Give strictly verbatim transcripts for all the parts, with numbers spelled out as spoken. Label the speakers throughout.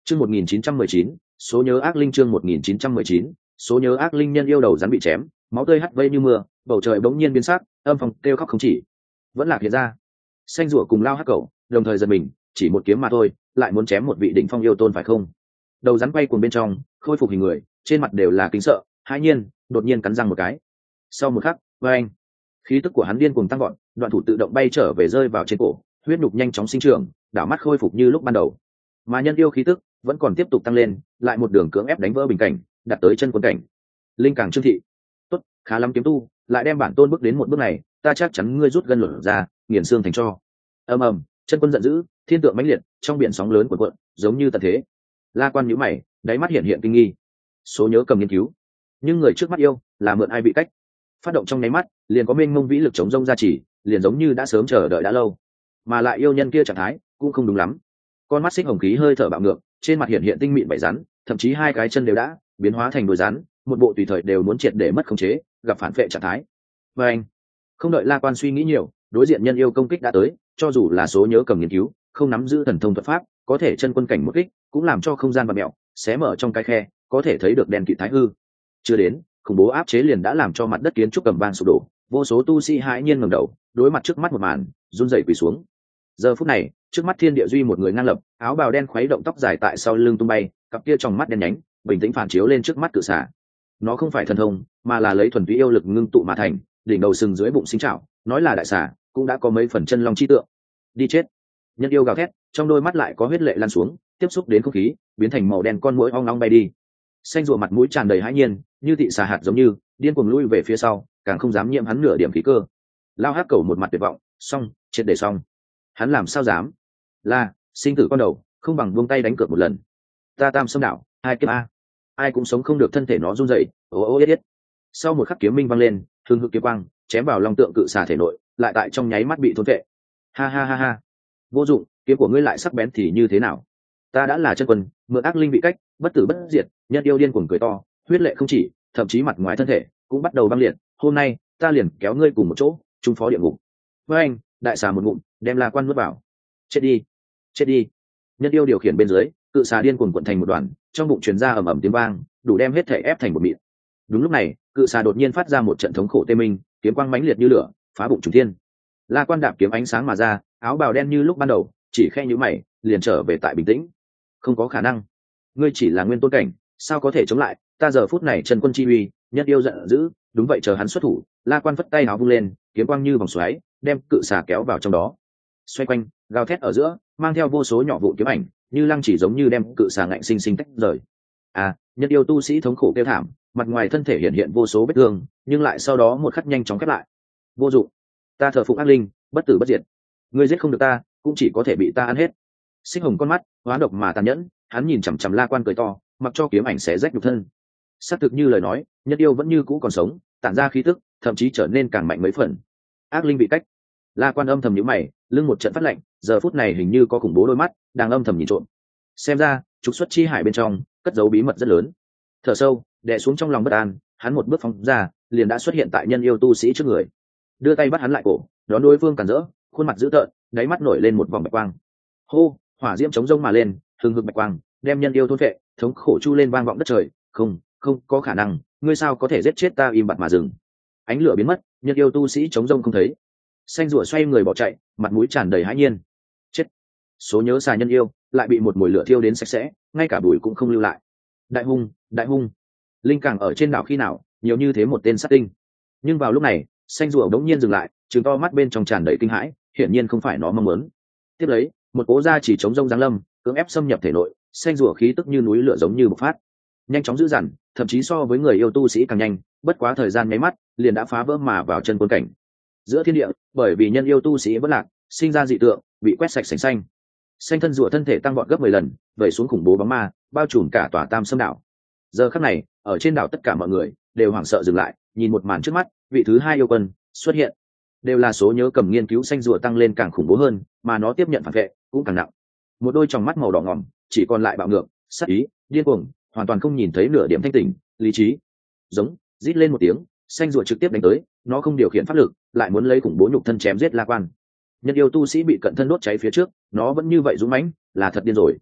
Speaker 1: Chương một nghìn chín trăm mười chín, số nhớ ác linh chương một nghìn chín trăm mười chín, số nhớ ác linh nhân yêu đầu rắn bị chém, máu tươi hắt vây như mưa, bầu trời bỗng nhiên biến sắc, âm phong kêu khóc không chỉ. Vẫn lạc hiện ra. Xanh rủa cùng lao hắc cẩu, đồng thời giật mình, chỉ một kiếm mà thôi, lại muốn chém một vị đỉnh phong yêu tôn phải không? Đầu rắn quay cuồng bên trong, khôi phục hình người, trên mặt đều là kính sợ, hãi nhiên, đột nhiên cắn răng một cái. Sau một khắc, oeng, khí tức của hắn điên cuồng tăng vọt, đoạn thủ tự động bay trở về rơi vào trên cổ, huyết nhục nhanh chóng sinh trưởng, đảo mắt khôi phục như lúc ban đầu. Mà nhân yêu khí tức vẫn còn tiếp tục tăng lên, lại một đường cưỡng ép đánh vỡ bình cảnh, đặt tới chân quân cảnh. Linh càng trương thị, tốt, khá lắm kiếm tu, lại đem bản tôn bước đến một bước này, ta chắc chắn ngươi rút gân lột ra, nghiền xương thành tro. Ầm ầm, chân quân giận dữ, thiên tượng mãnh liệt, trong biển sóng lớn cuộn cuộn, giống như tận thế. La Quan nhíu mày, đáy mắt hiện hiện kinh nghi. Số nhớ cầm nghiên cứu, nhưng người trước mắt yêu là mượn ai bị cách, phát động trong nháy mắt, liền có mênh mông vĩ lực chống rông ra chỉ, liền giống như đã sớm chờ đợi đã lâu. Mà lại yêu nhân kia trạng thái cũng không đúng lắm, con mắt xích hồng khí hơi thở bạo ngược, trên mặt hiện hiện tinh mịn bảy rắn, thậm chí hai cái chân đều đã biến hóa thành đuôi rắn, một bộ tùy thời đều muốn triệt để mất khống chế, gặp phản vệ trạng thái. Và anh không đợi La Quan suy nghĩ nhiều, đối diện nhân yêu công kích đã tới, cho dù là số nhớ cầm nghiên cứu, không nắm giữ thần thông thuật pháp, có thể chân quân cảnh một kích, cũng làm cho không gian và mẹo xé mở trong cái khe, có thể thấy được đèn kịt thái hư. Chưa đến, khủng bố áp chế liền đã làm cho mặt đất kiến trúc cầm vang sụp đổ, vô số tu sĩ hãi nhiên ngẩng đầu, đối mặt trước mắt một màn, run rẩy quỳ xuống. Giờ phút này, trước mắt thiên địa duy một người ngang lập, áo bào đen khuấy động tóc dài tại sau lưng tung bay, cặp kia trong mắt đen nhánh bình tĩnh phản chiếu lên trước mắt cự xả. Nó không phải thần thông, mà là lấy thuần túy yêu lực ngưng tụ mà thành, đỉnh đầu sừng dưới bụng sinh trảo, nói là đại xả cũng đã có mấy phần chân long chi tượng. Đi chết! Nhân yêu gào thét, trong đôi mắt lại có huyết lệ lan xuống, tiếp xúc đến không khí, biến thành màu đen con muỗi ong long bay đi. Xanh rùa mặt mũi tràn đầy hãi nhiên, như thị xà hạt giống như điên cuồng lui về phía sau, càng không dám nhiễm hắn nửa điểm khí cơ. Lao hắc cầu một mặt tuyệt vọng, xong, triệt để xong. Hắn làm sao dám? Là sinh tử con đầu, không bằng buông tay đánh cược một lần. Ta tam xâm đạo, hai kiếp a, ai cũng sống không được, thân thể nó run rẩy, ố ô yết yết. Sau một khắc kiếm minh văng lên, hương hực kiếm quang chém vào long tượng cự xà thể nội, lại tại trong nháy mắt bị thôn vệ. Ha ha ha ha, vô dụng, kiếm của ngươi lại sắc bén thì như thế nào? Ta đã là chân quân, mượn ác linh vị cách, bất tử bất diệt. Nhân yêu điên cuồng cười to, huyết lệ không chỉ, thậm chí mặt ngoài thân thể cũng bắt đầu băng liệt. Hôm nay ta liền kéo ngươi cùng một chỗ, trung phó địa ngục. Với anh, đại xà một ngụm đem La Quan nuốt vào. Chết đi, chết đi! Nhân yêu điều khiển bên dưới, cự xà điên cuồng cuộn thành một đoàn, trong bụng truyền ra ầm ầm tiếng vang, đủ đem hết thể ép thành một mịn. Đúng lúc này, cự xà đột nhiên phát ra một trận thống khổ tê minh, kiếm quang mãnh liệt như lửa, phá bụng trùng thiên. La Quan đạp kiếm ánh sáng mà ra, áo bào đen như lúc ban đầu, chỉ khe nhíu mày, liền trở về tại bình tĩnh. Không có khả năng, ngươi chỉ là nguyên tôn cảnh, sao có thể chống lại ta giờ phút này chân quân chi uy? Nhân yêu giận dữ, đúng vậy, chờ hắn xuất thủ. La Quan phất tay áo vung lên, kiếm quang như vòng xoáy, đem cự xà kéo vào trong đó. Xoay quanh, gào thét ở giữa, mang theo vô số nhỏ vụ kiếm ảnh, như lăng chỉ giống như đem cự xà ngạnh sinh sinh tách rời. À, nhân yêu tu sĩ thống khổ kêu thảm, mặt ngoài thân thể hiện hiện vô số vết thương, nhưng lại sau đó một khắc nhanh chóng khép lại. Vô dụng, ta thờ phụng ác linh, bất tử bất diệt, ngươi giết không được ta, cũng chỉ có thể bị ta ăn hết. Xích hồng con mắt hóa độc mà tàn nhẫn, hắn nhìn chằm chằm La Quan cười to, mặc cho kiếm ảnh xé rách nhục thân. Xác thực như lời nói, nhân yêu vẫn như cũ còn sống, tản ra khí tức, thậm chí trở nên càng mạnh mấy phần. Ác linh bị cách. La Quan âm thầm nhíu mày, lưng một trận phát lạnh, giờ phút này hình như có khủng bố đôi mắt đang âm thầm nhìn trộm. Xem ra, trục xuất chi hải bên trong cất giấu bí mật rất lớn. Thở sâu, đè xuống trong lòng bất an, hắn một bước phóng ra, liền đã xuất hiện tại nhân yêu tu sĩ trước người. Đưa tay bắt hắn lại cổ, đón đối phương cản rỡ, khuôn mặt dữ tợn, đáy mắt nổi lên một vòng bạch quang. Hô, hỏa diễm chống rông mà lên, hừng hực bạch quang, đem nhân yêu thôn phệ, thống khổ chu lên vang vọng đất trời. Không, không có khả năng, ngươi sao có thể giết chết ta? Im bặt mà dừng. Ánh lửa biến mất, nhân yêu tu sĩ chống rông không thấy. Xanh rủa xoay người bỏ chạy, mặt mũi tràn đầy hãi nhiên. Chết! Số nhớ xà nhân yêu lại bị một mùi lửa thiêu đến sạch sẽ, ngay cả bụi cũng không lưu lại. Đại hung, đại hung! Linh càng ở trên đảo khi nào nhiều như thế một tên sát tinh. Nhưng vào lúc này, xanh rủa đống nhiên dừng lại, trừng to mắt bên trong tràn đầy kinh hãi, hiển nhiên không phải nó mong muốn. Tiếp lấy, một cố da chỉ chống rông giáng lâm, cưỡng ép xâm nhập thể nội, xanh rủa khí tức như núi lửa giống như bộc phát, nhanh chóng dữ dằn, thậm chí so với người yêu tu sĩ càng nhanh, bất quá thời gian nháy mắt liền đã phá vỡ mà vào chân quân cảnh. Giữa thiên địa, bởi vì nhân yêu tu sĩ vẫn lạc, sinh ra dị tượng, bị quét sạch sành xanh. Xanh thân rùa thân thể tăng vọt gấp mười lần, vẩy xuống khủng bố bóng ma, bao trùm cả tòa Tam Sâm đảo. Giờ khắc này, ở trên đảo tất cả mọi người đều hoảng sợ dừng lại, nhìn một màn trước mắt, vị thứ hai yêu quân xuất hiện. Đều là số nhớ cầm nghiên cứu xanh rùa tăng lên càng khủng bố hơn, mà nó tiếp nhận phản vệ cũng càng nặng. Một đôi tròng mắt màu đỏ ngòm, chỉ còn lại bạo ngược, sát ý, điên cuồng, hoàn toàn không nhìn thấy nửa điểm thanh tỉnh, lý trí. Giống, rít lên một tiếng, xanh rùa trực tiếp đánh tới, nó không điều khiển pháp lực, lại muốn lấy khủng bố nhục thân chém giết La Quan. Nhân yêu tu sĩ bị cận thân đốt cháy phía trước, nó vẫn như vậy dũng mãnh, là thật điên rồi.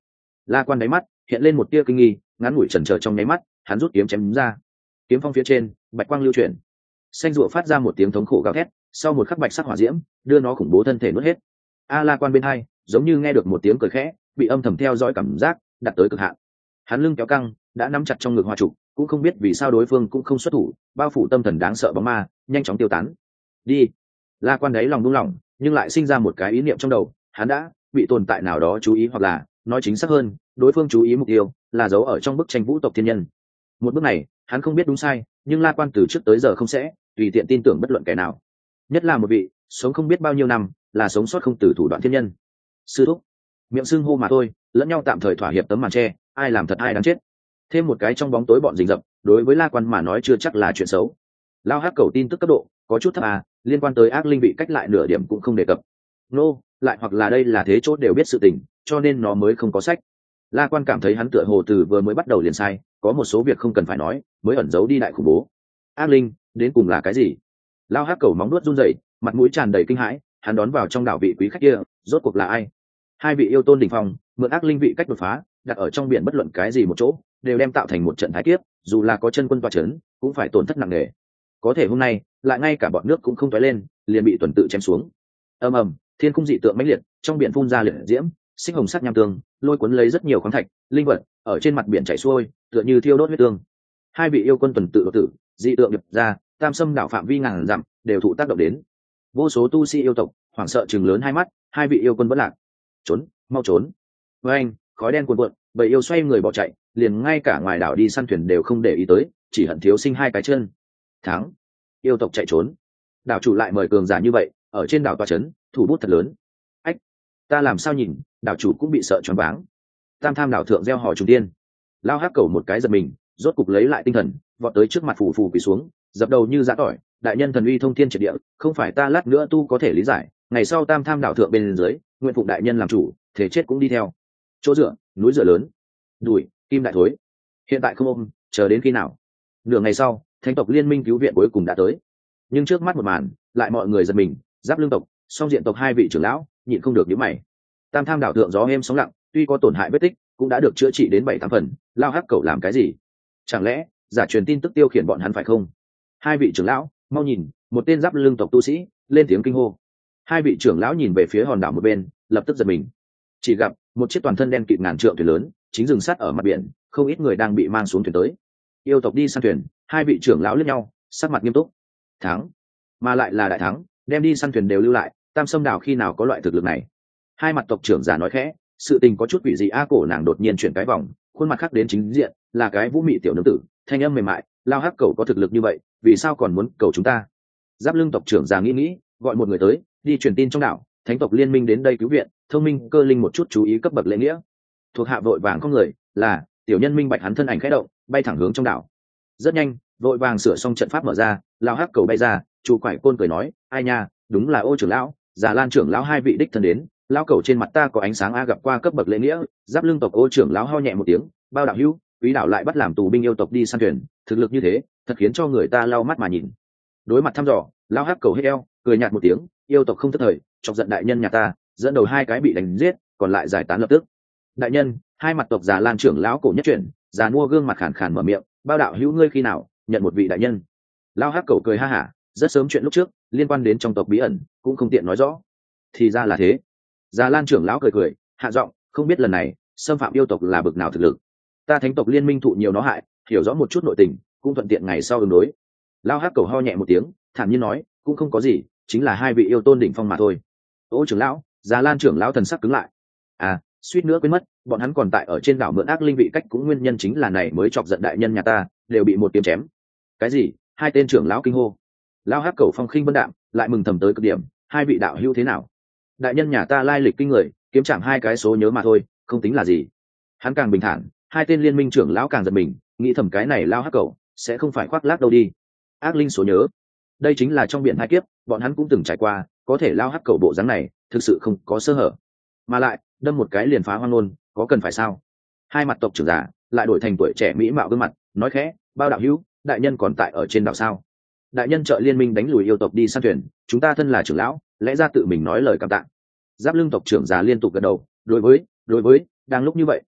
Speaker 1: La Quan đáy mắt hiện lên một tia kinh nghi, ngắn ngủi chần chờ trong nháy mắt, hắn rút kiếm chém đúng ra. Kiếm phong phía trên, bạch quang lưu chuyển. Xanh rụa phát ra một tiếng thống khổ gào thét, sau một khắc bạch sắc hỏa diễm, đưa nó khủng bố thân thể nuốt hết. A La Quan bên hai, giống như nghe được một tiếng cười khẽ, bị âm thầm theo dõi cảm giác, đặt tới cực hạn. Hắn lưng kéo căng, đã nắm chặt trong ngực hoa trụ, cũng không biết vì sao đối phương cũng không xuất thủ, bao phủ tâm thần đáng sợ bóng ma, nhanh chóng tiêu tán. Đi. La Quan đấy lòng buông lỏng, nhưng lại sinh ra một cái ý niệm trong đầu, hắn đã bị tồn tại nào đó chú ý, hoặc là nói chính xác hơn, đối phương chú ý mục tiêu là giấu ở trong bức tranh vũ tộc thiên nhân. Một bước này, hắn không biết đúng sai, nhưng La Quan từ trước tới giờ không sẽ tùy tiện tin tưởng bất luận kẻ nào, nhất là một vị sống không biết bao nhiêu năm, là sống sót không từ thủ đoạn thiên nhân. Sư thúc, miệng xưng hô mà thôi, lẫn nhau tạm thời thỏa hiệp tấm màn tre, ai làm thật ai đáng chết. Thêm một cái trong bóng tối bọn rình rập, đối với La Quan mà nói chưa chắc là chuyện xấu. Lao Hắc cầu tin tức cấp độ có chút thấp à, liên quan tới ác linh vị cách lại nửa điểm cũng không đề cập. Nô, lại hoặc là đây là thế chốt đều biết sự tình, cho nên nó mới không có sách. La Quan cảm thấy hắn tựa hồ từ vừa mới bắt đầu liền sai, có một số việc không cần phải nói, mới ẩn giấu đi đại khủng bố. Ác linh, đến cùng là cái gì? Lao Hắc cầu móng nuốt run rẩy, mặt mũi tràn đầy kinh hãi, hắn đón vào trong đảo vị quý khách kia, rốt cuộc là ai? Hai vị yêu tôn đỉnh phong, mượn ác linh vị cách đột phá, đặt ở trong biển bất luận cái gì một chỗ, đều đem tạo thành một trận thái kiếp, dù là có chân quân tọa chấn, cũng phải tổn thất nặng nề. Có thể hôm nay, lại ngay cả bọn nước cũng không toái lên, liền bị tuần tự chém xuống. Ầm ầm, thiên cung dị tượng mãnh liệt, trong biển phun ra liệt diễm, xích hồng sắc nham tương, lôi cuốn lấy rất nhiều khoáng thạch, linh vật ở trên mặt biển chảy xuôi, tựa như thiêu đốt huyết tương. Hai vị yêu quân tuần tự đột tử, dị tượng nhập ra, tam sâm đảo phạm vi ngàn dặm đều thụ tác động đến. Vô số tu sĩ yêu tộc hoảng sợ chừng lớn hai mắt, hai vị yêu quân vẫn lạc. Trốn, mau trốn! Với anh, khói đen cuồn cuộn, bầy yêu xoay người bỏ chạy, liền ngay cả ngoài đảo đi săn thuyền đều không để ý tới, chỉ hận thiếu sinh hai cái chân. Thắng! Yêu tộc chạy trốn. Đảo chủ lại mời cường giả như vậy, ở trên đảo tòa trấn, thủ bút thật lớn. Ách! Ta làm sao nhìn, đảo chủ cũng bị sợ choáng váng. Tam tham đảo thượng gieo hò trùng tiên. Lao Hắc cầu một cái giật mình, rốt cục lấy lại tinh thần, vọt tới trước mặt phù phù quỳ xuống, dập đầu như giã tỏi. Đại nhân thần uy thông thiên triệt địa, không phải ta lát nữa tu có thể lý giải. Ngày sau tam tham đảo thượng bên dưới, nguyện phụng đại nhân làm chủ, thể chết cũng đi theo. Chỗ dựa, núi dựa lớn, đùi kim đại thối, hiện tại không ôm, chờ đến khi nào? Nửa ngày sau, thánh tộc liên minh cứu viện cuối cùng đã tới, nhưng trước mắt một màn lại mọi người giật mình. Giáp lương tộc, song diện tộc hai vị trưởng lão nhịn không được nhíu mày. Tam tham đảo thượng gió êm sóng lặng, tuy có tổn hại vết tích, cũng đã được chữa trị đến bảy tám phần. Lao Hắc cầu làm cái gì? Chẳng lẽ giả truyền tin tức tiêu khiển bọn hắn phải không? Hai vị trưởng lão mau nhìn, một tên giáp lương tộc tu sĩ lên tiếng kinh hô. Hai vị trưởng lão nhìn về phía hòn đảo một bên, lập tức giật mình. Chỉ gặp một chiếc toàn thân đen kịt ngàn trượng thuyền lớn chính dừng sát ở mặt biển, không ít người đang bị mang xuống thuyền tới. Yêu tộc đi săn thuyền, hai vị trưởng lão liếc nhau, sắc mặt nghiêm túc. Thắng, mà lại là đại thắng, đem đi săn thuyền đều lưu lại. Tam Sâm đảo khi nào có loại thực lực này? Hai mặt tộc trưởng giả nói khẽ, sự tình có chút quỷ dị. A cổ nàng đột nhiên chuyển cái vòng, khuôn mặt khắc đến chính diện, là cái vũ mị tiểu nữ tử, thanh âm mềm mại. Lao Hắc cầu có thực lực như vậy, vì sao còn muốn cầu chúng ta? Giáp lưng tộc trưởng già nghĩ nghĩ, gọi một người tới, đi truyền tin trong đảo, thánh tộc liên minh đến đây cứu viện. Thông minh cơ linh một chút chú ý cấp bậc lễ nghĩa. Thuộc hạ vội vàng có người, là tiểu nhân minh bạch. Hắn thân ảnh khẽ động, bay thẳng hướng trong đảo. Rất nhanh, vội vàng sửa xong trận pháp mở ra, Lao Hắc cầu bay ra, chủ quải côn cười nói, ai nha, đúng là Ô trưởng lão, Già Lan trưởng lão hai vị đích thân đến. Lao cầu trên mặt ta có ánh sáng a. Gặp qua cấp bậc lễ nghĩa. Giáp lưng tộc Ô trưởng lão ho nhẹ một tiếng, bao đạo hữu, quý đảo lại bắt làm tù binh yêu tộc đi săn thuyền, thực lực như thế, thật khiến cho người ta lau mắt mà nhìn. Đối mặt thăm dò, Lao Hắc cầu hết eo, cười nhạt một tiếng, yêu tộc không thất thời, chọc giận đại nhân nhà ta, dẫn đầu hai cái bị đánh giết, còn lại giải tán lập tức. Đại nhân, hai mặt tộc Già Lan trưởng lão cổ nhất chuyển, già mua gương mặt khàn khàn mở miệng, bao đạo hữu ngươi khi nào nhận một vị đại nhân? Lao Hắc cầu cười ha hả, rất sớm chuyện lúc trước liên quan đến trong tộc bí ẩn cũng không tiện nói rõ. Thì ra là thế. Già Lan trưởng lão cười cười, hạ giọng, không biết lần này xâm phạm yêu tộc là bực nào thực lực. Ta thánh tộc liên minh thụ nhiều nó hại, hiểu rõ một chút nội tình, cũng thuận tiện ngày sau ứng đối. Lao Hắc cầu ho nhẹ một tiếng, thản nhiên nói, cũng không có gì, chính là hai vị yêu tôn đỉnh phong mà thôi. Ô trưởng lão, Già Lan trưởng lão thần sắc cứng lại. À, suýt nữa quên mất, bọn hắn còn tại ở trên đảo mượn ác linh vị cách, cũng nguyên nhân chính là này mới chọc giận đại nhân nhà ta, đều bị một kiếm chém. Cái gì? Hai tên trưởng lão kinh hô. Lao Hắc cầu phong khinh vân đạm, lại mừng thầm tới cực điểm, hai vị đạo hữu thế nào? Đại nhân nhà ta lai lịch kinh người, kiếm chẳng hai cái số nhớ mà thôi, không tính là gì. Hắn càng bình thản, hai tên liên minh trưởng lão càng giật mình, nghĩ thầm cái này Lao Hắc cầu sẽ không phải khoác lác đâu đi. Ác linh số nhớ, đây chính là trong biển hai kiếp, bọn hắn cũng từng trải qua, có thể Lao Hắc cầu bộ dáng này thực sự không có sơ hở, mà lại đâm một cái liền phá hoang luôn, có cần phải sao? Hai mặt tộc trưởng giả lại đổi thành tuổi trẻ mỹ mạo gương mặt, nói khẽ, bao đạo hữu, đại nhân còn tại ở trên đảo sao? Đại nhân trợ liên minh đánh lùi yêu tộc đi săn thuyền, chúng ta thân là trưởng lão, lẽ ra tự mình nói lời cảm tạ. Giáp lưng tộc trưởng già liên tục gật đầu, đối với đối với đang lúc như vậy,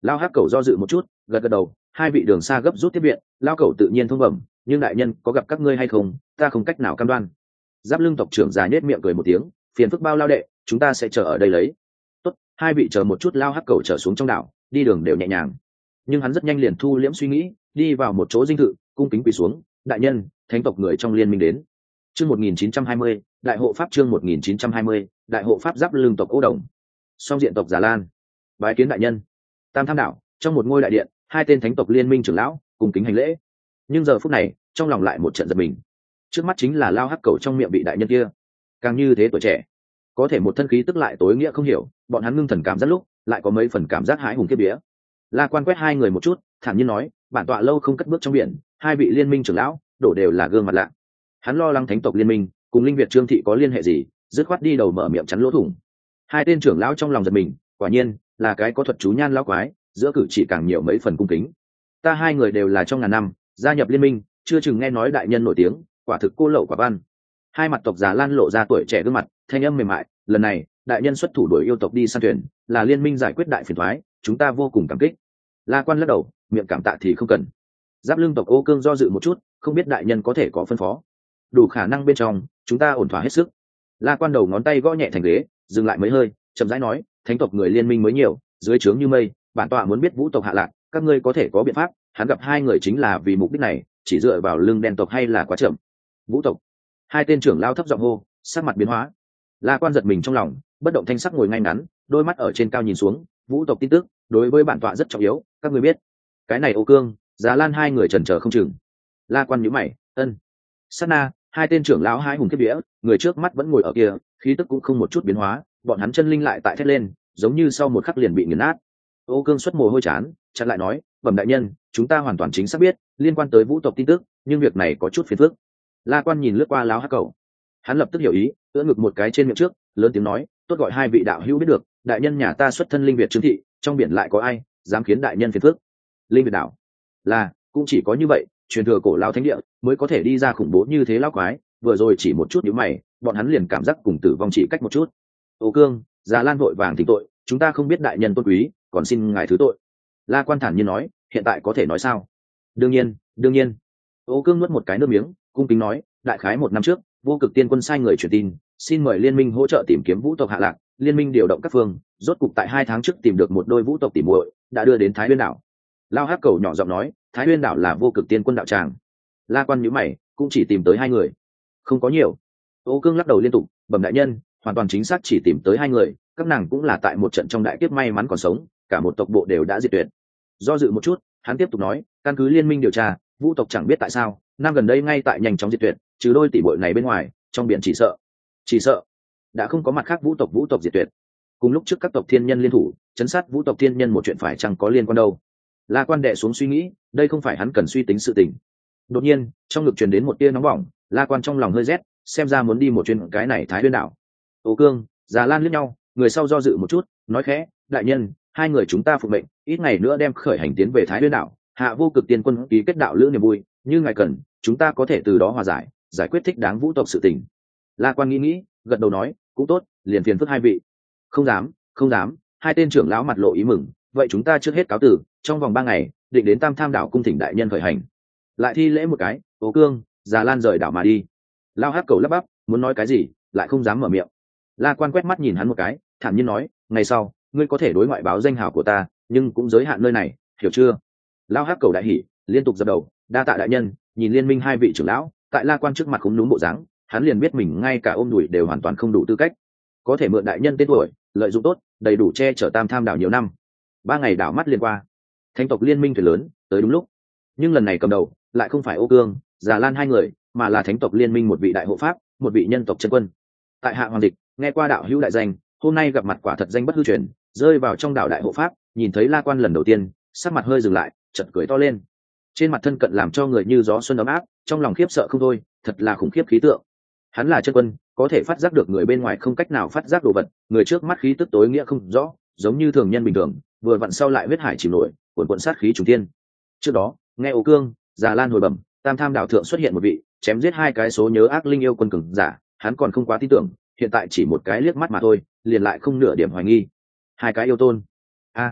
Speaker 1: Lao hắc cầu do dự một chút, gật gật đầu. Hai vị đường xa gấp rút tiếp viện, Lao cầu tự nhiên thông bẩm, nhưng đại nhân có gặp các ngươi hay không, ta không cách nào cam đoan. Giáp lưng tộc trưởng già nhếch miệng cười một tiếng, phiền phức bao Lao đệ, chúng ta sẽ chờ ở đây lấy. Tốt, hai vị chờ một chút. Lao hắc cầu trở xuống trong đảo, đi đường đều nhẹ nhàng, nhưng hắn rất nhanh liền thu liễm suy nghĩ, đi vào một chỗ dinh thự, cung kính quỳ xuống. Đại nhân, thánh tộc người trong liên minh đến. Chương một nghìn chín trăm hai mươi, đại hộ pháp. Chương một nghìn chín trăm hai mươi, đại hộ pháp. Giáp lưng tộc Ô Đồng, song diện tộc Già Lan, bái kiến đại nhân. Tam Tham đảo, trong một ngôi đại điện, hai tên thánh tộc liên minh trưởng lão cùng kính hành lễ. Nhưng giờ phút này, trong lòng lại một trận giật mình. Trước mắt chính là Lao hắc cầu trong miệng vị đại nhân kia, càng như thế tuổi trẻ, có thể một thân khí tức lại tối nghĩa không hiểu. Bọn hắn ngưng thần cảm giác lúc, lại có mấy phần cảm giác hãi hùng kiếp vía. La Quan quét hai người một chút, thản nhiên nói, bản tọa lâu không cất bước trong biển, hai vị liên minh trưởng lão đổ đều là gương mặt lạ. Hắn lo lắng thánh tộc liên minh cùng linh việt trương thị có liên hệ gì, dứt khoát đi đầu mở miệng chắn lỗ thủng. Hai tên trưởng lão trong lòng giật mình, quả nhiên là cái có thuật chú nhan lão quái, giữa cử chỉ càng nhiều mấy phần cung kính. Ta hai người đều là trong ngàn năm gia nhập liên minh, chưa chừng nghe nói đại nhân nổi tiếng, quả thực cô lậu quả văn. Hai mặt tộc Già Lan lộ ra tuổi trẻ gương mặt, thanh âm mềm mại, lần này đại nhân xuất thủ đuổi yêu tộc đi săn thuyền, là liên minh giải quyết đại phiền toái, chúng ta vô cùng cảm kích. La Quan lắc đầu, miệng cảm tạ thì không cần. Giáp lưng tộc Ô Cương do dự một chút, không biết đại nhân có thể có phân phó. Đủ khả năng bên trong, chúng ta ổn thỏa hết sức. La Quan đầu ngón tay gõ nhẹ thành ghế, dừng lại mấy hơi, chậm rãi nói, thánh tộc người liên minh mới nhiều, dưới trướng như mây, bản tọa muốn biết vũ tộc hạ lạc, các ngươi có thể có biện pháp. Hắn gặp hai người chính là vì mục đích này, chỉ dựa vào lưng đen tộc hay là quá chậm. Vũ tộc. Hai tên trưởng lao thấp giọng hô, sắc mặt biến hóa. La Quan giật mình trong lòng, bất động thanh sắc ngồi ngay ngắn, đôi mắt ở trên cao nhìn xuống. Vũ tộc tin tức đối với bản tọa rất trọng yếu, các ngươi biết. Cái này Ô Cương, Già Lan hai người chần chờ không chừng. La Quan nhíu mày, ân. Sát na, hai tên trưởng lão hai hùng kiếp vía, người trước mắt vẫn ngồi ở kia, khí tức cũng không một chút biến hóa, bọn hắn chân linh lại tại thét lên, giống như sau một khắc liền bị nghiền nát. Ô Cương xuất mồ hôi chán, chặn lại nói, bẩm đại nhân, chúng ta hoàn toàn chính xác biết liên quan tới vũ tộc tin tức, nhưng việc này có chút phiền phức. La Quan nhìn lướt qua lão hắc cầu, hắn lập tức hiểu ý, ưỡn ngực một cái trên miệng trước, lớn tiếng nói, tốt, gọi hai vị đạo hữu biết được, đại nhân nhà ta xuất thân linh việt trương thị, trong biển lại có ai dám khiến đại nhân phiền phức? Linh việt đảo là cũng chỉ có như vậy, truyền thừa cổ lao thánh địa mới có thể đi ra khủng bố như thế lão quái. Vừa rồi chỉ một chút nhíu mày, bọn hắn liền cảm giác cùng tử vong chỉ cách một chút. Ô Cương, Già Lan vội vàng thỉnh tội, chúng ta không biết đại nhân tôn quý, còn xin ngài thứ tội. La Quan thản nhiên nói, hiện tại có thể nói sao? Đương nhiên, đương nhiên. Ô Cương nuốt một cái nước miếng, cung kính nói, đại khái một năm trước, vô cực tiên quân sai người truyền tin, xin mời liên minh hỗ trợ tìm kiếm vũ tộc hạ lạc. Liên minh điều động các phương, rốt cục tại hai tháng trước tìm được một đôi vũ tộc tỉ muội, đã đưa đến Thái Nguyên đảo. Lao hắc cầu nhỏ giọng nói, Thái Nguyên đảo là vô cực tiên quân đạo tràng. La Quan nhíu mày, cũng chỉ tìm tới hai người, không có nhiều. Ô Cương lắc đầu liên tục, bẩm đại nhân, hoàn toàn chính xác chỉ tìm tới hai người, các nàng cũng là tại một trận trong đại kiếp may mắn còn sống, cả một tộc bộ đều đã diệt tuyệt. Do dự một chút, hắn tiếp tục nói, căn cứ liên minh điều tra, vũ tộc chẳng biết tại sao năm gần đây ngay tại nhanh chóng diệt tuyệt, trừ đôi tỷ muội này bên ngoài, trong biển chỉ sợ chỉ sợ đã không có mặt khác vũ tộc vũ tộc diệt tuyệt. Cùng lúc trước các tộc thiên nhân liên thủ chấn sát vũ tộc thiên nhân, một chuyện phải chăng có liên quan đâu? La Quan đệ xuống suy nghĩ, đây không phải hắn cần suy tính sự tình. Đột nhiên trong ngực truyền đến một tia nóng bỏng, La Quan trong lòng hơi rét, xem ra muốn đi một chuyến cái này Thái Nguyên đảo. Ô Cương, Già Lan liếc nhau, người sau do dự một chút, nói khẽ, đại nhân, hai người chúng ta phục mệnh, ít ngày nữa đem khởi hành tiến về Thái Nguyên đảo, hạ vô cực tiên quân ký kết đạo lữ niềm vui, như ngài cần, chúng ta có thể từ đó hòa giải, giải quyết thích đáng vũ tộc sự tình. La Quan nghĩ nghĩ, gật đầu nói, cũng tốt, liền phiền phức hai vị. Không dám, không dám. Hai tên trưởng lão mặt lộ ý mừng, vậy chúng ta trước hết cáo từ, trong vòng ba ngày định đến Tam Tham đảo cung thỉnh đại nhân khởi hành. Lại thi lễ một cái, Ô Cương, Già Lan rời đảo mà đi. Lao hắc cầu lắp bắp, muốn nói cái gì lại không dám mở miệng. La Quan quét mắt nhìn hắn một cái, thản nhiên nói, ngày sau ngươi có thể đối ngoại báo danh hào của ta, nhưng cũng giới hạn nơi này, hiểu chưa? Lao hắc cầu đại hỉ, liên tục dập đầu, đa tạ đại nhân. Nhìn liên minh hai vị trưởng lão tại La Quan trước mặt cũng núm bộ dáng, hắn liền biết mình ngay cả ôm đùi đều hoàn toàn không đủ tư cách, có thể mượn đại nhân tên tuổi lợi dụng tốt, đầy đủ che chở Tam Tham đảo nhiều năm. Ba ngày đảo mắt liền qua, thánh tộc liên minh thuyền lớn tới đúng lúc, nhưng lần này cầm đầu lại không phải Ô Cương, Già Lan hai người, mà là thánh tộc liên minh một vị đại hộ pháp, một vị nhân tộc chân quân. Tại hạ hoàng dịch nghe qua đạo hữu đại danh, hôm nay gặp mặt quả thật danh bất hư truyền, rơi vào trong đảo đại hộ pháp, nhìn thấy La Quan lần đầu tiên, sắc mặt hơi dừng lại, chợt cười to lên, trên mặt thân cận làm cho người như gió xuân ấm áp, trong lòng khiếp sợ không thôi, thật là khủng khiếp khí tượng. Hắn là chân quân, có thể phát giác được người bên ngoài không cách nào phát giác đồ vật, người trước mắt khí tức tối nghĩa không rõ, giống như thường nhân bình thường, vừa vặn sau lại huyết hải chìm nổi, cuồn cuộn sát khí trùng thiên. Trước đó nghe Ô Cương, Già Lan hồi bẩm, Tam Tham đảo thượng xuất hiện một vị chém giết hai cái số nhớ ác linh yêu quân cường giả, hắn còn không quá tin tưởng, hiện tại chỉ một cái liếc mắt mà thôi, liền lại không nửa điểm hoài nghi. Hai cái yêu tôn. A.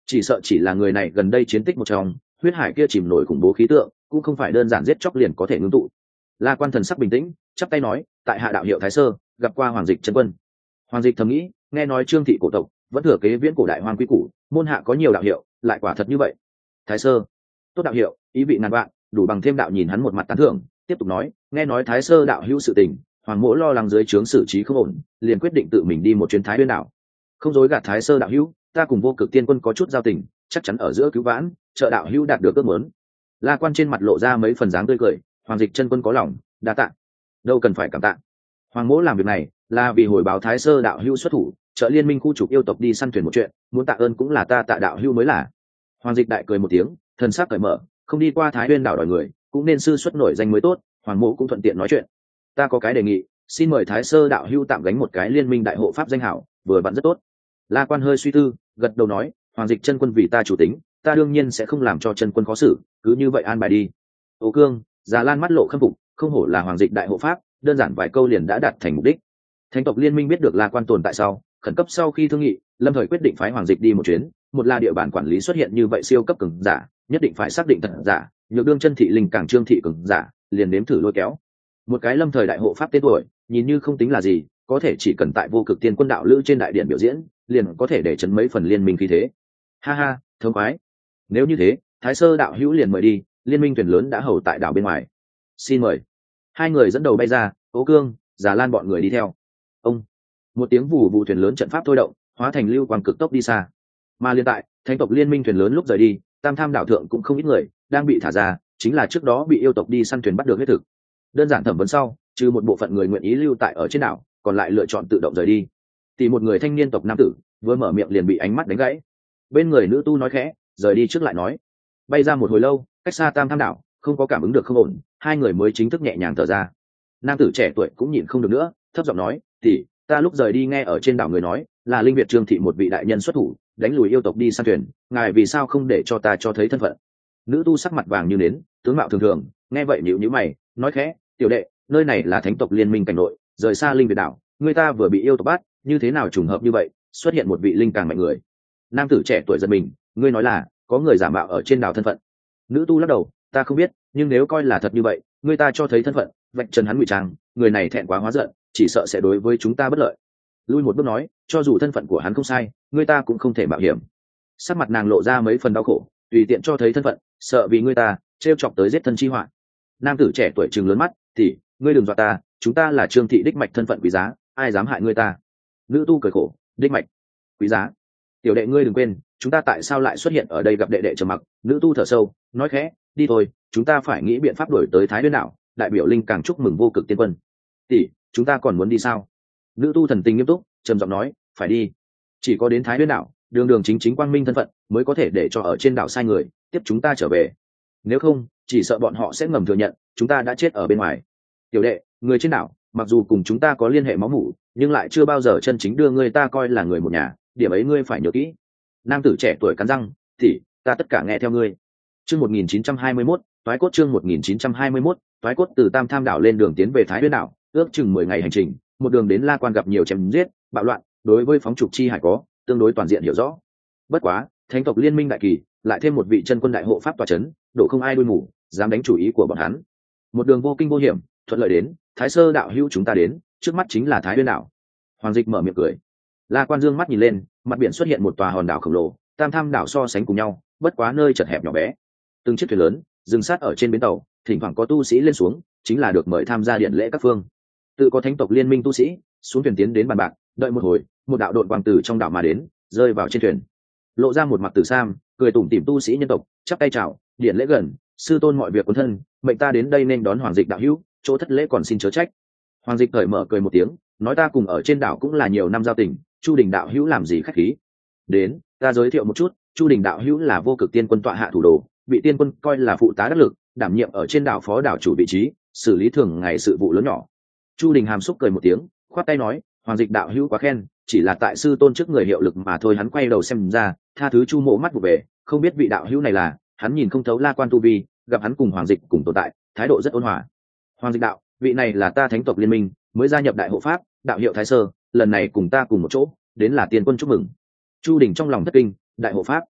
Speaker 1: chỉ sợ chỉ là người này gần đây chiến tích một trong, huyết hải kia chìm nổi khủng bố khí tượng cũng không phải đơn giản giết chóc liền có thể ngưng tụ. La Quan thần sắc bình tĩnh, chắp tay nói, tại hạ đạo hiệu Thái Sơ, gặp qua Hoàng Dịch chân quân. Hoàng Dịch thầm nghĩ, nghe nói Trương thị cổ tộc vẫn thừa kế viễn cổ đại hoang quy củ, môn hạ có nhiều đạo hiệu, lại quả thật như vậy. Thái Sơ, tốt đạo hiệu, ý vị ngàn vạn, đủ bằng thêm đạo nhìn hắn một mặt tán thưởng, tiếp tục nói, nghe nói Thái Sơ đạo hữu sự tình, Hoàng Mỗ lo lắng dưới trướng xử trí không ổn, liền quyết định tự mình đi một chuyến Thái Nguyên đảo. Không dối gạt Thái Sơ đạo hữu, ta cùng Vô Cực Tiên Quân có chút giao tình, chắc chắn ở giữa cứu vãn, trợ đạo hữu đạt được ước muốn. La Quan trên mặt lộ ra mấy phần dáng tươi cười, Hoàng Dịch chân quân có lòng, đa tạ. Đâu cần phải cảm tạ. Hoàng Mỗ làm việc này là vì hồi báo Thái Sơ đạo hữu xuất thủ, trợ liên minh khu trục yêu tộc đi săn thuyền một chuyện, muốn tạ ơn cũng là ta tạ đạo hữu mới là. Hoàng Dịch đại cười một tiếng, thần sắc cởi mở, không đi qua Thái Nguyên đảo đòi người, cũng nên sư xuất nổi danh mới tốt. Hoàng Mỗ cũng thuận tiện nói chuyện, ta có cái đề nghị, xin mời Thái Sơ đạo hữu tạm gánh một cái liên minh đại hộ pháp danh hảo, vừa vặn rất tốt. La Quan hơi suy tư, gật đầu nói, Hoàng Dịch chân quân vì ta chủ tính, ta đương nhiên sẽ không làm cho chân quân khó xử, cứ như vậy an bài đi. Ô Cương, Già Lan mắt lộ khâm phục, không hổ là Hoàng Dịch đại hộ pháp, đơn giản vài câu liền đã đạt thành mục đích. Thánh tộc liên minh biết được La Quan tồn tại sau, khẩn cấp sau khi thương nghị, lâm thời quyết định phái Hoàng Dịch đi một chuyến, một là địa bàn quản lý xuất hiện như vậy siêu cấp cường giả, nhất định phải xác định thật giả, nhược đương chân thị linh càng trương thị cường giả, liền nếm thử lôi kéo. Một cái lâm thời đại hộ pháp tên tuổi, nhìn như không tính là gì, có thể chỉ cần tại Vô Cực Tiên Quân đạo lữ trên đại điện biểu diễn, liền có thể để chấn mấy phần liên minh khí thế. Ha ha, thông khoái. Nếu như thế, Thái Sơ đạo hữu liền mời đi, liên minh thuyền lớn đã hầu tại đảo bên ngoài. Xin mời. Hai người dẫn đầu bay ra, Ô Cương, Già Lan bọn người đi theo. Ông. Một tiếng vù vù thuyền lớn trận pháp thôi động, hóa thành lưu quang cực tốc đi xa. Mà liên tại, thánh tộc liên minh thuyền lớn lúc rời đi, Tam Tham đảo thượng cũng không ít người đang bị thả ra, chính là trước đó bị yêu tộc đi săn thuyền bắt được huyết thực. Đơn giản thẩm vấn sau, trừ một bộ phận người nguyện ý lưu tại ở trên đảo, còn lại lựa chọn tự động rời đi. Thì một người thanh niên tộc nam tử vừa mở miệng liền bị ánh mắt đánh gãy. Bên người nữ tu nói khẽ, rời đi trước lại nói. Bay ra một hồi lâu, cách xa Tam Tham đảo, không có cảm ứng được không ổn, hai người mới chính thức nhẹ nhàng thở ra. Nam tử trẻ tuổi cũng nhịn không được nữa, thấp giọng nói, thì ta lúc rời đi nghe ở trên đảo người nói là linh Việt Trương thị một vị đại nhân xuất thủ đánh lùi yêu tộc đi săn thuyền, ngài vì sao không để cho ta cho thấy thân phận? Nữ tu sắc mặt vàng như nến, tướng mạo thường thường, nghe vậy nhíu nhíu mày, nói khẽ, tiểu đệ, nơi này là thánh tộc liên minh cảnh nội, rời xa linh Việt đảo, người ta vừa bị yêu tộc bắt, như thế nào trùng hợp như vậy, xuất hiện một vị linh càng mạnh người? Nam tử trẻ tuổi giật mình, ngươi nói là có người giả mạo ở trên đảo thân phận? Nữ tu lắc đầu, ta không biết, nhưng nếu coi là thật như vậy, người ta cho thấy thân phận, vạch trần hắn ngụy trang, người này thẹn quá hóa giận, chỉ sợ sẽ đối với chúng ta bất lợi. Lui một bước nói, cho dù thân phận của hắn không sai, người ta cũng không thể mạo hiểm. Sắc mặt nàng lộ ra mấy phần đau khổ, tùy tiện cho thấy thân phận, sợ vì người ta trêu chọc tới giết thân chi họa. Nam tử trẻ tuổi trừng lớn mắt, thì ngươi đừng dọa ta, chúng ta là Trương thị đích mạch thân phận quý giá, ai dám hại ngươi ta? Nữ tu cười khổ, đích mạch quý giá, tiểu đệ ngươi đừng quên, chúng ta tại sao lại xuất hiện ở đây gặp đệ đệ trầm mặc. Nữ tu thở sâu, nói khẽ, đi thôi, chúng ta phải nghĩ biện pháp đổi tới Thái Nguyên đảo, đại biểu linh càng chúc mừng Vô Cực Tiên Quân. Tỷ, chúng ta còn muốn đi sao? Nữ tu thần tình nghiêm túc, trầm giọng nói, phải đi. Chỉ có đến Thái Nguyên đảo, đường đường chính chính quang minh thân phận mới có thể để cho ở trên đảo sai người tiếp chúng ta trở về, nếu không chỉ sợ bọn họ sẽ ngầm thừa nhận chúng ta đã chết ở bên ngoài. Tiểu đệ, người trên đảo mặc dù cùng chúng ta có liên hệ máu mủ, nhưng lại chưa bao giờ chân chính đưa người ta coi là người một nhà, điểm ấy ngươi phải nhớ kỹ. Nam tử trẻ tuổi cắn răng, thì ta tất cả nghe theo ngươi. Chương một nghìn chín trăm hai mươi mốt, toái cốt chương một nghìn chín trăm hai mươi mốt, toái cốt từ Tam Tham đảo lên đường tiến về Thái Nguyên đảo, ước chừng mười ngày hành trình, một đường đến La Quan gặp nhiều chém giết, bạo loạn, đối với phóng trục chi hải có tương đối toàn diện hiểu rõ. Bất quá, thánh tộc liên minh đại kỳ, lại thêm một vị chân quân đại hộ pháp tọa chấn, độ không ai đuôi mù, dám đánh chủ ý của bọn hắn. Một đường vô kinh vô hiểm, thuận lợi đến, Thái Sơ đạo hữu chúng ta đến, trước mắt chính là Thái Nguyên đảo. Hoàng Dịch mở miệng cười. La Quan dương mắt nhìn lên, mặt biển xuất hiện một tòa hòn đảo khổng lồ, Tam Tham đảo so sánh cùng nhau, bất quá nơi chật hẹp nhỏ bé. Từng chiếc thuyền lớn dừng sát ở trên bến tàu, thỉnh thoảng có tu sĩ lên xuống, chính là được mời tham gia điện lễ các phương. Tự có thánh tộc liên minh tu sĩ xuống thuyền tiến đến bàn bạc, đợi một hồi, một đạo đội quang tử trong đảo mà đến, rơi vào trên thuyền, lộ ra một mặt tử sam, cười tủm tỉm tu sĩ nhân tộc, chắp tay chào, điện lễ gần, sư tôn mọi việc quân thân, mệnh ta đến đây nên đón Hoàng Dịch đạo hữu, chỗ thất lễ còn xin chớ trách. Hoàng Dịch cởi mở cười một tiếng, nói ta cùng ở trên đảo cũng là nhiều năm giao tình, Chu Đình đạo hữu làm gì khách khí. Đến, ta giới thiệu một chút, Chu Đình đạo hữu là Vô Cực Tiên Quân tọa hạ thủ đồ, bị tiên quân coi là phụ tá đắc lực, đảm nhiệm ở trên đảo phó đảo chủ vị trí, xử lý thường ngày sự vụ lớn nhỏ. Chu Đình hàm xúc cười một tiếng, khoát tay nói, Hoàng Dịch đạo hữu quá khen, chỉ là tại sư tôn trước người hiệu lực mà thôi. Hắn quay đầu xem ra, tha thứ Chu Mộ mắt vụ về, không biết vị đạo hữu này là, hắn nhìn không thấu La Quan tu vi, gặp hắn cùng Hoàng Dịch cùng tồn tại, thái độ rất ôn hòa. Hoàng Dịch đạo, vị này là ta thánh tộc liên minh mới gia nhập đại hộ pháp, đạo hiệu Thái Sơ, lần này cùng ta cùng một chỗ, đến là tiên quân chúc mừng. Chu Đình trong lòng thất kinh, đại hộ pháp,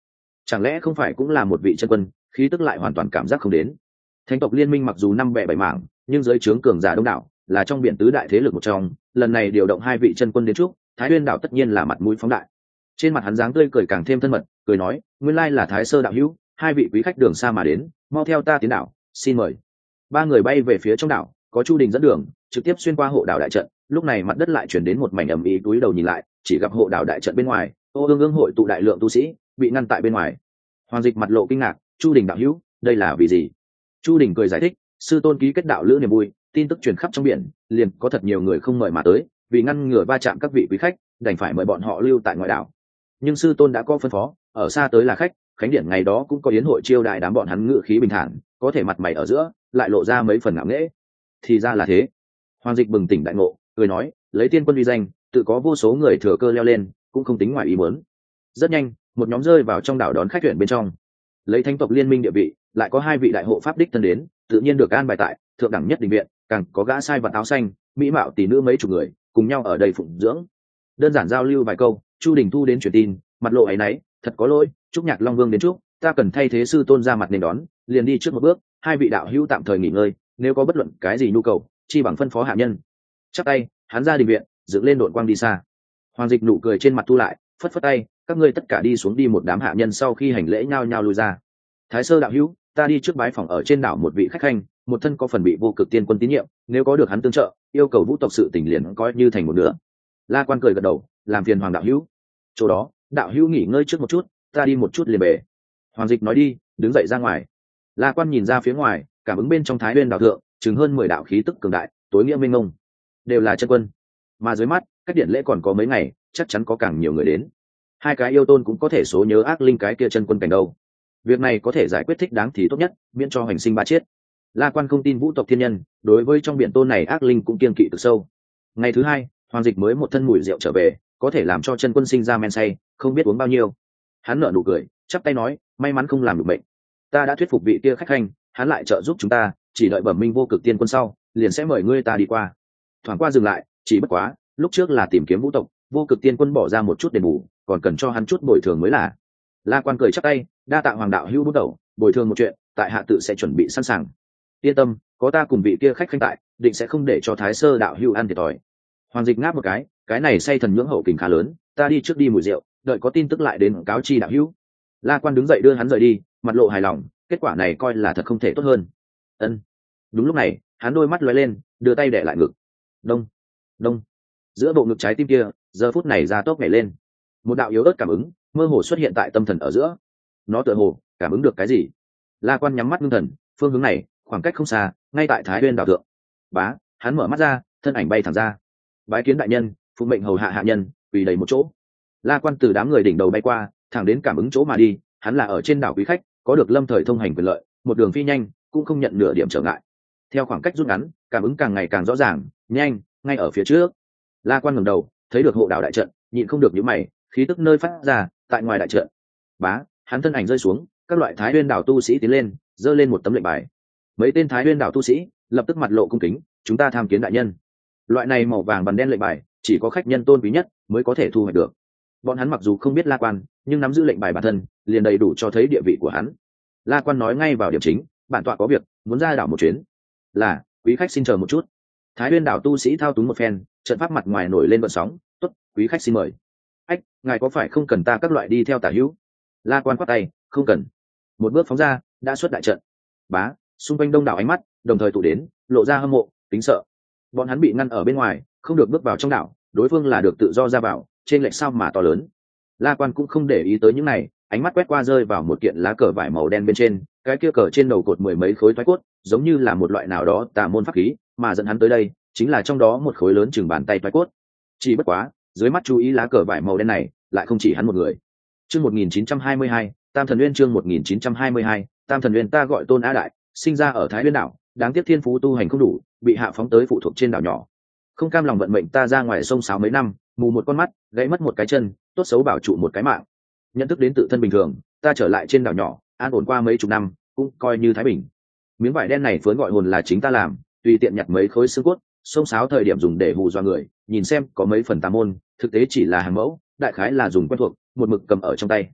Speaker 1: chẳng lẽ không phải cũng là một vị chân quân, khí tức lại hoàn toàn cảm giác không đến. Thánh tộc liên minh mặc dù năm bè bảy mảng, nhưng dưới trướng cường giả đông đảo, là trong biển tứ đại thế lực một trong, lần này điều động hai vị chân quân đến trước, Thái Nguyên đảo tất nhiên là mặt mũi phóng đại. Trên mặt hắn dáng tươi cười càng thêm thân mật, cười nói, nguyên lai là Thái Sơ đạo hữu, hai vị quý khách đường xa mà đến, mau theo ta tiến đảo, xin mời. Ba người bay về phía trong đảo, có Chu Đình dẫn đường, trực tiếp xuyên qua hộ đảo đại trận. Lúc này mặt đất lại chuyển đến một mảnh ẩm ý, túi đầu nhìn lại, chỉ gặp hộ đảo đại trận bên ngoài, ô ương ương hội tụ đại lượng tu sĩ, bị ngăn tại bên ngoài. Hoàng Dịch mặt lộ kinh ngạc, Chu Đình đạo hữu, đây là vì gì? Chu Đình cười giải thích, sư tôn ký kết đạo lữ niềm vui, tin tức truyền khắp trong biển, liền có thật nhiều người không mời mà tới, vì ngăn ngừa va chạm các vị quý khách, đành phải mời bọn họ lưu tại ngoài đảo. Nhưng sư tôn đã có phân phó, ở xa tới là khách, khánh điện ngày đó cũng có yến hội chiêu đại đám bọn hắn, ngự khí bình thản, có thể mặt mày ở giữa lại lộ ra mấy phần ngạo nghễ. Thì ra là thế. Hoàng Dịch bừng tỉnh đại ngộ, cười nói, lấy tiên quân uy danh, tự có vô số người thừa cơ leo lên, cũng không tính ngoài ý muốn. Rất nhanh, một nhóm rơi vào trong đảo đón khách tuyển bên trong. Lấy thánh tộc liên minh địa vị, lại có hai vị đại hộ pháp đích thân đến, tự nhiên được an bài tại thượng đẳng nhất đình viện, càng có gã sai vật áo xanh, mỹ mạo tỷ nữ mấy chục người cùng nhau ở đây phụng dưỡng. Đơn giản giao lưu vài câu, Chu Đình thu đến truyền tin, mặt lộ áy náy, thật có lỗi, chúc Nhạc Long Vương đến chúc, ta cần thay thế sư tôn ra mặt nên đón, liền đi trước một bước, hai vị đạo hữu tạm thời nghỉ ngơi, nếu có bất luận cái gì nhu cầu, chi bằng phân phó hạ nhân. Chắp tay, hắn ra đình viện, dựng lên đội quang đi xa. Hoàng Dịch nụ cười trên mặt thu lại, phất phất tay, các ngươi tất cả đi xuống đi. Một đám hạ nhân sau khi hành lễ nhao nhao lui ra. Thái Sơ đạo hữu, ta đi trước bái phòng ở trên đảo một vị khách khanh, một thân có phần bị vô cực tiên quân tín nhiệm, nếu có được hắn tương trợ, yêu cầu vũ tộc sự tình liền coi như thành một nửa. La Quan cười gật đầu, làm phiền Hoàng đạo hữu. Chỗ đó, đạo hữu nghỉ ngơi trước một chút, ta đi một chút liền về. Hoàng Dịch nói đi, đứng dậy ra ngoài. La Quan nhìn ra phía ngoài, cảm ứng bên trong Thái Nguyên đảo thượng, chừng hơn mười đạo khí tức cường đại, tối nghĩa minh ngông, đều là chân quân. Mà dưới mắt, cách điện lễ còn có mấy ngày, chắc chắn có càng nhiều người đến. Hai cái yêu tôn cũng có thể số nhớ ác linh cái kia chân quân cảnh đâu. Việc này có thể giải quyết thích đáng thì tốt nhất, miễn cho hành sinh ba chết. La Quan không tin vũ tộc thiên nhân, đối với trong biển tôn này ác linh cũng kiên kỵ cực sâu. Ngày thứ hai, Hoàng Dịch mới một thân mùi rượu trở về, có thể làm cho chân quân sinh ra men say, không biết uống bao nhiêu. Hắn nở nụ cười, chắp tay nói, may mắn không làm được bệnh. Ta đã thuyết phục vị kia khách khanh, hắn lại trợ giúp chúng ta, chỉ đợi bẩm minh vô cực tiên quân sau, liền sẽ mời ngươi ta đi qua. Thoảng qua dừng lại, chỉ bất quá, lúc trước là tìm kiếm vũ tộc, vô cực tiên quân bỏ ra một chút đền bù, còn cần cho hắn chút bồi thường mới là. La Quan cười chắp tay, đa tạ Hoàng đạo hữu bút đầu, bồi thường một chuyện, tại hạ tự sẽ chuẩn bị sẵn sàng. Yên tâm, có ta cùng vị kia khách khanh tại, định sẽ không để cho Thái Sơ đạo hữu ăn thiệt thòi. Hoàng Dịch ngáp một cái, cái này say thần nhưỡng hậu kình khá lớn, ta đi trước đi mùi rượu, đợi có tin tức lại đến cáo chi đạo hữu. La Quan đứng dậy đưa hắn rời đi, mặt lộ hài lòng, kết quả này coi là thật không thể tốt hơn. Ân. Đúng lúc này, hắn đôi mắt lóe lên, đưa tay đè lại ngực. Đông, đông. Giữa bộ ngực trái tim kia, giờ phút này ra tốc nhảy lên. Một đạo yếu ớt cảm ứng, mơ hồ xuất hiện tại tâm thần ở giữa. Nó tựa hồ cảm ứng được cái gì. La Quan nhắm mắt ngưng thần, phương hướng này, khoảng cách không xa, ngay tại Thái Nguyên đảo thượng. Bá, hắn mở mắt ra, thân ảnh bay thẳng ra. Bái kiến đại nhân, phụ mệnh hầu hạ hạ nhân, quỳ đầy một chỗ. La Quan từ đám người đỉnh đầu bay qua, thẳng đến cảm ứng chỗ mà đi. Hắn là ở trên đảo quý khách, có được lâm thời thông hành quyền lợi, một đường phi nhanh, cũng không nhận nửa điểm trở ngại. Theo khoảng cách rút ngắn, cảm ứng càng ngày càng rõ ràng, nhanh, ngay ở phía trước. La Quan ngẩng đầu, thấy được hộ đảo đại trận, nhịn không được nhíu mày, khí tức nơi phát ra, tại ngoài đại trận. Bá, hắn thân ảnh rơi xuống, các loại Thái Nguyên đảo tu sĩ tiến lên, giơ lên một tấm lệnh bài. Mấy tên Thái Nguyên đảo tu sĩ lập tức mặt lộ cung kính, chúng ta tham kiến đại nhân. Loại này màu vàng bàn đen lệnh bài, chỉ có khách nhân tôn quý nhất mới có thể thu hoạch được. Bọn hắn mặc dù không biết La Quan, nhưng nắm giữ lệnh bài bản thân, liền đầy đủ cho thấy địa vị của hắn. La Quan nói ngay vào điểm chính, bản tọa có việc, muốn ra đảo một chuyến. Là, quý khách xin chờ một chút. Thái Nguyên đảo tu sĩ thao túng một phen, trận pháp mặt ngoài nổi lên vận sóng, tốt, quý khách xin mời. Ách, ngài có phải không cần ta các loại đi theo tả hữu? La Quan quát tay, không cần. Một bước phóng ra, đã xuất đại trận. Bá, xung quanh đông đảo ánh mắt đồng thời tụ đến, lộ ra hâm mộ, tính sợ. Bọn hắn bị ngăn ở bên ngoài, không được bước vào trong đảo, đối phương là được tự do ra vào, trên lệch sao mà to lớn. La Quan cũng không để ý tới những này, ánh mắt quét qua rơi vào một kiện lá cờ vải màu đen bên trên, cái kia cờ trên đầu cột mười mấy khối thoái cốt, giống như là một loại nào đó tà môn pháp khí, mà dẫn hắn tới đây chính là trong đó một khối lớn chừng bàn tay thoái cốt. Chỉ bất quá, dưới mắt chú ý lá cờ vải màu đen này, lại không chỉ hắn một người. Chương một nghìn chín trăm hai mươi hai, Tam Thần Nguyên. Chương một nghìn chín trăm hai mươi hai, Tam Thần Nguyên. Ta gọi Tôn Á Đại, sinh ra ở Thái Nguyên đảo, đáng tiếc thiên phú tu hành không đủ, bị hạ phóng tới phụ thuộc trên đảo nhỏ. Không cam lòng vận mệnh ta ra ngoài sông sáo mấy năm, mù một con mắt, gãy mất một cái chân, tốt xấu bảo trụ một cái mạng. Nhận thức đến tự thân bình thường, ta trở lại trên đảo nhỏ, an ổn qua mấy chục năm, cũng coi như thái bình. Miếng vải đen này phớn gọi hồn là chính ta làm, tùy tiện nhặt mấy khối xương cốt, sông sáo thời điểm dùng để hù dọa người, nhìn xem có mấy phần tà môn, thực tế chỉ là hàng mẫu, đại khái là dùng quen thuộc, một mực cầm ở trong tay.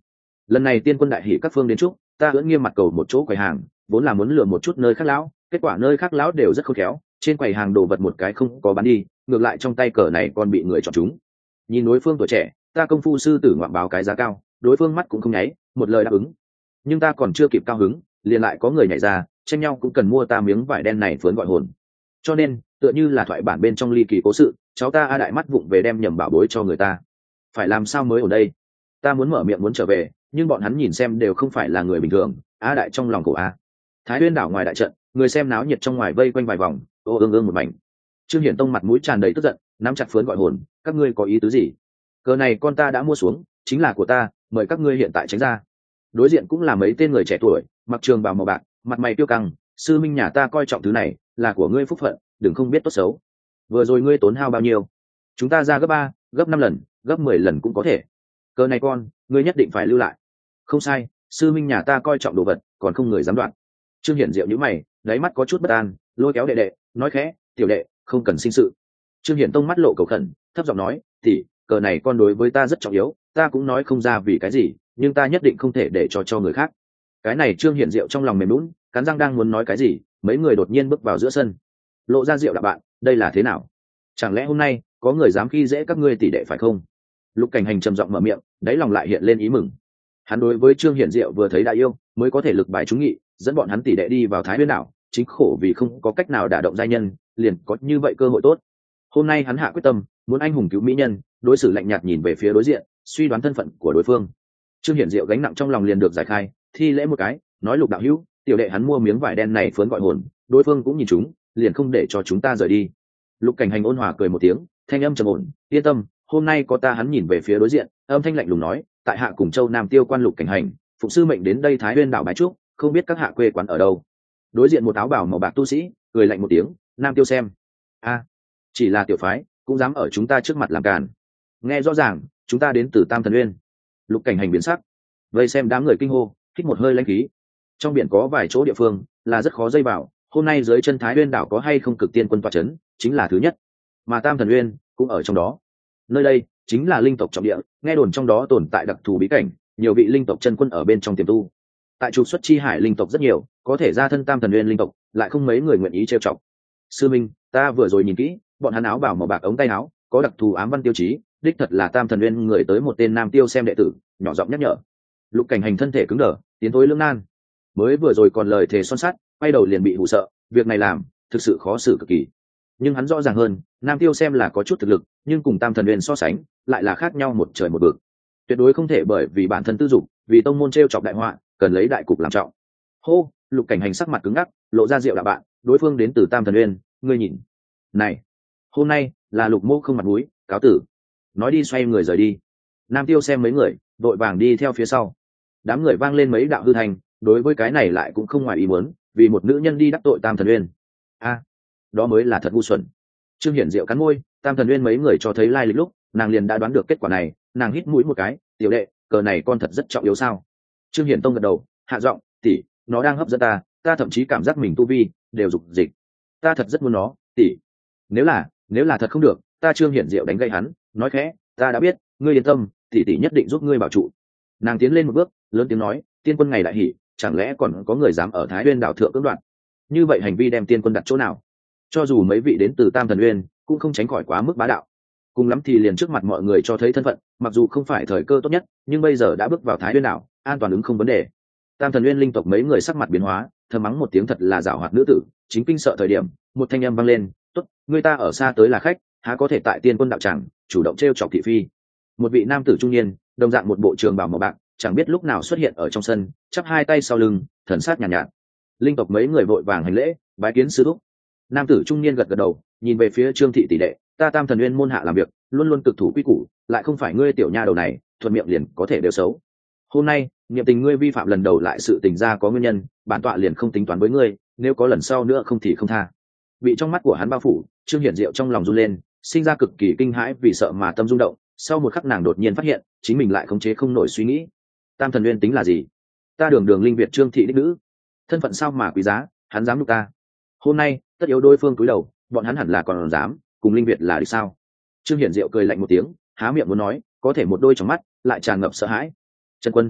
Speaker 1: lần này tiên quân đại hỷ các phương đến chúc, ta ưỡn nghiêm mặt cầu một chỗ quầy hàng, vốn là muốn lừa một chút nơi khác lão, kết quả nơi khác lão đều rất khôn khéo, trên quầy hàng đồ vật một cái không có bán đi, ngược lại trong tay cờ này còn bị người chọn chúng. Nhìn đối phương tuổi trẻ, ta công phu sư tử ngoạm báo cái giá cao, đối phương mắt cũng không nháy, một lời đáp ứng. Nhưng ta còn chưa kịp cao hứng, liền lại có người nhảy ra, tranh nhau cũng cần mua ta miếng vải đen này phớn gọi hồn. Cho nên tựa như là thoại bản bên trong ly kỳ cố sự, cháu ta a đại mắt vụng về đem nhầm bảo bối cho người ta, phải làm sao mới ở đây? Ta muốn mở miệng muốn trở về, nhưng bọn hắn nhìn xem đều không phải là người bình thường, a đại trong lòng cổ a. Thái Nguyên đảo ngoài đại trận, người xem náo nhiệt trong ngoài vây quanh vài vòng, ô ương ương một mảnh. Trương Hiển Tông mặt mũi tràn đầy tức giận, nắm chặt phớn gọi hồn, các ngươi có ý tứ gì? Cờ này con ta đã mua xuống, chính là của ta, mời các ngươi hiện tại tránh ra. Đối diện cũng là mấy tên người trẻ tuổi, mặc trường bào màu bạc, mặt mày tiêu căng, sư minh nhà ta coi trọng thứ này, là của ngươi phúc phận, đừng không biết tốt xấu. Vừa rồi ngươi tốn hao bao nhiêu? Chúng ta ra gấp ba, gấp năm lần, gấp mười lần cũng có thể. Cờ này con, ngươi nhất định phải lưu lại. Không sai, sư minh nhà ta coi trọng đồ vật, còn không người dám đoạt. Trương Hiển Diệu nhíu mày, đáy mắt có chút bất an, lôi kéo đệ đệ, nói khẽ, tiểu đệ, không cần sinh sự. Trương Hiển Tông mắt lộ cầu khẩn, thấp giọng nói, tỷ, cờ này con đối với ta rất trọng yếu, ta cũng nói không ra vì cái gì, nhưng ta nhất định không thể để cho cho người khác. Cái này Trương Hiển Diệu trong lòng mềm lún, cắn răng đang muốn nói cái gì, mấy người đột nhiên bước vào giữa sân. Lộ ra Diệu đạo bạn, đây là thế nào? Chẳng lẽ hôm nay có người dám khi dễ các ngươi tỷ đệ phải không? Lục Cảnh Hành trầm giọng mở miệng, đáy lòng lại hiện lên ý mừng. Hắn đối với Trương Hiển Diệu vừa thấy đã yêu, mới có thể lực bài trúng nghị, dẫn bọn hắn tỷ đệ đi vào Thái Nguyên đảo, chính khổ vì không có cách nào đả động giai nhân, liền có như vậy cơ hội tốt. Hôm nay hắn hạ quyết tâm, muốn anh hùng cứu mỹ nhân, đối xử lạnh nhạt nhìn về phía đối diện, suy đoán thân phận của đối phương. Trương Hiển Diệu gánh nặng trong lòng liền được giải khai, thi lễ một cái, nói Lục đạo hữu, tiểu đệ hắn mua miếng vải đen này phớn gọi hồn, đối phương cũng nhìn chúng, liền không để cho chúng ta rời đi. Lục Cảnh Hành ôn hòa cười một tiếng, thanh âm trầm ổn, yên tâm, hôm nay có ta. Hắn nhìn về phía đối diện, âm thanh lạnh lùng nói, tại hạ cùng Châu Nam Tiêu quan Lục Cảnh Hành, phụ sư mệnh đến đây Thái Nguyên đảo bái chúc, không biết các hạ quê quán ở đâu. Đối diện một áo bào màu bạc tu sĩ cười lạnh một tiếng, Nam Tiêu xem. A, chỉ là tiểu phái, cũng dám ở chúng ta trước mặt làm càn. Nghe rõ ràng, chúng ta đến từ Tam Thần Nguyên. Lục Cảnh Hành biến sắc, vây xem đám người kinh hô, hít một hơi lãnh khí. Trong biển có vài chỗ địa phương là rất khó dây vào, hôm nay dưới chân Thái Nguyên đảo có hay không cực tiên quân tọa chấn, chính là thứ nhất, mà Tam Thần Nguyên cũng ở trong đó. Nơi đây chính là linh tộc trọng địa, nghe đồn trong đó tồn tại đặc thù bí cảnh, nhiều vị linh tộc chân quân ở bên trong tiềm tu. Tại trục xuất chi hải linh tộc rất nhiều, có thể ra thân Tam Thần Nguyên linh tộc, lại không mấy người nguyện ý trêu chọc. Sư minh, ta vừa rồi nhìn kỹ, bọn hắn áo bảo màu bạc ống tay áo, có đặc thù ám văn tiêu chí, đích thật là Tam Thần Nguyên người tới một tên Nam Tiêu xem đệ tử, nhỏ giọng nhắc nhở. Lục Cảnh Hành thân thể cứng đờ, tiến thối lưỡng nan. Mới vừa rồi còn lời thề son sắt, quay đầu liền bị hù sợ, việc này làm thực sự khó xử cực kỳ. Nhưng hắn rõ ràng hơn, Nam Tiêu xem là có chút thực lực, nhưng cùng Tam Thần Nguyên so sánh, lại là khác nhau một trời một vực. Tuyệt đối không thể bởi vì bản thân tư dục, vì tông môn trêu chọc đại họa, cần lấy đại cục làm trọng. Hô, Lục Cảnh Hành sắc mặt cứng ngắc, lộ ra Diệu đạo bạn, đối phương đến từ Tam Thần Nguyên, ngươi nhìn. Này, hôm nay là Lục Mô không mặt mũi, cáo tử. Nói đi xoay người rời đi. Nam Tiêu xem mấy người, vội vàng đi theo phía sau. Đám người vang lên mấy đạo hư thành, đối với cái này lại cũng không ngoài ý muốn, vì một nữ nhân đi đắc tội Tam Thần Nguyên. A, đó mới là thật ngu xuẩn. Trương Hiển Diệu cắn môi, Tam Thần Nguyên mấy người cho thấy lai lịch lúc, nàng liền đã đoán được kết quả này, nàng hít mũi một cái, tiểu đệ, cờ này con thật rất trọng yếu sao? Trương Hiển Tông gật đầu, hạ giọng, tỷ, nó đang hấp dẫn ta, ta thậm chí cảm giác mình tu vi đều dục dịch, ta thật rất muốn nó, tỷ. Nếu là, nếu là thật không được, ta Trương Hiển Diệu đánh gây hắn, nói khẽ, ta đã biết, ngươi yên tâm, tỷ tỷ nhất định giúp ngươi bảo trụ. Nàng tiến lên một bước, lớn tiếng nói, tiên quân ngày đại hỉ, chẳng lẽ còn có người dám ở Thái Nguyên đảo thượng cưỡng đoạt? Như vậy hành vi đem tiên quân đặt chỗ nào? Cho dù mấy vị đến từ Tam Thần Nguyên, cũng không tránh khỏi quá mức bá đạo. Cùng lắm thì liền trước mặt mọi người cho thấy thân phận, mặc dù không phải thời cơ tốt nhất, nhưng bây giờ đã bước vào Thái Nguyên đảo, an toàn ứng không vấn đề. Tam Thần Nguyên linh tộc mấy người sắc mặt biến hóa, thầm mắng một tiếng thật là giảo hoạt nữ tử, chính kinh sợ thời điểm, một thanh âm vang lên, tốt, người ta ở xa tới là khách, há có thể tại tiên quân đạo tràng chủ động trêu chọc thị phi. Một vị nam tử trung niên, đồng dạng một bộ trường bào màu bạc, chẳng biết lúc nào xuất hiện ở trong sân, chắp hai tay sau lưng, thần sát nhàn nhạt, nhạt. Linh tộc mấy người vội vàng hành lễ, bái kiến sư thúc. Nam tử trung niên gật gật đầu, nhìn về phía Trương thị tỷ đệ, ta Tam Thần Nguyên môn hạ làm việc, luôn luôn cực thủ quy củ, lại không phải ngươi tiểu nha đầu này, thuận miệng liền có thể đều xấu. Hôm nay, niệm tình ngươi vi phạm lần đầu lại sự tình ra có nguyên nhân, bản tọa liền không tính toán với ngươi, nếu có lần sau nữa không thì không tha. Bị trong mắt của hắn bao phủ, Trương Hiển Diệu trong lòng run lên, sinh ra cực kỳ kinh hãi vì sợ mà tâm rung động. Sau một khắc nàng đột nhiên phát hiện, chính mình lại khống chế không nổi suy nghĩ. Tam Thần Nguyên tính là gì? Ta đường đường linh Việt Trương thị đích nữ, thân phận sao mà quý giá, hắn dám nhục ta? Hôm nay, tất yếu đối phương cúi đầu, bọn hắn hẳn là còn dám cùng linh Việt là đi sao? Trương Hiển Diệu cười lạnh một tiếng, há miệng muốn nói, có thể một đôi trong mắt lại tràn ngập sợ hãi. Chân quân,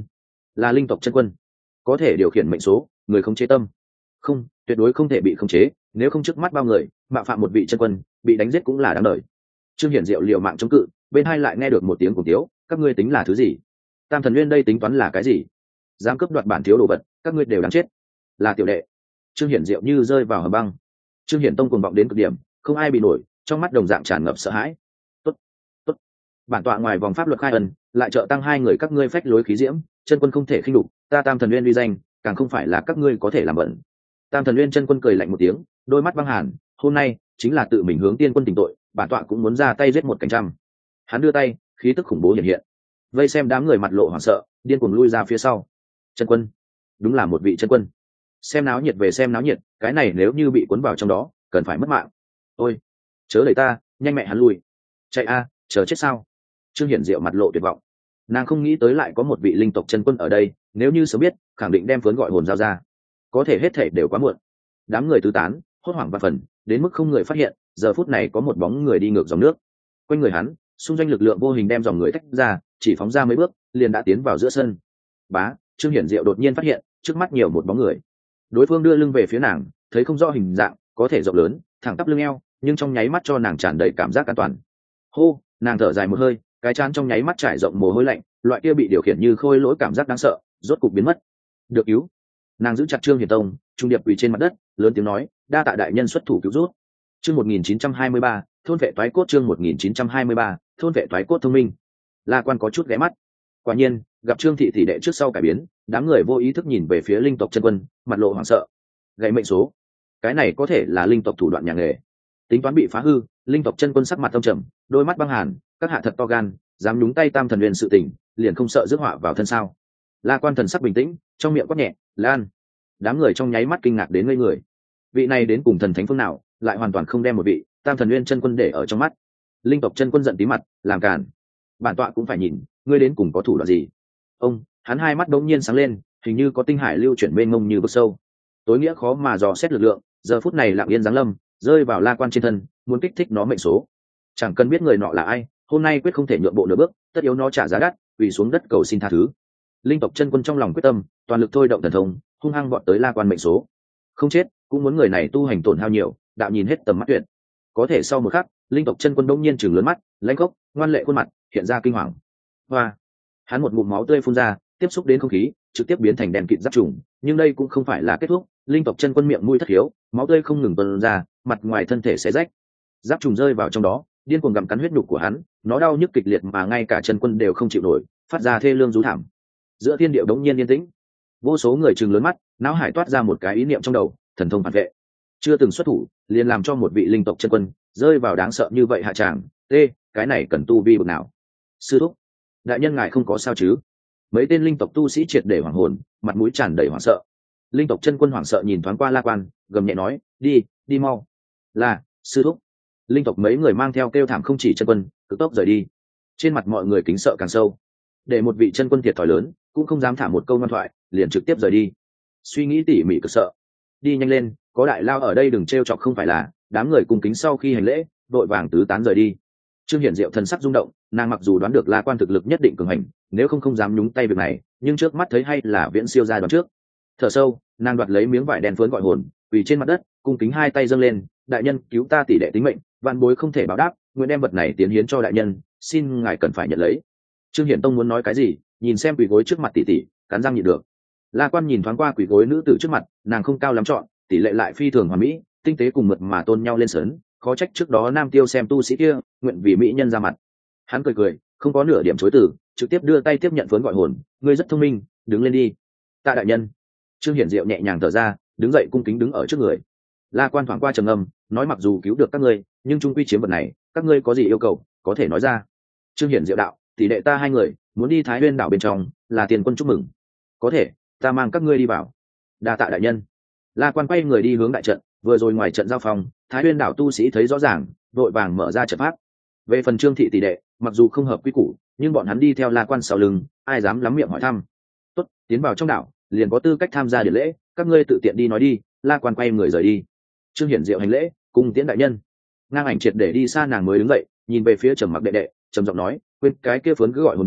Speaker 1: là linh tộc chân quân, có thể điều khiển mệnh số, người không chế tâm. Không, tuyệt đối không thể bị khống chế, nếu không trước mắt bao người mạo phạm một vị chân quân, bị đánh giết cũng là đáng đời. Trương Hiển Diệu liều mạng chống cự, bên hai lại nghe được một tiếng cùng tiếu, các ngươi tính là thứ gì? Tam Thần Nguyên đây tính toán là cái gì? Dám cướp đoạt bản thiếu đồ vật, các ngươi đều đáng chết. Là tiểu đệ. Trương Hiển Diệu như rơi vào hầm băng. Trương Hiển Tông cuồng vọng đến cực điểm, không ai bị nổi, trong mắt đồng dạng tràn ngập sợ hãi. Tốt, tốt. Bản tọa ngoài vòng pháp luật khai ân, lại trợ tăng hai người các ngươi phách lối khí diễm, chân quân không thể khinh đục, ta Tam Thần Nguyên uy danh, càng không phải là các ngươi có thể làm bẩn. Tam Thần Nguyên chân quân cười lạnh một tiếng, đôi mắt băng hàn, hôm nay chính là tự mình hướng tiên quân tỉnh tội, bản tọa cũng muốn ra tay giết một cảnh trăm. Hắn đưa tay, khí tức khủng bố hiện hiện, vây xem đám người mặt lộ hoảng sợ, điên cuồng lui ra phía sau. Chân quân, đúng là một vị chân quân. Xem náo nhiệt về xem náo nhiệt, cái này nếu như bị cuốn vào trong đó, cần phải mất mạng. Ôi, chớ đẩy ta, nhanh mẹ hắn lui. Chạy a, chờ chết sao? Trương Hiển Diệu mặt lộ tuyệt vọng. Nàng không nghĩ tới lại có một vị linh tộc chân quân ở đây, nếu như sớm biết, khẳng định đem phớn gọi hồn giao ra. Có thể hết thể đều quá muộn. Đám người tứ tán, hốt hoảng và phần, đến mức không người phát hiện, giờ phút này có một bóng người đi ngược dòng nước. Quanh người hắn, xung doanh lực lượng vô hình đem dòng người tách ra, chỉ phóng ra mấy bước, liền đã tiến vào giữa sân. Bá, Trương Hiển Diệu đột nhiên phát hiện, trước mắt nhiều một bóng người. Đối phương đưa lưng về phía nàng, thấy không rõ hình dạng, có thể rộng lớn, thẳng tắp lưng eo, nhưng trong nháy mắt cho nàng tràn đầy cảm giác an toàn. Hô, nàng thở dài một hơi, cái trán trong nháy mắt trải rộng mồ hôi lạnh, loại kia bị điều khiển như khôi lỗi cảm giác đáng sợ, rốt cục biến mất. Được cứu. Nàng giữ chặt Trương Hiển Tông, trung điệp quỳ trên mặt đất, lớn tiếng nói, đa tạ đại nhân xuất thủ cứu rút. Chương một nghìn chín trăm hai mươi ba, thôn vệ toái cốt. Chương một nghìn chín trăm hai mươi ba, thôn vệ toái cốt thông minh. La Quan có chút ghé mắt. Quả nhiên, gặp Trương thị tỷ đệ trước sau cải biến, đám người vô ý thức nhìn về phía linh tộc chân quân, mặt lộ hoảng sợ. Gãy mệnh số, cái này có thể là linh tộc thủ đoạn nhà nghề. Tính toán bị phá hư, linh tộc chân quân sắc mặt tâm trầm, đôi mắt băng hàn, các hạ thật to gan, dám nhúng tay Tam Thần Nguyên sự tình, liền không sợ rước họa vào thân sao? La Quan thần sắc bình tĩnh, trong miệng quát nhẹ, Lan. Đám người trong nháy mắt kinh ngạc đến ngây người. Vị này đến cùng thần thánh phương nào, lại hoàn toàn không đem một vị Tam Thần Nguyên chân quân để ở trong mắt. Linh tộc chân quân giận tí mặt, làm càn. Bản tọa cũng phải nhìn, ngươi đến cùng có thủ đoạn gì? Ông, hắn hai mắt đống nhiên sáng lên, hình như có tinh hải lưu chuyển mênh mông như vực sâu. Tối nghĩa khó mà dò xét lực lượng, giờ phút này lặng yên giáng lâm, rơi vào La Quan trên thân, muốn kích thích nó mệnh số. Chẳng cần biết người nọ là ai, hôm nay quyết không thể nhượng bộ nửa bước, tất yếu nó trả giá đắt, quỳ xuống đất cầu xin tha thứ. Linh tộc chân quân trong lòng quyết tâm, toàn lực thôi động thần thông, hung hăng vọt tới La Quan mệnh số. Không chết, cũng muốn người này tu hành tổn hao nhiều, đạo nhìn hết tầm mắt tuyệt. Có thể sau một khắc, linh tộc chân quân đống nhiên trừng lớn mắt, lãnh khốc, ngoan lệ khuôn mặt hiện ra kinh hoàng. Hoa, hắn một ngụm máu tươi phun ra, tiếp xúc đến không khí, trực tiếp biến thành đèn kịt giáp trùng. Nhưng đây cũng không phải là kết thúc, linh tộc chân quân miệng mũi thất hiếu, máu tươi không ngừng tuôn ra, mặt ngoài thân thể xé rách, giáp trùng rơi vào trong đó, điên cuồng gặm cắn huyết nhục của hắn, nó đau nhức kịch liệt mà ngay cả chân quân đều không chịu nổi, phát ra thê lương rú thảm. Giữa thiên địa đống nhiên yên tĩnh, vô số người trừng lớn mắt, não hải toát ra một cái ý niệm trong đầu, thần thông phản vệ. Chưa từng xuất thủ, liền làm cho một vị linh tộc chân quân rơi vào đáng sợ như vậy hạ tràng. Ê, cái này cần tu vi bậc nào? Sư thúc, đại nhân ngài không có sao chứ? Mấy tên linh tộc tu sĩ triệt để hoảng hồn, mặt mũi tràn đầy hoảng sợ. Linh tộc chân quân hoảng sợ nhìn thoáng qua La Quan, gầm nhẹ nói, đi, đi mau. Là, sư thúc. Linh tộc mấy người mang theo kêu thảm không chỉ chân quân, cực tốc rời đi. Trên mặt mọi người kính sợ càng sâu. Để một vị chân quân thiệt thòi lớn, cũng không dám thả một câu ngoan thoại, liền trực tiếp rời đi. Suy nghĩ tỉ mỉ cực sợ. Đi nhanh lên, có đại lao ở đây đừng trêu chọc không phải là. Đám người cùng kính sau khi hành lễ, vội vàng tứ tán rời đi. Trương Hiển Diệu thần sắc rung động, nàng mặc dù đoán được La Quan thực lực nhất định cường hành, nếu không không dám nhúng tay việc này, nhưng trước mắt thấy hay là viễn siêu ra đoán trước. Thở sâu, nàng đoạt lấy miếng vải đen phớn gọi hồn, quỳ trên mặt đất, cung kính hai tay dâng lên, đại nhân cứu ta tỷ đệ tính mệnh, vạn bối không thể báo đáp, nguyện đem vật này tiến hiến cho đại nhân, xin ngài cần phải nhận lấy. Trương Hiển Tông muốn nói cái gì, nhìn xem quỳ gối trước mặt tỷ tỷ, cắn răng nhịn được. La Quan nhìn thoáng qua quỳ gối nữ tử trước mặt, nàng không cao lắm chọn, tỷ lệ lại phi thường hoàn mỹ, tinh tế cùng mượt mà tôn nhau lên sớn, khó trách trước đó Nam Tiêu xem tu sĩ kia, nguyện vì mỹ nhân ra mặt. Hắn cười cười, không có nửa điểm chối từ, trực tiếp đưa tay tiếp nhận phớn gọi hồn, ngươi rất thông minh, đứng lên đi. Tạ đại nhân. Trương Hiển Diệu nhẹ nhàng thở ra, đứng dậy cung kính đứng ở trước người. La Quan thoáng qua trầm ngâm, nói mặc dù cứu được các ngươi, nhưng chung quy chiếm vật này, các ngươi có gì yêu cầu, có thể nói ra. Trương Hiển Diệu đạo, tỷ đệ ta hai người muốn đi Thái Nguyên đảo bên trong, là tiền quân chúc mừng. Có thể, ta mang các ngươi đi vào. Đa tạ đại nhân. La Quan quay người đi hướng đại trận, vừa rồi ngoài trận giao phòng, Thái Nguyên đảo tu sĩ thấy rõ ràng, vội vàng mở ra trận pháp. Về phần Trương thị tỷ đệ, mặc dù không hợp quy củ, nhưng bọn hắn đi theo La Quan sau lưng, ai dám lắm miệng hỏi thăm. Tốt, tiến vào trong đảo, liền có tư cách tham gia điện lễ, các ngươi tự tiện đi nói đi. La Quan quay người rời đi. Trương Hiển Diệu hành lễ, cùng tiễn đại nhân. Ngang ảnh triệt để đi xa, nàng mới đứng dậy, nhìn về phía Trầm Mặc đệ đệ, trầm giọng nói, quên cái kia phớn cứ gọi hồn đi,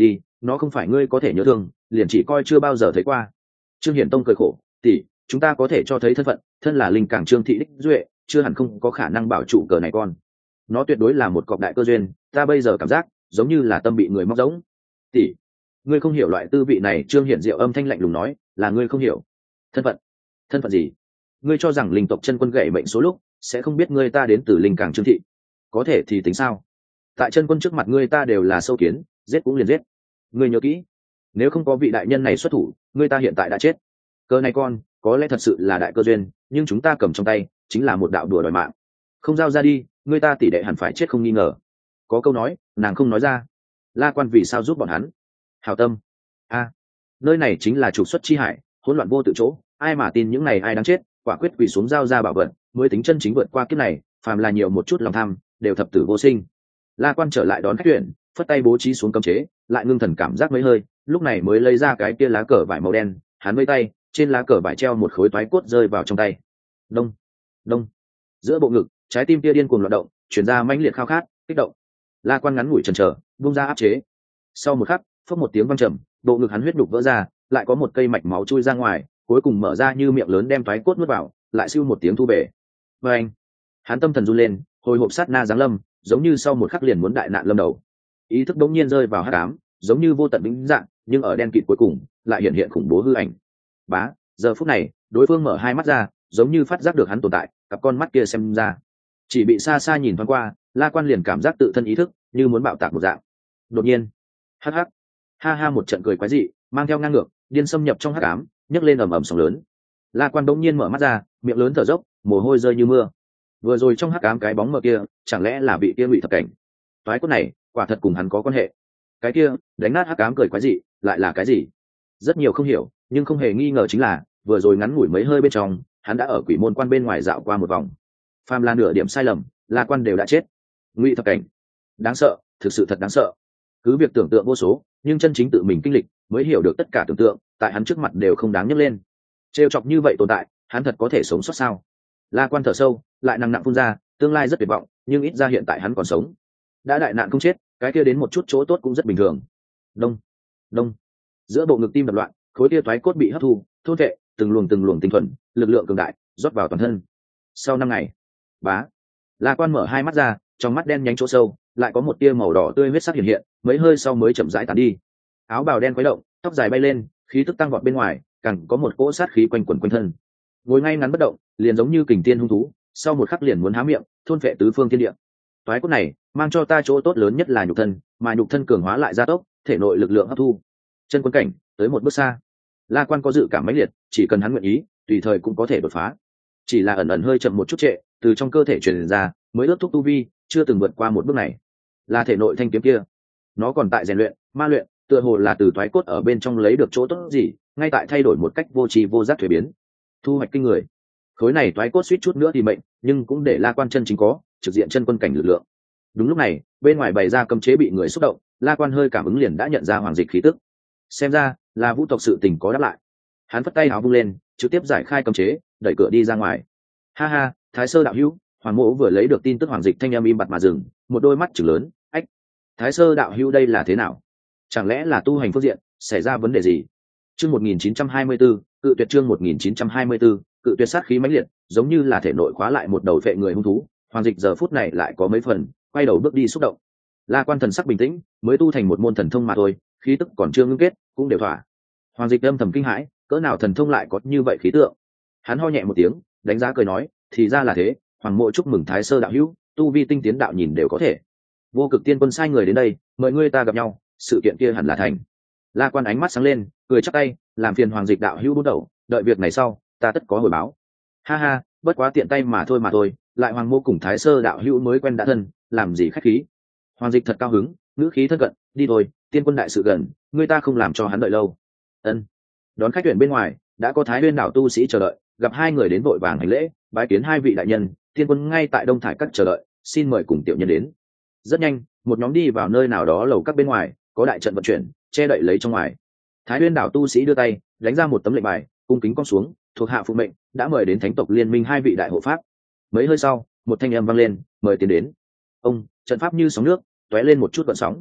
Speaker 1: nó không phải ngươi có thể nhớ thương, liền chỉ coi chưa bao giờ thấy qua. Trương Hiển Tông cười khổ, tỷ, chúng ta có thể cho thấy thân phận, thân là linh cảng Trương thị đích duệ, chưa hẳn không có khả năng bảo trụ cờ này con. Nó tuyệt đối là một cọc đại cơ duyên, ta bây giờ cảm giác giống như là tâm bị người móc giống. Tỷ, ngươi không hiểu loại tư vị này. Trương Hiển Diệu âm thanh lạnh lùng nói, là ngươi không hiểu. Thân phận? Thân phận gì? Ngươi cho rằng linh tộc chân quân gậy mệnh số lúc sẽ không biết ngươi ta đến từ linh cảng Trương thị? Có thể thì tính sao? Tại chân quân trước mặt ngươi ta đều là sâu kiến, giết cũng liền giết. Ngươi nhớ kỹ, nếu không có vị đại nhân này xuất thủ, ngươi ta hiện tại đã chết. Cơ này con có lẽ thật sự là đại cơ duyên, nhưng chúng ta cầm trong tay chính là một đạo đùa đòi mạng. Không giao ra đi, ngươi ta tỷ đệ hẳn phải chết không nghi ngờ. Có câu nói, nàng không nói ra. La Quan vì sao giúp bọn hắn? Hảo tâm. A, nơi này chính là trục xuất chi hải, hỗn loạn vô tự chỗ, ai mà tin những này ai đáng chết, quả quyết quỳ xuống giao ra bảo vật, mới tính chân chính vượt qua kiếp này, phàm là nhiều một chút lòng tham, đều thập tử vô sinh. La Quan trở lại đón khách tuyển, phất tay bố trí xuống cấm chế, lại ngưng thần cảm giác mấy hơi, lúc này mới lấy ra cái kia lá cờ vải màu đen, hắn vây tay, trên lá cờ vải treo một khối toái cốt rơi vào trong tay. Đông, đông. Giữa bộ ngực, trái tim kia điên cuồng loạn động, truyền ra mãnh liệt khao khát, kích động. La Quan ngắn ngủi chần chờ, buông ra áp chế. Sau một khắc, phốc một tiếng vang trầm, bộ ngực hắn huyết đục vỡ ra, lại có một cây mạch máu chui ra ngoài, cuối cùng mở ra như miệng lớn đem toái cốt nuốt vào, lại siêu một tiếng thu về. Và anh, hắn tâm thần run lên, hồi hộp sát na giáng lâm, giống như sau một khắc liền muốn đại nạn lâm đầu. Ý thức đống nhiên rơi vào hắc ám, giống như vô tận vĩnh dạng, nhưng ở đen kịt cuối cùng lại hiện hiện khủng bố hư ảnh. Bá, giờ phút này, đối phương mở hai mắt ra, giống như phát giác được hắn tồn tại, cặp con mắt kia xem ra, chỉ bị xa xa nhìn thoáng qua, La Quan liền cảm giác tự thân ý thức như muốn bạo tạc một dạng. Đột nhiên, hắc hắc, ha ha một trận cười quái dị, mang theo ngang ngược, điên xâm nhập trong hắc ám, nhấc lên ầm ầm sóng lớn. La Quan đống nhiên mở mắt ra, miệng lớn thở dốc, mồ hôi rơi như mưa. Vừa rồi trong hắc ám cái bóng mờ kia, chẳng lẽ là bị kia Ngụy Thập Cảnh? Toái cốt này, quả thật cùng hắn có quan hệ. Cái kia, đánh nát hắc ám cười quái dị, lại là cái gì? Rất nhiều không hiểu, nhưng không hề nghi ngờ chính là, vừa rồi ngắn ngủi mấy hơi bên trong, hắn đã ở Quỷ Môn Quan bên ngoài dạo qua một vòng. Phàm là nửa điểm sai lầm, La Quan đều đã chết. Ngụy Thập Cảnh, đáng sợ, thực sự thật đáng sợ. Cứ việc tưởng tượng vô số, nhưng chân chính tự mình kinh lịch, mới hiểu được tất cả tưởng tượng, tại hắn trước mặt đều không đáng nhấc lên. Trêu chọc như vậy tồn tại, hắn thật có thể sống sót sao? La Quan thở sâu, lại nặng nặng phun ra, tương lai rất tuyệt vọng, nhưng ít ra hiện tại hắn còn sống. Đã đại nạn không chết, cái kia đến một chút chỗ tốt cũng rất bình thường. Đông, đông. Giữa bộ ngực tim đập loạn, khối kia toái cốt bị hấp thu, thôn vệ, từng luồng từng luồng tinh thuần, lực lượng cường đại rót vào toàn thân. Sau năm ngày, bá, La Quan mở hai mắt ra, trong mắt đen nhánh chỗ sâu, lại có một tia màu đỏ tươi huyết sắc hiện hiện, mấy hơi sau mới chậm rãi tàn đi. Áo bào đen quấy động, tóc dài bay lên, khí tức tăng vọt bên ngoài, càng có một cỗ sát khí quanh quẩn quanh thân. Ngồi ngay ngắn bất động, liền giống như kình tiên hung thú, sau một khắc liền muốn há miệng, thôn phệ tứ phương thiên địa. Toái cốt này, mang cho ta chỗ tốt lớn nhất là nhục thân, mà nhục thân cường hóa lại gia tốc, thể nội lực lượng hấp thu. Chân quân cảnh, tới một bước xa. La Quan có dự cảm mãnh liệt, chỉ cần hắn nguyện ý, tùy thời cũng có thể đột phá. Chỉ là ẩn ẩn hơi chậm một chút trệ, từ trong cơ thể truyền ra, mới ước thúc tu vi, chưa từng vượt qua một bước này. Là thể nội thanh kiếm kia, nó còn tại rèn luyện, ma luyện, tựa hồ là từ toái cốt ở bên trong lấy được chỗ tốt gì, ngay tại thay đổi một cách vô tri vô giác thuế biến. Thu hoạch kinh người. Khối này toái cốt suýt chút nữa thì mệnh, nhưng cũng để La Quan chân chính có trực diện chân quân cảnh lực lượng. Đúng lúc này, bên ngoài bày ra cấm chế bị người xúc động, La Quan hơi cảm ứng liền đã nhận ra hoàng dịch khí tức. Xem ra là Vũ tộc sự tình có đáp lại. Hắn phất tay háo vung lên, trực tiếp giải khai cấm chế, đẩy cửa đi ra ngoài. Ha ha, Thái Sơ đạo hữu, Hoàng Mỗ vừa lấy được tin tức hoàng dịch thanh âm im bặt mà dừng, một đôi mắt trừng lớn, ách, Thái Sơ đạo hữu đây là thế nào? Chẳng lẽ là tu hành phương diện xảy ra vấn đề gì? Chương một nghìn chín trăm hai mươi chín, cự tuyệt chương một nghìn chín trăm hai mươi chín, cự tuyệt sát khí mãnh liệt, giống như là thể nội khóa lại một đầu phệ người hung thú, hoàng dịch giờ phút này lại có mấy phần, quay đầu bước đi xúc động. La Quan thần sắc bình tĩnh, mới tu thành một môn thần thông mà thôi, khí tức còn chưa ngưng kết, cũng đều thỏa. Hoàng dịch âm thầm kinh hãi, cỡ nào thần thông lại có như vậy khí tượng. Hắn ho nhẹ một tiếng, đánh giá cười nói, thì ra là thế, Hoàng Mộ chúc mừng Thái Sơ đạo hữu, tu vi tinh tiến đạo nhìn đều có thể. Vô Cực Tiên Quân sai người đến đây, mời ngươi ta gặp nhau, sự kiện kia hẳn là thành. La Quan ánh mắt sáng lên, cười chắp tay, làm phiền Hoàng dịch đạo hữu bút đầu, đợi việc này sau, ta tất có hồi báo. Ha ha, bất quá tiện tay mà thôi mà thôi, lại Hoàng Mô cùng Thái Sơ đạo hữu mới quen đã thân, làm gì khách khí. Hoàng dịch thật cao hứng, ngữ khí thân cận, đi thôi, Tiên Quân đại sự gần, ngươi ta không làm cho hắn đợi lâu. Ân. Đón khách tuyển bên ngoài, đã có Thái Nguyên đảo tu sĩ chờ đợi, gặp hai người đến vội vàng hành lễ, bái kiến hai vị đại nhân, Tiên Quân ngay tại Đông Thải các chờ đợi, xin mời cùng tiểu nhân đến. Rất nhanh, một nhóm đi vào nơi nào đó lầu các bên ngoài, có đại trận vận chuyển, che đậy lấy trong ngoài. Thái Nguyên đảo tu sĩ đưa tay, đánh ra một tấm lệnh bài, cung kính cong xuống, thuộc hạ phụ mệnh, đã mời đến Thánh tộc Liên minh hai vị đại hộ pháp. Mấy hơi sau, một thanh âm vang lên, mời tiến đến. Ông, trận pháp như sóng nước, tóe lên một chút gợn sóng.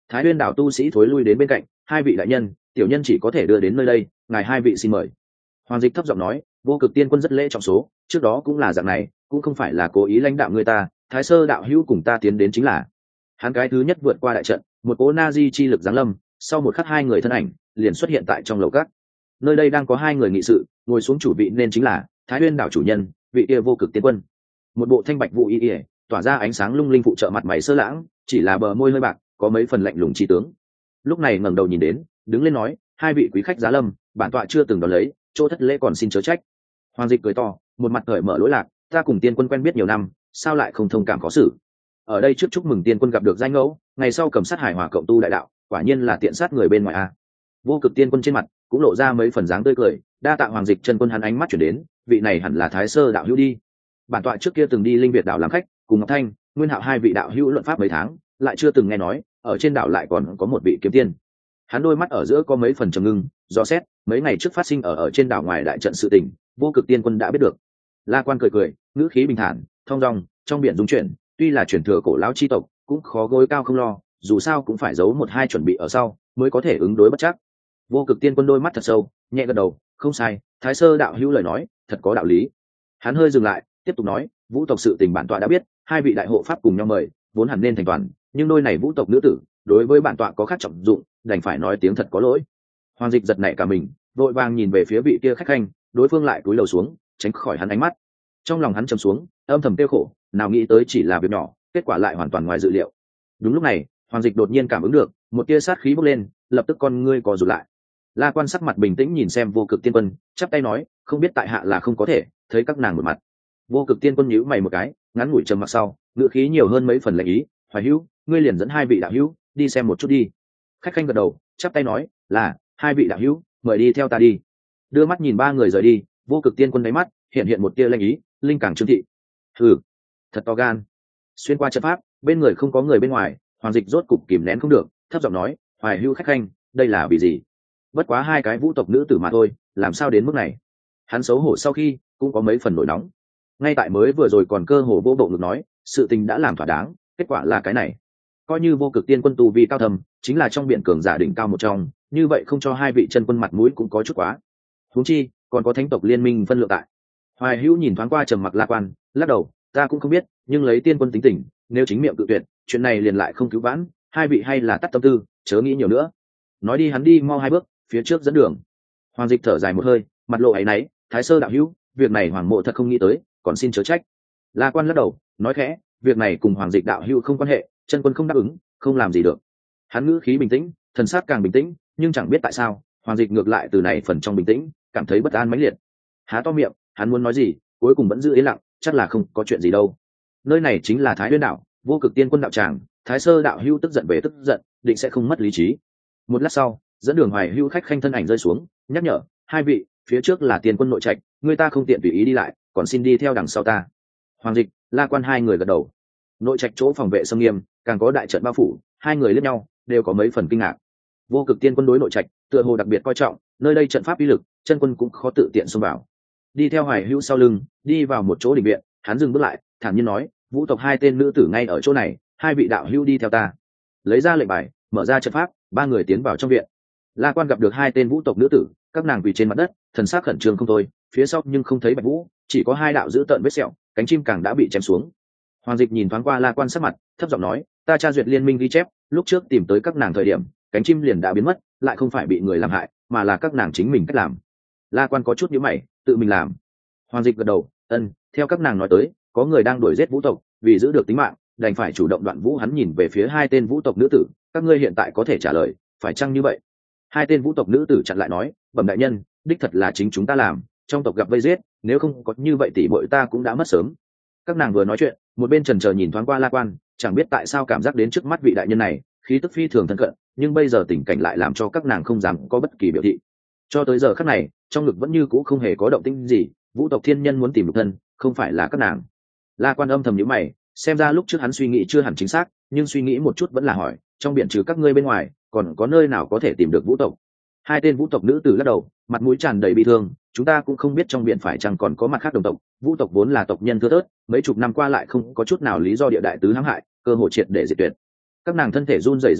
Speaker 1: Thái Nguyên đảo tu sĩ thối lui đến bên cạnh, hai vị đại nhân, tiểu nhân chỉ có thể đưa đến nơi đây, ngài hai vị xin mời. Hoàng Dịch thấp giọng nói, Vô Cực Tiên Quân rất lễ trọng số, trước đó cũng là dạng này, cũng không phải là cố ý lãnh đạo người ta, Thái Sơ đạo hữu cùng ta tiến đến chính là. Hắn cái thứ nhất vượt qua đại trận, một cỗ na di chi lực giáng lâm, sau một khắc hai người thân ảnh liền xuất hiện tại trong lầu cát. Nơi đây đang có hai người nghị sự, ngồi xuống chủ vị nên chính là Thái Nguyên đảo chủ nhân, vị kia Vô Cực Tiên Quân. Một bộ thanh bạch vụ y y, tỏa ra ánh sáng lung linh phụ trợ mặt mày sơ lãng, chỉ là bờ môi hơi bạc, có mấy phần lạnh lùng chi tướng. Lúc này ngẩng đầu nhìn đến, đứng lên nói, hai vị quý khách giá lâm, bản tọa chưa từng đón lấy, chỗ thất lễ còn xin chớ trách. Hoàng Dịch cười to, một mặt cởi mở lỗi lạc, ta cùng Tiên Quân quen biết nhiều năm, sao lại không thông cảm khó xử. Ở đây trước chúc mừng Tiên Quân gặp được danh ngẫu, ngày sau cầm sát hải hòa cộng tu đại đạo, quả nhiên là tiện sát người bên ngoài a. Vô Cực Tiên Quân trên mặt cũng lộ ra mấy phần dáng tươi cười, đa tạ Hoàng Dịch chân quân, hắn ánh mắt chuyển đến, vị này hẳn là Thái Sơ đạo hữu đi. Bản tọa trước kia từng đi Linh Việt đảo làm khách, cùng Ngọc Thanh, Nguyên Hạo hai vị đạo hữu luận pháp mấy tháng, lại chưa từng nghe nói ở trên đảo lại còn có một vị kiếm tiên. Hắn đôi mắt ở giữa có mấy phần trầm ngưng, do xét mấy ngày trước phát sinh ở ở trên đảo ngoài đại trận sự tình, Vô Cực Tiên Quân đã biết được. La Quan cười cười, ngữ khí bình thản, thong dong, trong biển dung chuyển, tuy là truyền thừa cổ lão chi tộc, cũng khó gối cao không lo, dù sao cũng phải giấu một hai chuẩn bị ở sau, mới có thể ứng đối bất chắc. Vô Cực Tiên Quân đôi mắt thật sâu, nhẹ gật đầu, không sai, Thái Sơ đạo hữu lời nói, thật có đạo lý. Hắn hơi dừng lại, tiếp tục nói, vũ tộc sự tình bản tọa đã biết, hai vị đại hộ pháp cùng nhau mời, vốn hẳn nên thành toàn, nhưng đôi này vũ tộc nữ tử, đối với bản tọa có khác trọng dụng, đành phải nói tiếng thật có lỗi. Hoàng Dịch giật nảy cả mình, vội vàng nhìn về phía vị kia khách khanh, đối phương lại cúi đầu xuống, tránh khỏi hắn ánh mắt. Trong lòng hắn trầm xuống, âm thầm tiêu khổ, nào nghĩ tới chỉ là việc nhỏ, kết quả lại hoàn toàn ngoài dự liệu. Đúng lúc này, Hoàng Dịch đột nhiên cảm ứng được một tia sát khí bốc lên, lập tức con ngươi co rụt lại. La Quan sắc mặt bình tĩnh nhìn xem Vô Cực Tiên Quân, chắp tay nói, không biết tại hạ là không có thể thấy các nàng một mặt. Vô Cực Tiên Quân nhíu mày một cái, ngắn ngủi trầm mặc sau, ngữ khí nhiều hơn mấy phần lệnh ý, Hoài Hữu, ngươi liền dẫn hai vị đạo hữu đi xem một chút đi. Khách khanh gật đầu, chắp tay nói, là hai vị đạo hữu, mời đi theo ta đi. Đưa mắt nhìn ba người rời đi, Vô Cực Tiên Quân đáy mắt hiện hiện một tia lệnh ý, linh càng trương thị. Hừ, thật to gan. Xuyên qua trận pháp, bên người không có người bên ngoài, Hoàng Dịch rốt cục kìm nén không được, thấp giọng nói, Hoài Hữu khách khanh, đây là vì gì? Bất quá hai cái vũ tộc nữ tử mà thôi, làm sao đến mức này? Hắn xấu hổ sau khi cũng có mấy phần nổi nóng. Ngay tại mới vừa rồi còn cơ hồ vô bộ ngực nói, sự tình đã làm thỏa đáng, kết quả là cái này. Coi như Vô Cực Tiên Quân tu vi cao thầm, chính là trong biển cường giả đỉnh cao một trong, như vậy không cho hai vị chân quân mặt mũi cũng có chút quá. Huống chi, còn có thánh tộc liên minh phân lượng tại. Hoài Hữu nhìn thoáng qua trầm mặc La Quan, lắc đầu, ta cũng không biết, nhưng lấy Tiên Quân tính tình, nếu chính miệng tự tuyệt, chuyện này liền lại không cứu vãn, hai vị hay là tắt tâm tư, chớ nghĩ nhiều nữa. Nói đi hắn đi mau hai bước, phía trước dẫn đường. Hoàng Dịch thở dài một hơi, mặt lộ áy náy, Thái Sơ đạo hữu, việc này Hoàng mộ thật không nghĩ tới, còn xin chớ trách. La Quan lắc đầu, nói khẽ, việc này cùng Hoàng Dịch đạo hữu không quan hệ, chân quân không đáp ứng, không làm gì được. Hắn ngữ khí bình tĩnh, thần sắc càng bình tĩnh, nhưng chẳng biết tại sao, Hoàng Dịch ngược lại từ này phần trong bình tĩnh, cảm thấy bất an mãnh liệt. Há to miệng, hắn muốn nói gì, cuối cùng vẫn giữ yên lặng, chắc là không có chuyện gì đâu. Nơi này chính là Thái Nguyên đảo, Vô Cực Tiên Quân đạo tràng, Thái Sơ đạo hữu tức giận về tức giận, định sẽ không mất lý trí. Một lát sau, dẫn đường Hoài Hữu khách khanh thân ảnh rơi xuống, nhắc nhở, hai vị, phía trước là Tiên Quân nội trạch, người ta không tiện tùy ý đi lại, còn xin đi theo đằng sau ta. Hoàng Dịch, La Quan hai người gật đầu. Nội trạch chỗ phòng vệ sông nghiêm, càng có đại trận bao phủ, hai người liếc nhau, đều có mấy phần kinh ngạc. Vô Cực Tiên Quân đối nội trạch, tựa hồ đặc biệt coi trọng, nơi đây trận pháp uy lực, chân quân cũng khó tự tiện xông vào. Đi theo Hoài Hữu sau lưng, đi vào một chỗ đình viện, hắn dừng bước lại, thản nhiên nói, vũ tộc hai tên nữ tử ngay ở chỗ này, hai vị đạo hữu đi theo ta. Lấy ra lệnh bài, mở ra trận pháp, ba người tiến vào trong viện. La Quan gặp được hai tên vũ tộc nữ tử, các nàng quỳ trên mặt đất, thần sắc khẩn trương không thôi, phía sau nhưng không thấy Bạch Vũ, chỉ có hai đạo giữ tợn vết sẹo, cánh chim càng đã bị chém xuống. Hoàng Dịch nhìn thoáng qua La Quan sắc mặt, thấp giọng nói, ta tra duyệt liên minh ghi chép, lúc trước tìm tới các nàng thời điểm, cánh chim liền đã biến mất, lại không phải bị người làm hại, mà là các nàng chính mình cách làm. La Quan có chút nhíu mày, tự mình làm. Hoàng Dịch gật đầu, ân, theo các nàng nói tới, có người đang đuổi giết vũ tộc, vì giữ được tính mạng, đành phải chủ động đoạn vũ. Hắn nhìn về phía hai tên vũ tộc nữ tử, các ngươi hiện tại có thể trả lời, phải chăng như vậy? Hai tên vũ tộc nữ tử chặn lại nói, bẩm đại nhân, đích thật là chính chúng ta làm, trong tộc gặp vây giết, nếu không có như vậy tỷ muội ta cũng đã mất sớm. Các nàng vừa nói chuyện, một bên chần chờ nhìn thoáng qua La Quan, chẳng biết tại sao cảm giác đến trước mắt vị đại nhân này khí tức phi thường thân cận, nhưng bây giờ tình cảnh lại làm cho các nàng không dám có bất kỳ biểu thị. Cho tới giờ khắc này, trong ngực vẫn như cũ không hề có động tĩnh gì, vũ tộc thiên nhân muốn tìm lục thân, không phải là các nàng. La Quan âm thầm nhíu mày, xem ra lúc trước hắn suy nghĩ chưa hẳn chính xác, nhưng suy nghĩ một chút vẫn là hỏi, trong biển trừ các ngươi bên ngoài, còn có nơi nào có thể tìm được vũ tộc? Hai tên vũ tộc nữ tử lắc đầu, mặt mũi tràn đầy bi thương, chúng ta cũng không biết trong biển phải chăng còn có mặt khác đồng tộc. Vũ tộc vốn là tộc nhân thưa thớt, mấy chục năm qua lại không có chút nào lý do địa đại tứ hãm hại, cơ hội triệt để diệt tuyệt. Các nàng thân thể run rẩy rơi lệ,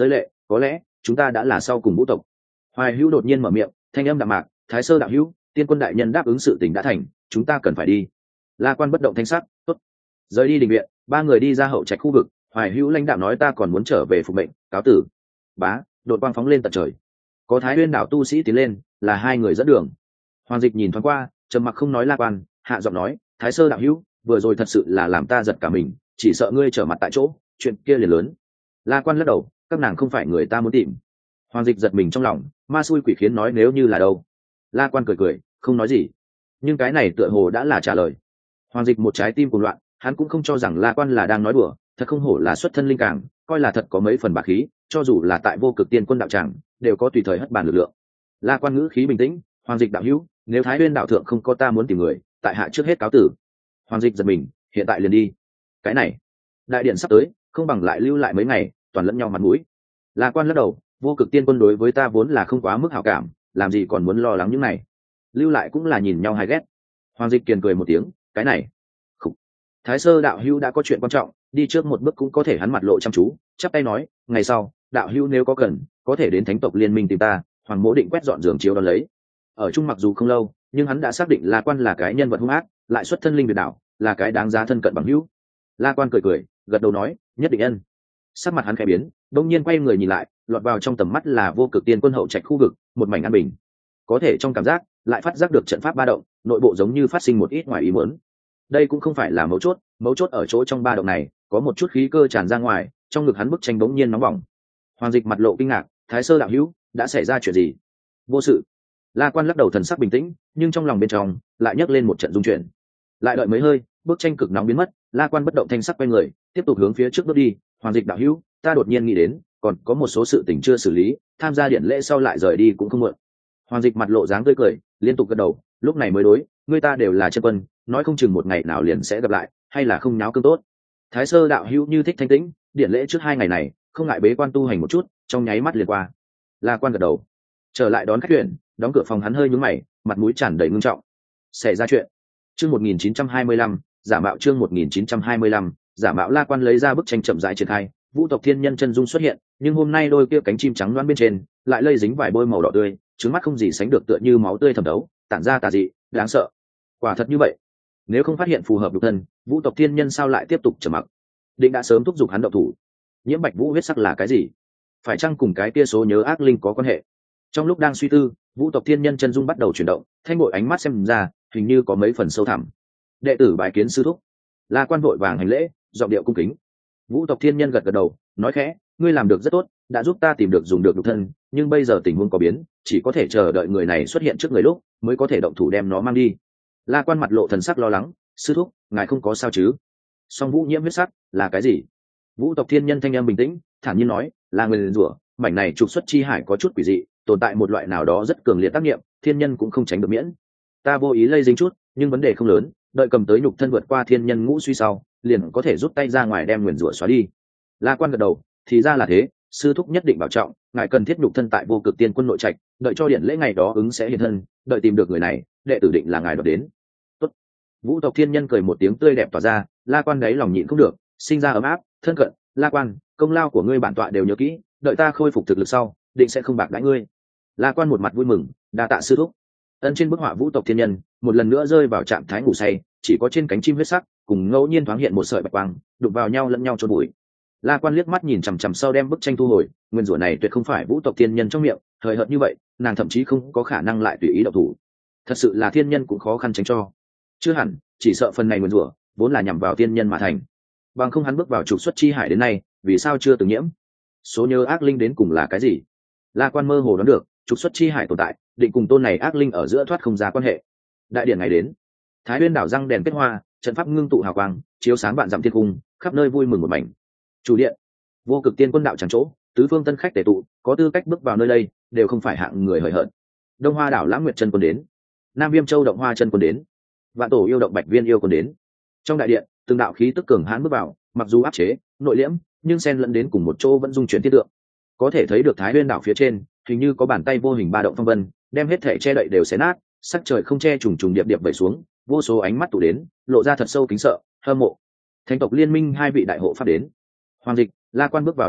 Speaker 1: có lẽ chúng ta đã là sau cùng vũ tộc. Hoài Hữu đột nhiên mở miệng, thanh âm đạm mạc, Thái Sơ đạo hữu, tiên quân đại nhân đáp ứng sự tình đã thành, chúng ta cần phải đi. La Quan bất động thanh sắc, tốt. Rời đi đình viện, ba người đi ra hậu trạch khu vực. Hoài Hữu lãnh đạo nói ta còn muốn trở về phục mệnh, cáo tử. Bá, đột quang phóng lên tận trời. Có Thái Nguyên đảo tu sĩ tiến lên, là hai người dẫn đường. Hoàng Dịch nhìn thoáng qua, trầm mặc không nói. La Quan hạ giọng nói, Thái Sơ đạo hữu, vừa rồi thật sự là làm ta giật cả mình, chỉ sợ ngươi trở mặt tại chỗ, chuyện kia liền lớn. La Quan lắc đầu, các nàng không phải người ta muốn tìm. Hoàng Dịch giật mình trong lòng, ma xui quỷ khiến nói nếu như là đâu. La Quan cười cười, không nói gì, nhưng cái này tựa hồ đã là trả lời. Hoàng Dịch một trái tim cuồng loạn, hắn cũng không cho rằng La Quan là đang nói đùa, thật không hổ là xuất thân linh càng, coi là thật có mấy phần bá khí, cho dù là tại vô cực tiên quân đạo tràng đều có tùy thời hất bàn lực lượng. La Quan ngữ khí bình tĩnh, Hoàng Dịch đạo hữu, nếu Thái Nguyên đạo thượng không có ta muốn tìm người, tại hạ trước hết cáo tử. Hoàng Dịch giật mình, hiện tại liền đi. Cái này, đại điện sắp tới, không bằng lại lưu lại mấy ngày, toàn lẫn nhau mặt mũi. La Quan lắc đầu, vô cực tiên quân đối với ta vốn là không quá mức hảo cảm, làm gì còn muốn lo lắng những này, lưu lại cũng là nhìn nhau hay ghét. Hoàng Dịch kiền cười một tiếng, cái này, khục. Thái Sơ đạo hữu đã có chuyện quan trọng, đi trước một bước cũng có thể. Hắn mặt lộ chăm chú, chắp tay nói, ngày sau đạo hữu nếu có cần, có thể đến thánh tộc liên minh tìm ta. Hoàng Mỗ định quét dọn giường chiếu đón lấy. Ở chung mặc dù không lâu, nhưng hắn đã xác định La Quan là cái nhân vật hung ác, lại xuất thân linh việt đạo, là cái đáng giá thân cận bằng hữu. La Quan cười cười, gật đầu nói, nhất định ân. Sắc mặt hắn khẽ biến, đông nhiên quay người nhìn lại, lọt vào trong tầm mắt là vô cực tiên quân hậu trạch khu vực, một mảnh an bình. Có thể trong cảm giác lại phát giác được trận pháp ba động, nội bộ giống như phát sinh một ít ngoài ý muốn. Đây cũng không phải là mấu chốt, mấu chốt ở chỗ trong ba động này có một chút khí cơ tràn ra ngoài, trong ngực hắn bức tranh bỗng nhiên nóng bỏng. Hoàng Dịch mặt lộ kinh ngạc, Thái Sơ đạo hữu, đã xảy ra chuyện gì? Vô sự. La Quan lắc đầu, thần sắc bình tĩnh, nhưng trong lòng bên trong lại nhấc lên một trận rung chuyển. Lại đợi mấy hơi, bức tranh cực nóng biến mất, La Quan bất động thanh sắc quay người, tiếp tục hướng phía trước bước đi. Hoàng Dịch đạo hữu, ta đột nhiên nghĩ đến, còn có một số sự tình chưa xử lý, tham gia điện lễ sau lại rời đi cũng không muộn. Hoàng Dịch mặt lộ dáng tươi cười, liên tục gật đầu, lúc này mới đối, người ta đều là chân quân, nói không chừng một ngày nào liền sẽ gặp lại, hay là không nháo cương tốt. Thái Sơ đạo hữu như thích thanh tĩnh, điện lễ trước hai ngày này, không ngại bế quan tu hành một chút, trong nháy mắt liền qua. La Quan gật đầu, trở lại đón khách tuyển, đóng cửa phòng hắn hơi nhướng mày, mặt mũi tràn đầy ngưng trọng. Xảy ra chuyện. Chương một nghìn chín trăm hai mươi lăm, giả mạo chương một nghìn chín trăm hai mươi lăm, giả mạo. La Quan lấy ra bức tranh chậm rãi triển khai, vũ tộc thiên nhân chân dung xuất hiện, nhưng hôm nay đôi kia cánh chim trắng loáng bên trên lại lây dính vài bôi màu đỏ tươi, trứng mắt không gì sánh được, tựa như máu tươi thẩm đấu, tản ra tà dị, đáng sợ. Quả thật như vậy, nếu không phát hiện phù hợp độc thân, vũ tộc thiên nhân sao lại tiếp tục trầm mặc? Định đã sớm thúc giục hắn động thủ. Nhiễm bạch vũ huyết sắc là cái gì? Phải chăng cùng cái kia số nhớ ác linh có quan hệ? Trong lúc đang suy tư, vũ tộc thiên nhân chân dung bắt đầu chuyển động, thanh bội ánh mắt xem ra hình như có mấy phần sâu thẳm. Đệ tử bái kiến sư thúc. La Quan vội vàng hành lễ, giọng điệu cung kính. Vũ tộc thiên nhân gật gật đầu, nói khẽ, ngươi làm được rất tốt, đã giúp ta tìm được dùng được độc thân, nhưng bây giờ tình huống có biến, chỉ có thể chờ đợi người này xuất hiện trước người lúc mới có thể động thủ đem nó mang đi. La Quan mặt lộ thần sắc lo lắng, sư thúc, ngài không có sao chứ? Song vũ nhiễm huyết sắc là cái gì? Vũ tộc thiên nhân thanh âm bình tĩnh, thản nhiên nói, là người liền rủa, mảnh này trục xuất chi hải có chút quỷ dị, tồn tại một loại nào đó rất cường liệt tác nghiệm, thiên nhân cũng không tránh được miễn. Ta vô ý lây dính chút, nhưng vấn đề không lớn, đợi cầm tới nhục thân vượt qua thiên nhân ngũ suy sau, liền có thể rút tay ra ngoài đem nguyền rủa xóa đi. La Quan gật đầu, thì ra là thế, sư thúc nhất định bảo trọng, ngài cần thiết nhục thân tại vô cực tiên quân nội trạch, đợi cho điện lễ ngày đó ứng sẽ hiện thân, đợi tìm được người này, đệ tử định là ngài đoạt đến. Tốt. Vũ tộc thiên nhân cười một tiếng tươi đẹp tỏa ra, La Quan đấy lòng nhịn không được, sinh ra ấm áp, thân cận. La Quan, công lao của ngươi bản tọa đều nhớ kỹ, đợi ta khôi phục thực lực sau, định sẽ không bạc đãi ngươi. La Quan một mặt vui mừng, đa tạ sư thúc. Ân trên bức họa vũ tộc thiên nhân một lần nữa rơi vào trạng thái ngủ say, chỉ có trên cánh chim huyết sắc cùng ngẫu nhiên thoáng hiện một sợi bạch quang, đụng vào nhau lẫn nhau chôn bụi. La Quan liếc mắt nhìn chằm chằm sau đem bức tranh thu hồi, nguyên rủa này tuyệt không phải vũ tộc thiên nhân trong miệng, hời hợt như vậy, nàng thậm chí không có khả năng lại tùy ý động thủ. Thật sự là thiên nhân cũng khó khăn tránh cho. Chưa hẳn, chỉ sợ phần này nguyên rủa vốn là nhằm vào thiên nhân mà thành. Bằng không hắn bước vào trục xuất chi hải đến nay, vì sao chưa từng nhiễm? Số nhớ ác linh đến cùng là cái gì? La Quan mơ hồ đoán được, trục xuất chi hải tồn tại, định cùng tôn này ác linh ở giữa thoát không ra quan hệ. Đại điển ngày đến, Thái Nguyên đảo răng đèn kết hoa, trận pháp ngưng tụ hào quang, chiếu sáng vạn dặm thiên cung, khắp nơi vui mừng một mảnh. Chủ điện, vô cực tiên quân đạo chẳng chỗ, tứ phương tân khách tề tụ, có tư cách bước vào nơi đây, đều không phải hạng người hời hợt. Đông Hoa đảo Lãng Nguyệt chân quân đến, Nam Viêm Châu Động Hoa chân quân đến, Vạn Tổ yêu động Bạch Viên yêu quân đến. Trong đại điện, từng đạo khí tức cường hãn bước vào, mặc dù áp chế, nội liễm, nhưng xen lẫn đến cùng một chỗ vẫn dung chuyển thiên tượng. Có thể thấy được Thái Nguyên đảo phía trên, hình như có bàn tay vô hình ba động phong vân, đem hết thể che đậy đều xé nát, sắc trời không che trùng trùng điệp điệp vẩy xuống, vô số ánh mắt tụ đến, lộ ra thật sâu kính sợ, hâm mộ. Thánh tộc liên minh hai vị đại hộ pháp đến. Hoàng Dịch, La Quan bước vào đại điện,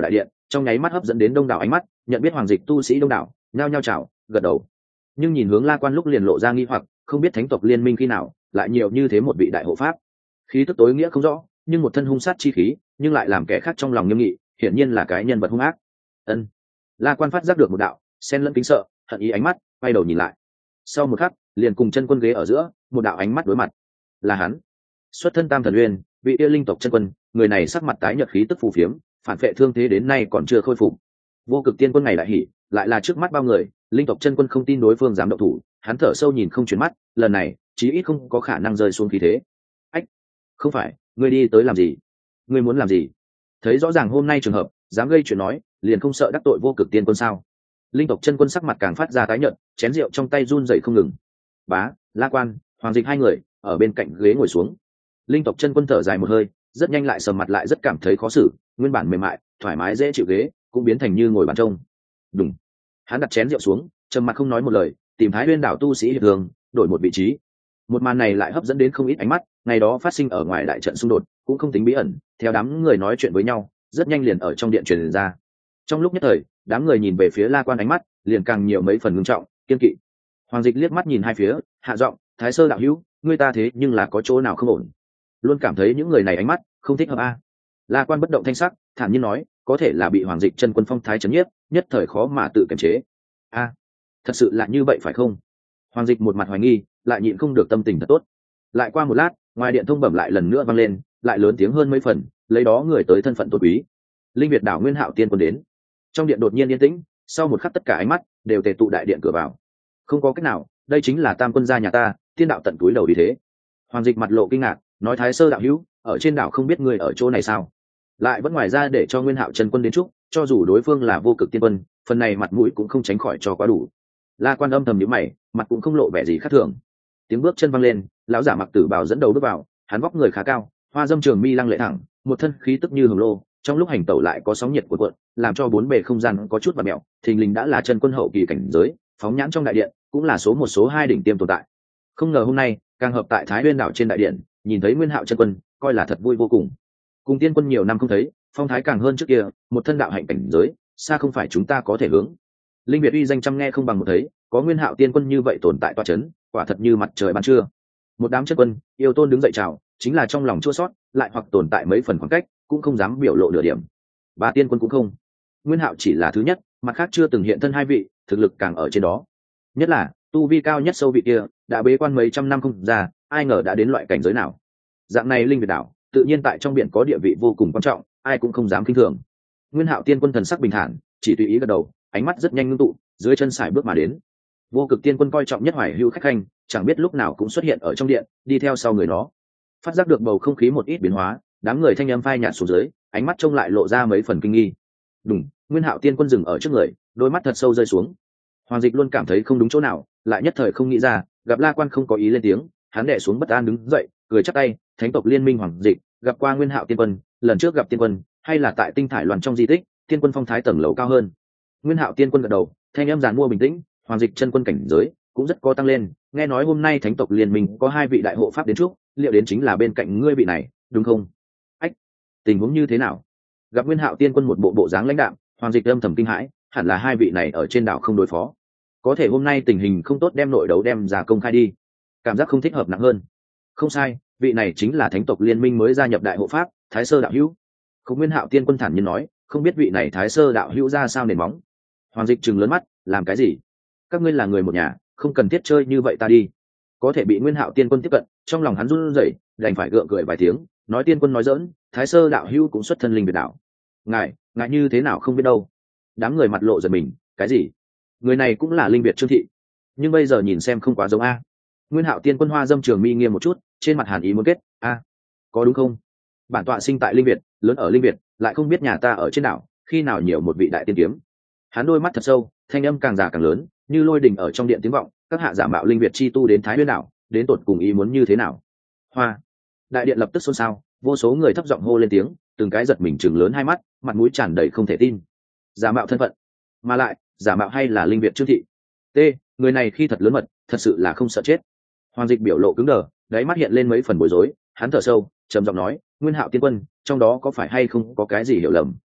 Speaker 1: trong nháy mắt hấp dẫn đến đông đảo ánh mắt, nhận biết hoàng dịch tu sĩ đông đảo nhao nhao chào gật đầu. Nhưng nhìn hướng La Quan lúc liền lộ ra nghi hoặc, không biết thánh tộc liên minh khi nào lại nhiều như thế một vị đại hộ pháp. Khí tức tối nghĩa không rõ, nhưng một thân hung sát chi khí, nhưng lại làm kẻ khác trong lòng nghiêm nghị, hiển nhiên là cái nhân vật hung ác. Ân. La Quan phát giác được một đạo xen lẫn kính sợ, hận ý ánh mắt, quay đầu nhìn lại. Sau một khắc, liền cùng chân quân ghế ở giữa, một đạo ánh mắt đối mặt. Là hắn. Xuất thân Tam Thần Uyên, vị yêu linh tộc chân quân, người này sắc mặt tái nhợt khí tức phù phiếm, phản phệ thương thế đến nay còn chưa khôi phục. Vô Cực Tiên Quân ngày đại hỉ, lại là trước mắt bao người, linh tộc chân quân không tin đối phương dám động thủ, hắn thở sâu nhìn không chuyển mắt, lần này, chí ít không có khả năng rơi xuống khí thế. Ách, không phải, ngươi đi tới làm gì? Ngươi muốn làm gì? Thấy rõ ràng hôm nay trường hợp, dám gây chuyện nói, liền không sợ đắc tội Vô Cực Tiên Quân sao? Linh tộc chân quân sắc mặt càng phát ra tái nhợt, chén rượu trong tay run rẩy không ngừng. Bá, La Quan, Hoàng Dịch hai người ở bên cạnh ghế ngồi xuống. Linh tộc chân quân thở dài một hơi, rất nhanh lại sầm mặt lại rất cảm thấy khó xử, nguyên bản mềm mại, thoải mái dễ chịu ghế, cũng biến thành như ngồi bàn trông. Đùng. Hắn đặt chén rượu xuống, trầm mặt không nói một lời, tìm Thái Nguyên đảo tu sĩ hiệp thường, đổi một vị trí. Một màn này lại hấp dẫn đến không ít ánh mắt, ngày đó phát sinh ở ngoài đại trận xung đột, cũng không tính bí ẩn, theo đám người nói chuyện với nhau, rất nhanh liền ở trong điện truyền ra. Trong lúc nhất thời, đám người nhìn về phía La Quan ánh mắt, liền càng nhiều mấy phần ngưng trọng, kiên kỵ. Hoàng Dịch liếc mắt nhìn hai phía, hạ giọng, Thái Sơ đạo hữu, ngươi ta thế nhưng là có chỗ nào không ổn? Luôn cảm thấy những người này ánh mắt không thích hợp a. La Quan bất động thanh sắc, thản nhiên nói, có thể là bị Hoàng Dịch chân quân phong thái chấn nhiếp, nhất thời khó mà tự kiềm chế. A, thật sự là như vậy phải không? Hoàng Dịch một mặt hoài nghi, lại nhịn không được tâm tình thật tốt. Lại qua một lát, ngoài điện thông bẩm lại lần nữa vang lên, lại lớn tiếng hơn mấy phần, lấy đó người tới thân phận tôn quý. Linh Việt đảo Nguyên Hạo tiên quân đến. Trong điện đột nhiên yên tĩnh, sau một khắc tất cả ánh mắt đều tề tụ đại điện cửa vào. Không có cách nào, đây chính là Tam quân gia nhà ta, tiên đạo tận túi đầu vì thế. Hoàng Dịch mặt lộ kinh ngạc, nói Thái Sơ đạo hữu, ở trên đảo không biết ngươi ở chỗ này sao? Lại vẫn ngoài ra để cho Nguyên Hạo chân quân đến chúc, cho dù đối phương là Vô Cực tiên quân, phần này mặt mũi cũng không tránh khỏi cho quá đủ. La Quan âm thầm nhíu mày, mặt cũng không lộ vẻ gì khác thường. Tiếng bước chân văng lên, lão giả mặc tử bào dẫn đầu bước vào, hắn vóc người khá cao, hoa dâm trường mi lăng lệ thẳng, một thân khí tức như hồng lô, trong lúc hành tẩu lại có sóng nhiệt của cuộn, làm cho bốn bề không gian có chút vặn mèo. Thình lình đã là chân quân hậu kỳ cảnh giới, phóng nhãn trong đại điện, cũng là số một số hai đỉnh tiêm tồn tại. Không ngờ hôm nay, càng hợp tại Thái Nguyên đảo trên đại điện, nhìn thấy Nguyên Hạo chân quân, coi là thật vui vô cùng. Cùng tiên quân nhiều năm không thấy, phong thái càng hơn trước kia, một thân đạo hạnh cảnh giới, xa không phải chúng ta có thể hướng. Linh Việt uy danh trăm nghe không bằng một thấy, có Nguyên Hạo tiên quân như vậy tồn tại tọa chấn, quả thật như mặt trời ban trưa. Một đám chân quân, yêu tôn đứng dậy chào, chính là trong lòng chua sót, lại hoặc tồn tại mấy phần khoảng cách, cũng không dám biểu lộ nửa điểm. Ba tiên quân cũng không. Nguyên Hạo chỉ là thứ nhất, mặt khác chưa từng hiện thân hai vị, thực lực càng ở trên đó. Nhất là tu vi cao nhất sâu vị kia, đã bế quan mấy trăm năm không ra, ai ngờ đã đến loại cảnh giới nào. Dạng này Linh Việt đảo, tự nhiên tại trong biển có địa vị vô cùng quan trọng, ai cũng không dám khinh thường. Nguyên Hạo tiên quân thần sắc bình thản, chỉ tùy ý gật đầu, ánh mắt rất nhanh ngưng tụ, dưới chân sải bước mà đến. Vô Cực tiên quân coi trọng nhất Hoài Hữu khách khanh, chẳng biết lúc nào cũng xuất hiện ở trong điện, đi theo sau người nó. Phát giác được bầu không khí một ít biến hóa, đám người thanh âm phai nhạt xuống dưới, ánh mắt trông lại lộ ra mấy phần kinh nghi. Đúng, Nguyên Hạo tiên quân dừng ở trước người, đôi mắt thật sâu rơi xuống. Hoàng Dịch luôn cảm thấy không đúng chỗ nào, lại nhất thời không nghĩ ra, gặp La Quan không có ý lên tiếng, hắn đè xuống bất an đứng dậy, cười chắp tay, thánh tộc liên minh Hoàng Dịch, gặp qua Nguyên Hạo tiên quân, lần trước gặp tiên quân, hay là tại Tinh Thải Loan trong di tích, tiên quân phong thái tầng lầu cao hơn. Nguyên Hạo tiên quân gật đầu, thanh âm giàn mua bình tĩnh, Hoàng Dịch chân quân cảnh giới cũng rất có tăng lên, nghe nói hôm nay thánh tộc liên minh có hai vị đại hộ pháp đến trước, liệu đến chính là bên cạnh ngươi vị này, đúng không? Ách, tình huống như thế nào? Gặp Nguyên Hạo tiên quân một bộ bộ dáng lãnh đạm, Hoàng Dịch âm thầm kinh hãi, hẳn là hai vị này ở trên đảo không đối phó. Có thể hôm nay tình hình không tốt đem nội đấu đem ra công khai đi, cảm giác không thích hợp nặng hơn. Không sai, vị này chính là thánh tộc liên minh mới gia nhập đại hộ pháp, Thái Sơ đạo hữu. Không, Nguyên Hạo tiên quân thản nhiên nói, không biết vị này Thái Sơ đạo hữu ra sao nền móng. Hoàng Dịch trừng lớn mắt, làm cái gì? Các ngươi là người một nhà, không cần thiết chơi như vậy ta đi. Có thể bị Nguyên Hạo tiên quân tiếp cận, trong lòng hắn run rẩy, đành phải gượng cười vài tiếng, nói tiên quân nói giỡn, Thái Sơ đạo hữu cũng xuất thân Linh Việt đảo. Ngài, ngài như thế nào không biết đâu. Đám người mặt lộ giật mình, cái gì? Người này cũng là Linh Việt Trương thị, nhưng bây giờ nhìn xem không quá giống a. Nguyên Hạo tiên quân hoa dâm trường mi nghiêm một chút, trên mặt hàn ý muốn kết, a, có đúng không? Bản tọa sinh tại Linh Việt, lớn ở Linh Việt, lại không biết nhà ta ở trên đảo, khi nào nhiều một vị đại tiên kiếm. Hắn đôi mắt thật sâu, thanh âm càng già càng lớn, như lôi đình ở trong điện tiếng vọng, các hạ giả mạo Linh Việt chi tu đến Thái Nguyên đảo, đến tột cùng ý muốn như thế nào? Hoa. Đại điện lập tức xôn xao, vô số người thấp giọng hô lên tiếng, từng cái giật mình trừng lớn hai mắt, mặt mũi tràn đầy không thể tin. Giả mạo thân phận, mà lại giả mạo hay là Linh Việt Trương thị? T, người này khi thật lớn mật, thật sự là không sợ chết. Hoàng Dịch biểu lộ cứng đờ, đáy mắt hiện lên mấy phần bối rối, hắn thở sâu, trầm giọng nói, Nguyên Hạo tiên quân, trong đó có phải hay không có cái gì hiểu lầm?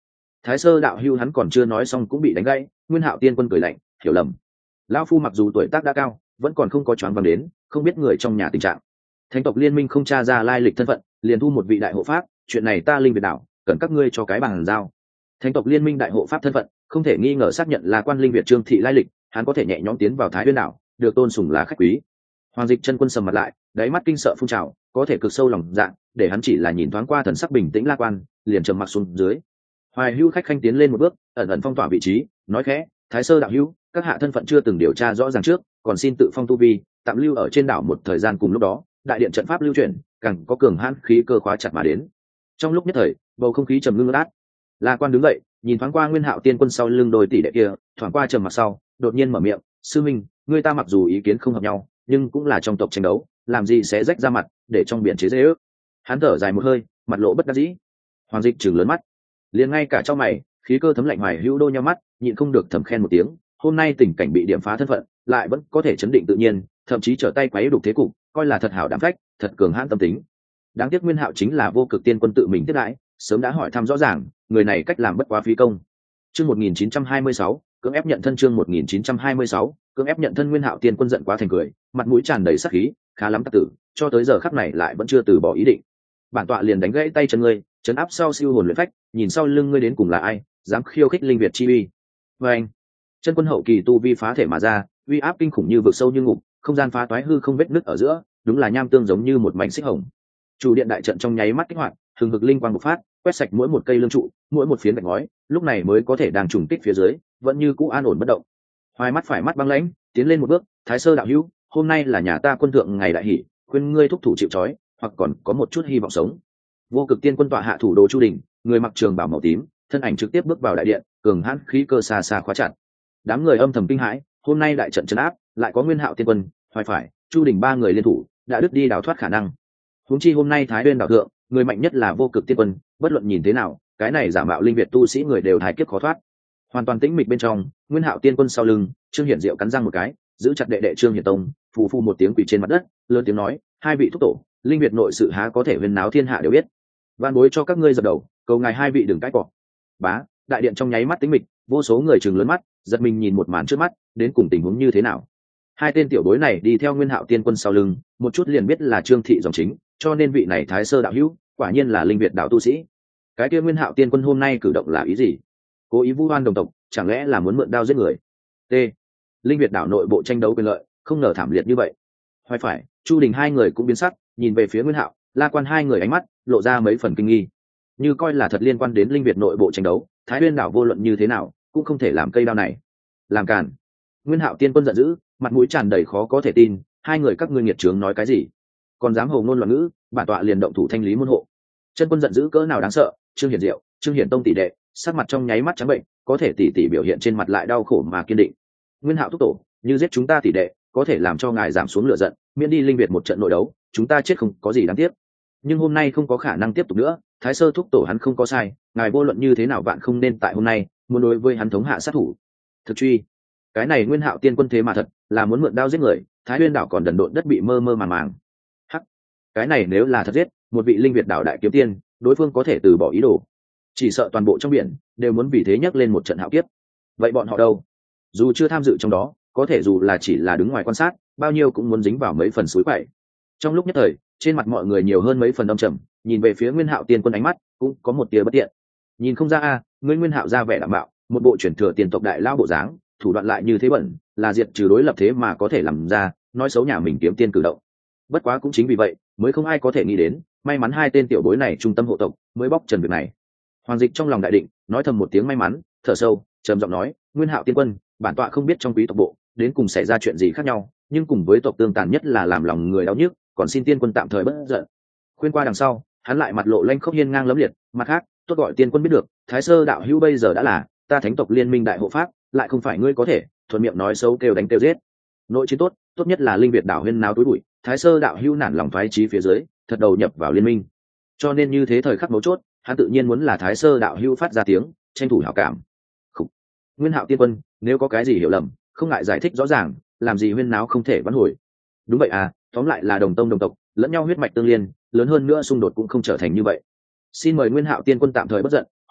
Speaker 1: Thái sơ đạo hưu hắn còn chưa nói xong cũng bị đánh gãy. Nguyên Hạo tiên quân cười lạnh, hiểu lầm. Lão phu mặc dù tuổi tác đã cao, vẫn còn không có choáng váng đến, không biết người trong nhà tình trạng. Thánh tộc liên minh không tra ra lai lịch thân phận, liền thu một vị đại hộ pháp, chuyện này ta linh việt đảo cần các ngươi cho cái bằng giao. Thánh tộc liên minh đại hộ pháp thân phận không thể nghi ngờ xác nhận là quan linh việt trương thị lai lịch, hắn có thể nhẹ nhõm tiến vào Thái Nguyên đảo, được tôn sùng là khách quý. Hoàng Dịch chân quân sầm mặt lại, đáy mắt kinh sợ phun trào, có thể cực sâu lòng dạ, để hắn chỉ là nhìn thoáng qua thần sắc bình tĩnh La Quan, liền trầm mặc xuống dưới. Hoài Hưu khách khanh tiến lên một bước, ẩn ẩn phong tỏa vị trí, nói khẽ, Thái sơ đạo hữu, các hạ thân phận chưa từng điều tra rõ ràng trước, còn xin tự phong tu vi, tạm lưu ở trên đảo một thời gian. Cùng lúc đó, đại điện trận pháp lưu chuyển, càng có cường hãn khí cơ khóa chặt mà đến. Trong lúc nhất thời, bầu không khí trầm ngưng át. La Quan đứng dậy, nhìn thoáng qua Nguyên Hạo tiên quân sau lưng đôi tỷ đệ kia, thoáng qua trầm mặc sau, đột nhiên mở miệng, sư minh, ngươi ta mặc dù ý kiến không hợp nhau, nhưng cũng là trong tộc tranh đấu, làm gì sẽ rách ra mặt để trong biển chế dễ ước. Hắn thở dài một hơi, mặt lộ bất đắc dĩ. Hoàng Dịch trừng lớn mắt, liền ngay cả trong mày, khí cơ thấm lạnh. Hoài Hữu đôi nhau mắt, nhịn không được thầm khen một tiếng. Hôm nay tình cảnh bị điểm phá thân phận, lại vẫn có thể chấn định tự nhiên, thậm chí trở tay quấy đục thế cục, coi là thật hảo đảm phách, thật cường hãn tâm tính. Đáng tiếc Nguyên Hạo chính là vô cực tiên quân tự mình tiếp đãi, sớm đã hỏi thăm rõ ràng, người này cách làm bất quá phí công. Chương một nghìn chín trăm hai mươi sáu, cưỡng ép nhận thân. Chương một nghìn chín trăm hai mươi sáu, cưỡng ép nhận thân. Nguyên Hạo tiên quân giận quá thành cười, mặt mũi tràn đầy sát khí, khá lắm tặc tử, cho tới giờ khắc này lại vẫn chưa từ bỏ ý định. Bản tọa liền đánh gãy tay chân ngươi, chấn áp sau siêu hồn luyện phách, nhìn sau lưng ngươi đến cùng là ai, dám khiêu khích linh việt chi uy. Và anh, chân quân hậu kỳ tu vi phá thể mà ra, uy áp kinh khủng như vực sâu như ngục, không gian phá toái hư không vết nứt ở giữa, đúng là nham tương giống như một mảnh xích hồng. Chủ điện đại trận trong nháy mắt kích hoạt, hừng hực linh quang bộc phát, quét sạch mỗi một cây lương trụ, mỗi một phiến gạch ngói, lúc này mới có thể đang trùng kích phía dưới, vẫn như cũ an ổn bất động. Hoài mắt phải mắt băng lãnh, tiến lên một bước, Thái sơ đạo hữu, hôm nay là nhà ta quân thượng ngày đại hỷ, khuyên ngươi thúc thủ chịu trói, hoặc còn có một chút hy vọng sống. Vô cực tiên quân tọa hạ thủ đồ Chu Đình, người mặc trường bào màu tím, thân ảnh trực tiếp bước vào đại điện, cường hãn khí cơ xa xa khóa chặt. Đám người âm thầm kinh hãi, hôm nay đại trận trấn áp, lại có Nguyên Hạo tiên quân, Hoài phải, Chu Đình ba người liên thủ, đã đứt đi đào thoát khả năng. Huống chi hôm nay Thái Nguyên đảo thượng, người mạnh nhất là vô cực tiên quân, bất luận nhìn thế nào, cái này giả mạo linh việt tu sĩ người đều thái kiếp khó thoát. Hoàn toàn tĩnh mịch bên trong, Nguyên Hạo tiên quân sau lưng, Trương Hiển Diệu cắn răng một cái, giữ chặt đệ đệ Trương Hiển Tông, phù phù một tiếng quỳ trên mặt đất, lớn tiếng nói, hai vị thúc tổ, linh việt nội sự há có thể huyên náo thiên hạ đều biết. Van bối cho các ngươi dập đầu, cầu ngài hai vị đừng cãi cọ. Bá, đại điện trong nháy mắt tĩnh mịch, vô số người trừng lớn mắt, giật mình nhìn một màn trước mắt, đến cùng tình huống như thế nào. Hai tên tiểu bối này đi theo Nguyên Hạo tiên quân sau lưng, một chút liền biết là Trương thị dòng chính, cho nên vị này Thái sơ đạo hữu, quả nhiên là linh việt đạo tu sĩ. Cái kia Nguyên Hạo tiên quân hôm nay cử động là ý gì? Cố ý vu oan đồng tộc, chẳng lẽ là muốn mượn đao giết người? T. Linh việt đảo nội bộ tranh đấu quyền lợi, không ngờ thảm liệt như vậy. Hoài phải, Chu Đình hai người cũng biến sắc, nhìn về phía Nguyên Hạo, La Quan hai người ánh mắt lộ ra mấy phần kinh nghi, như coi là thật liên quan đến linh việt nội bộ tranh đấu. Thái Nguyên đảo vô luận như thế nào cũng không thể làm cây đao này làm cản. Nguyên Hạo tiên quân giận dữ, mặt mũi tràn đầy khó có thể tin, hai người các ngươi nghiệt trướng nói cái gì, còn dám hồ ngôn loạn ngữ, bản tọa liền động thủ thanh lý môn hộ. Chân quân giận dữ cỡ nào đáng sợ. Trương Hiển Diệu, Trương Hiển Tông tỷ đệ, sắc mặt trong nháy mắt trắng bệnh, có thể tỷ tỷ biểu hiện trên mặt lại đau khổ mà kiên định. Nguyên Hạo thúc tổ, như giết chúng ta tỷ đệ, có thể làm cho ngài giảm xuống lửa giận, miễn đi linh việt một trận nội đấu, chúng ta chết không có gì đáng tiếc. Nhưng hôm nay không có khả năng tiếp tục nữa, Thái sơ thúc tổ hắn không có sai, ngài vô luận như thế nào bạn không nên tại hôm nay muốn đối với hắn thống hạ sát thủ. Thực truy, cái này Nguyên Hạo tiên quân thế mà thật là muốn mượn đao giết người, Thái Nguyên đảo còn đần độn đất bị mơ mơ màng màng. Hắc, cái này nếu là thật giết một vị linh việt đảo đại kiếm tiên, đối phương có thể từ bỏ ý đồ, chỉ sợ toàn bộ trong biển đều muốn vì thế nhắc lên một trận hạo kiếp. Vậy bọn họ đâu? Dù chưa tham dự trong đó, có thể dù là chỉ là đứng ngoài quan sát, bao nhiêu cũng muốn dính vào mấy phần suối quậy. Trong lúc nhất thời, trên mặt mọi người nhiều hơn mấy phần âm trầm, nhìn về phía Nguyên Hạo tiên quân ánh mắt cũng có một tia bất tiện. Nhìn không ra a, ngươi Nguyên Hạo ra vẻ đảm bảo, một bộ chuyển thừa tiền tộc đại lao bộ dáng, thủ đoạn lại như thế bẩn, là diệt trừ đối lập thế mà có thể làm ra, nói xấu nhà mình kiếm tiên cử động. Bất quá cũng chính vì vậy, mới không ai có thể nghĩ đến, may mắn hai tên tiểu bối này trung tâm hộ tộc, mới bóc trần việc này. Hoàng Dịch trong lòng đại định, nói thầm một tiếng may mắn, thở sâu, trầm giọng nói, Nguyên Hạo tiên quân, bản tọa không biết trong quý tộc bộ đến cùng xảy ra chuyện gì khác nhau, nhưng cùng với tộc tương tàn nhất là làm lòng người đau nhức, còn xin tiên quân tạm thời bất giận. Khuyên qua đằng sau, hắn lại mặt lộ lanh khốc hiên ngang lấm liệt, mặt khác, tốt gọi tiên quân biết được, Thái sơ đạo hữu bây giờ đã là ta thánh tộc liên minh đại hộ pháp, lại không phải ngươi có thể thuận miệng nói xấu kêu đánh kêu giết. Nội chiến tốt, tốt nhất là linh việt đảo huyên náo túi bụi, Thái sơ đạo hữu nản lòng thoái chí phía dưới, thật đầu nhập vào liên minh. Cho nên như thế thời khắc mấu chốt, hắn tự nhiên muốn là Thái sơ đạo hữu phát ra tiếng, tranh thủ hảo cảm. Khủ. Nguyên Hạo tiên quân, nếu có cái gì hiểu lầm, không ngại giải thích rõ ràng, làm gì huyên náo không thể vãn hồi. Đúng vậy à, tóm lại là đồng tông đồng tộc, lẫn nhau huyết mạch tương liên, lớn hơn nữa xung đột cũng không trở thành như vậy. Xin mời Nguyên Hạo tiên quân tạm thời bất giận,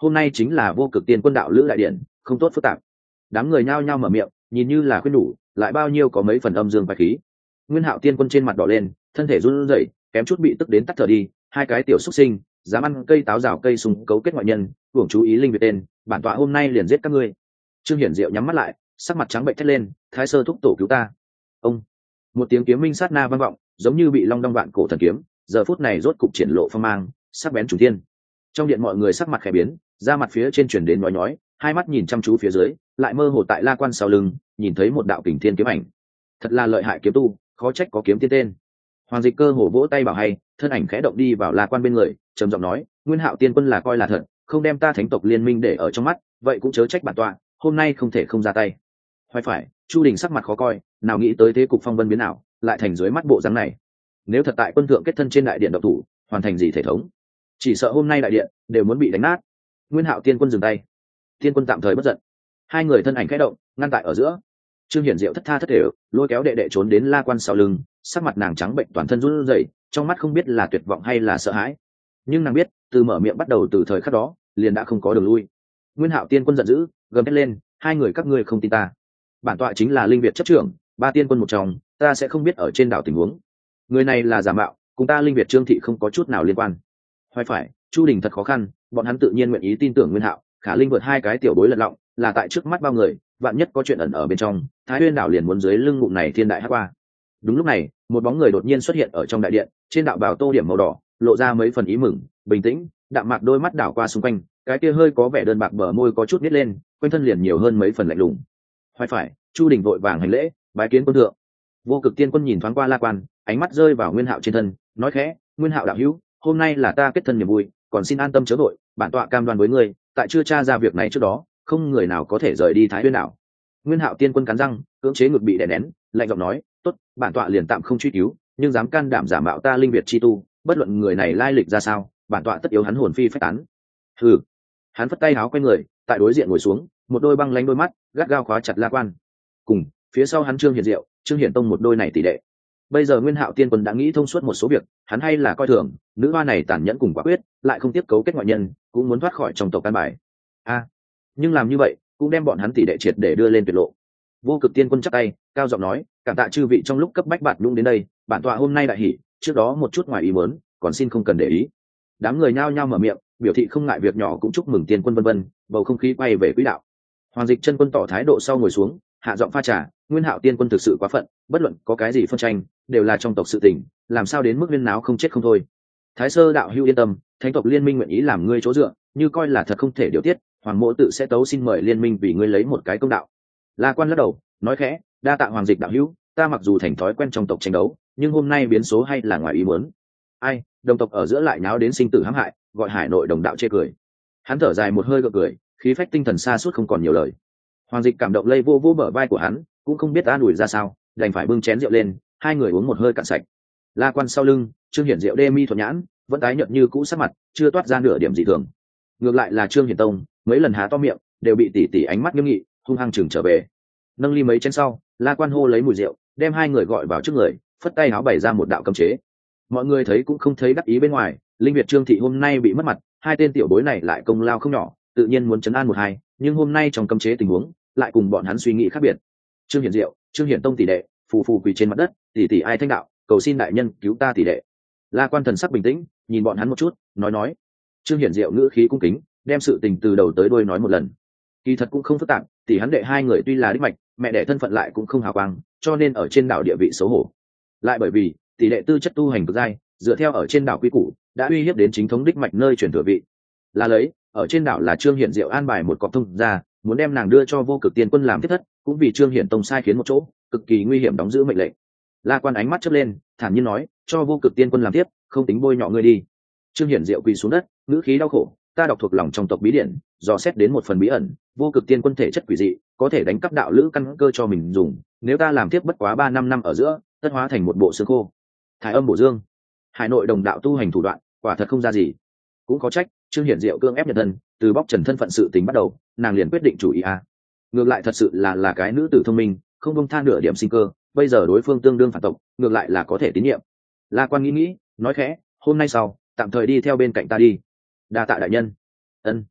Speaker 1: hôm nay chính là vô cực tiên quân đạo lữ đại điện, không tốt phức tạp. Đám người nhao nhao mở miệng, nhìn như là khuyên đủ, lại bao nhiêu có mấy phần âm dương bài khí. Nguyên Hạo tiên quân trên mặt đỏ lên, thân thể run rẩy, kém chút bị tức đến tắt thở đi. Hai cái tiểu xuất sinh, dám ăn cây táo rào cây súng cấu kết ngoại nhân, hưởng chú ý linh việt tên, bản tọa hôm nay liền giết các ngươi. Trương Hiển Diệu nhắm mắt lại, sắc mặt trắng bệnh thét lên, Thái Sơ thúc tổ cứu ta. Ông, một tiếng kiếm minh sát na vang vọng, giống như bị long đong vạn cổ thần kiếm, giờ phút này rốt cục triển lộ phong mang, sắc bén trùng thiên. Trong điện mọi người sắc mặt khẽ biến, da mặt phía trên truyền đến nói nói, hai mắt nhìn chăm chú phía dưới, lại mơ hồ tại La Quan sau lưng, nhìn thấy một đạo kình thiên kiếm ảnh. Thật là lợi hại kiếm tu, khó trách có kiếm tiên tên. Hoàng Dịch Cơ hổ vỗ tay bảo hay, thân ảnh khẽ động đi vào La Quan bên người, trầm giọng nói, Nguyên Hạo tiên quân là coi là thật, không đem ta thánh tộc liên minh để ở trong mắt, vậy cũng chớ trách bản tọa, hôm nay không thể không ra tay. Hoài phải, Chu Đình sắc mặt khó coi, nào nghĩ tới thế cục phong vân biến nào, lại thành dưới mắt bộ dáng này. Nếu thật tại quân thượng kết thân trên đại điện độc thủ, hoàn thành gì thể thống, chỉ sợ hôm nay đại điện đều muốn bị đánh nát. Nguyên Hạo tiên quân dừng tay, tiên quân tạm thời bất giận. Hai người thân ảnh khẽ động, ngăn tại ở giữa. Trương Hiển Diệu thất tha thất thể, lôi kéo đệ đệ trốn đến La Quan sau lưng, sắc mặt nàng trắng bệnh, toàn thân run rẩy, trong mắt không biết là tuyệt vọng hay là sợ hãi. Nhưng nàng biết, từ mở miệng bắt đầu từ thời khắc đó, liền đã không có đường lui. Nguyên Hạo tiên quân giận dữ, gầm thét lên, hai người các ngươi không tin ta, bản tọa chính là linh việt chấp trưởng, ba tiên quân một trong, ta sẽ không biết ở trên đảo tình huống. Người này là giả mạo, cùng ta linh việt Trương thị không có chút nào liên quan. Hoài phải, Chu Đình thật khó khăn, bọn hắn tự nhiên nguyện ý tin tưởng Nguyên Hạo, khả linh vượt hai cái tiểu bối lật lọng, là tại trước mắt bao người, vạn nhất có chuyện ẩn ở bên trong, Thái Huyên đảo liền muốn dưới lưng ngụm này thiên đại hát qua. Đúng lúc này, một bóng người đột nhiên xuất hiện ở trong đại điện, trên đạo bào tô điểm màu đỏ, lộ ra mấy phần ý mừng, bình tĩnh, đạm mạc đôi mắt đảo qua xung quanh, cái kia hơi có vẻ đơn bạc bờ môi có chút nít lên, quanh thân liền nhiều hơn mấy phần lạnh lùng. Hoài phải, Chu Đình vội vàng hành lễ, bái kiến quân thượng. Vô Cực tiên quân nhìn thoáng qua La Quan, ánh mắt rơi vào Nguyên Hạo trên thân, nói khẽ, Nguyên Hạo đạo hữu, hôm nay là ta kết thân niềm vui, còn xin an tâm chớ vội, bản tọa cam đoan với ngươi, tại chưa tra ra việc này trước đó, không người nào có thể rời đi Thái Huyên đảo. Nguyên Hạo tiên quân cắn răng, cưỡng chế ngực bị đè nén, lạnh giọng nói, tốt, bản tọa liền tạm không truy cứu, nhưng dám can đảm giả mạo ta linh việt chi tu, bất luận người này lai lịch ra sao, bản tọa tất yếu hắn hồn phi phách tán. Hừ. Hắn phất tay áo quay người, tại đối diện ngồi xuống, một đôi băng lánh đôi mắt gắt gao khóa chặt La Quan. Cùng phía sau hắn Trương Hiển Diệu, Trương Hiển Tông một đôi này tỷ đệ. Bây giờ Nguyên Hạo tiên quân đã nghĩ thông suốt một số việc, hắn hay là coi thường nữ hoa này tàn nhẫn cùng quả quyết, lại không tiếp cấu kết ngoại nhân, cũng muốn thoát khỏi trong tộc căn bài. A, à, nhưng làm như vậy cũng đem bọn hắn tỷ đệ triệt để đưa lên tuyệt lộ. Vô Cực tiên quân chắp tay, cao giọng nói, cảm tạ chư vị trong lúc cấp bách bạt nhung đến đây, bản tọa hôm nay đại hỉ, trước đó một chút ngoài ý muốn, còn xin không cần để ý. Đám người nhao nhao mở miệng, biểu thị không ngại việc nhỏ cũng chúc mừng tiên quân vân vân, bầu không khí quay về quỹ đạo. Hoàng Dịch chân quân tỏ thái độ sau ngồi xuống, hạ giọng pha trà, Nguyên Hạo tiên quân thực sự quá phận, bất luận có cái gì phân tranh, đều là trong tộc sự tình, làm sao đến mức viên náo không chết không thôi. Thái Sơ đạo hữu yên tâm, thánh tộc liên minh nguyện ý làm ngươi chỗ dựa, như coi là thật không thể điều tiết, Hoàng mộ tự sẽ tấu xin mời liên minh vì ngươi lấy một cái công đạo. La Quan lắc đầu, nói khẽ, đa tạ Hoàng Dịch đạo hữu, ta mặc dù thành thói quen trong tộc tranh đấu, nhưng hôm nay biến số hay là ngoài ý muốn. Ai, đồng tộc ở giữa lại náo đến sinh tử hãm hại, gọi Hải nội đồng đạo chê cười. Hắn thở dài một hơi gượng cười, khí phách tinh thần xa suốt không còn nhiều lời. Hoàng Dịch cảm động lây vô vô bờ vai của hắn, cũng không biết an ủi ra sao, đành phải bưng chén rượu lên, hai người uống một hơi cạn sạch. La Quan sau lưng, Trương Hiển Diệu đê mi thuận nhãn, vẫn tái nhợt như cũ sắc mặt, chưa toát ra nửa điểm dị thường. Ngược lại là Trương Hiển Tông, mấy lần há to miệng, đều bị tỷ tỷ ánh mắt nghiêm nghị, hung hăng chừng trở về. Nâng ly mấy chén sau, La Quan hô lấy mùi rượu, đem hai người gọi vào trước người, phất tay áo bày ra một đạo cấm chế. Mọi người thấy cũng không thấy đắc ý bên ngoài, linh việt Trương thị hôm nay bị mất mặt, hai tên tiểu bối này lại công lao không nhỏ, tự nhiên muốn trấn an một hai, nhưng hôm nay trong cấm chế tình huống, lại cùng bọn hắn suy nghĩ khác biệt. Trương Hiển Diệu, Trương Hiển Tông tỷ đệ, phù phù quỳ trên mặt đất, tỷ tỷ ai thanh đạo, cầu xin đại nhân cứu ta tỷ đệ. La Quan thần sắc bình tĩnh, nhìn bọn hắn một chút, nói nói. Trương Hiển Diệu ngữ khí cung kính, đem sự tình từ đầu tới đuôi nói một lần. Kỳ thật cũng không phức tạp, tỷ hắn đệ hai người tuy là đích mạch, mẹ đệ thân phận lại cũng không hào quang, cho nên ở trên đảo địa vị xấu hổ. Lại bởi vì tỷ đệ tư chất tu hành cực giai, dựa theo ở trên đảo quy củ, đã uy hiếp đến chính thống đích mạch nơi chuyển thừa vị. Là lấy, ở trên đảo là Trương Hiển Diệu an bài một cọc thông ra, muốn đem nàng đưa cho Vô Cực tiên quân làm thiết thất, cũng vì Trương Hiển Tông sai khiến một chỗ, cực kỳ nguy hiểm đóng giữ mệnh lệnh. La Quan ánh mắt chớp lên, thản nhiên nói, cho Vô Cực tiên quân làm tiếp, không tính bôi nhọ ngươi đi. Trương Hiển Diệu quỳ xuống đất, ngữ khí đau khổ, ta đọc thuộc lòng trong tộc bí điển, dò xét đến một phần bí ẩn, Vô Cực tiên quân thể chất quỷ dị, có thể đánh cắp đạo lữ căn cơ cho mình dùng, nếu ta làm tiếp bất quá ba năm năm ở giữa, tất hóa thành một bộ xương khô. Thái âm bổ dương, Hải nội đồng đạo tu hành thủ đoạn, quả thật không ra gì. Cũng có trách, Trương Hiển Diệu cương ép nhận thân, từ bóc trần thân phận sự tình bắt đầu, nàng liền quyết định chủ ý a. À. Ngược lại thật sự là là cái nữ tử thông minh, không buông tha nửa điểm sinh cơ, bây giờ đối phương tương đương phản tộc, ngược lại là có thể tín nhiệm. La Quan nghĩ nghĩ, nói khẽ, hôm nay sau, tạm thời đi theo bên cạnh ta đi. Đa tạ đại nhân. Ân.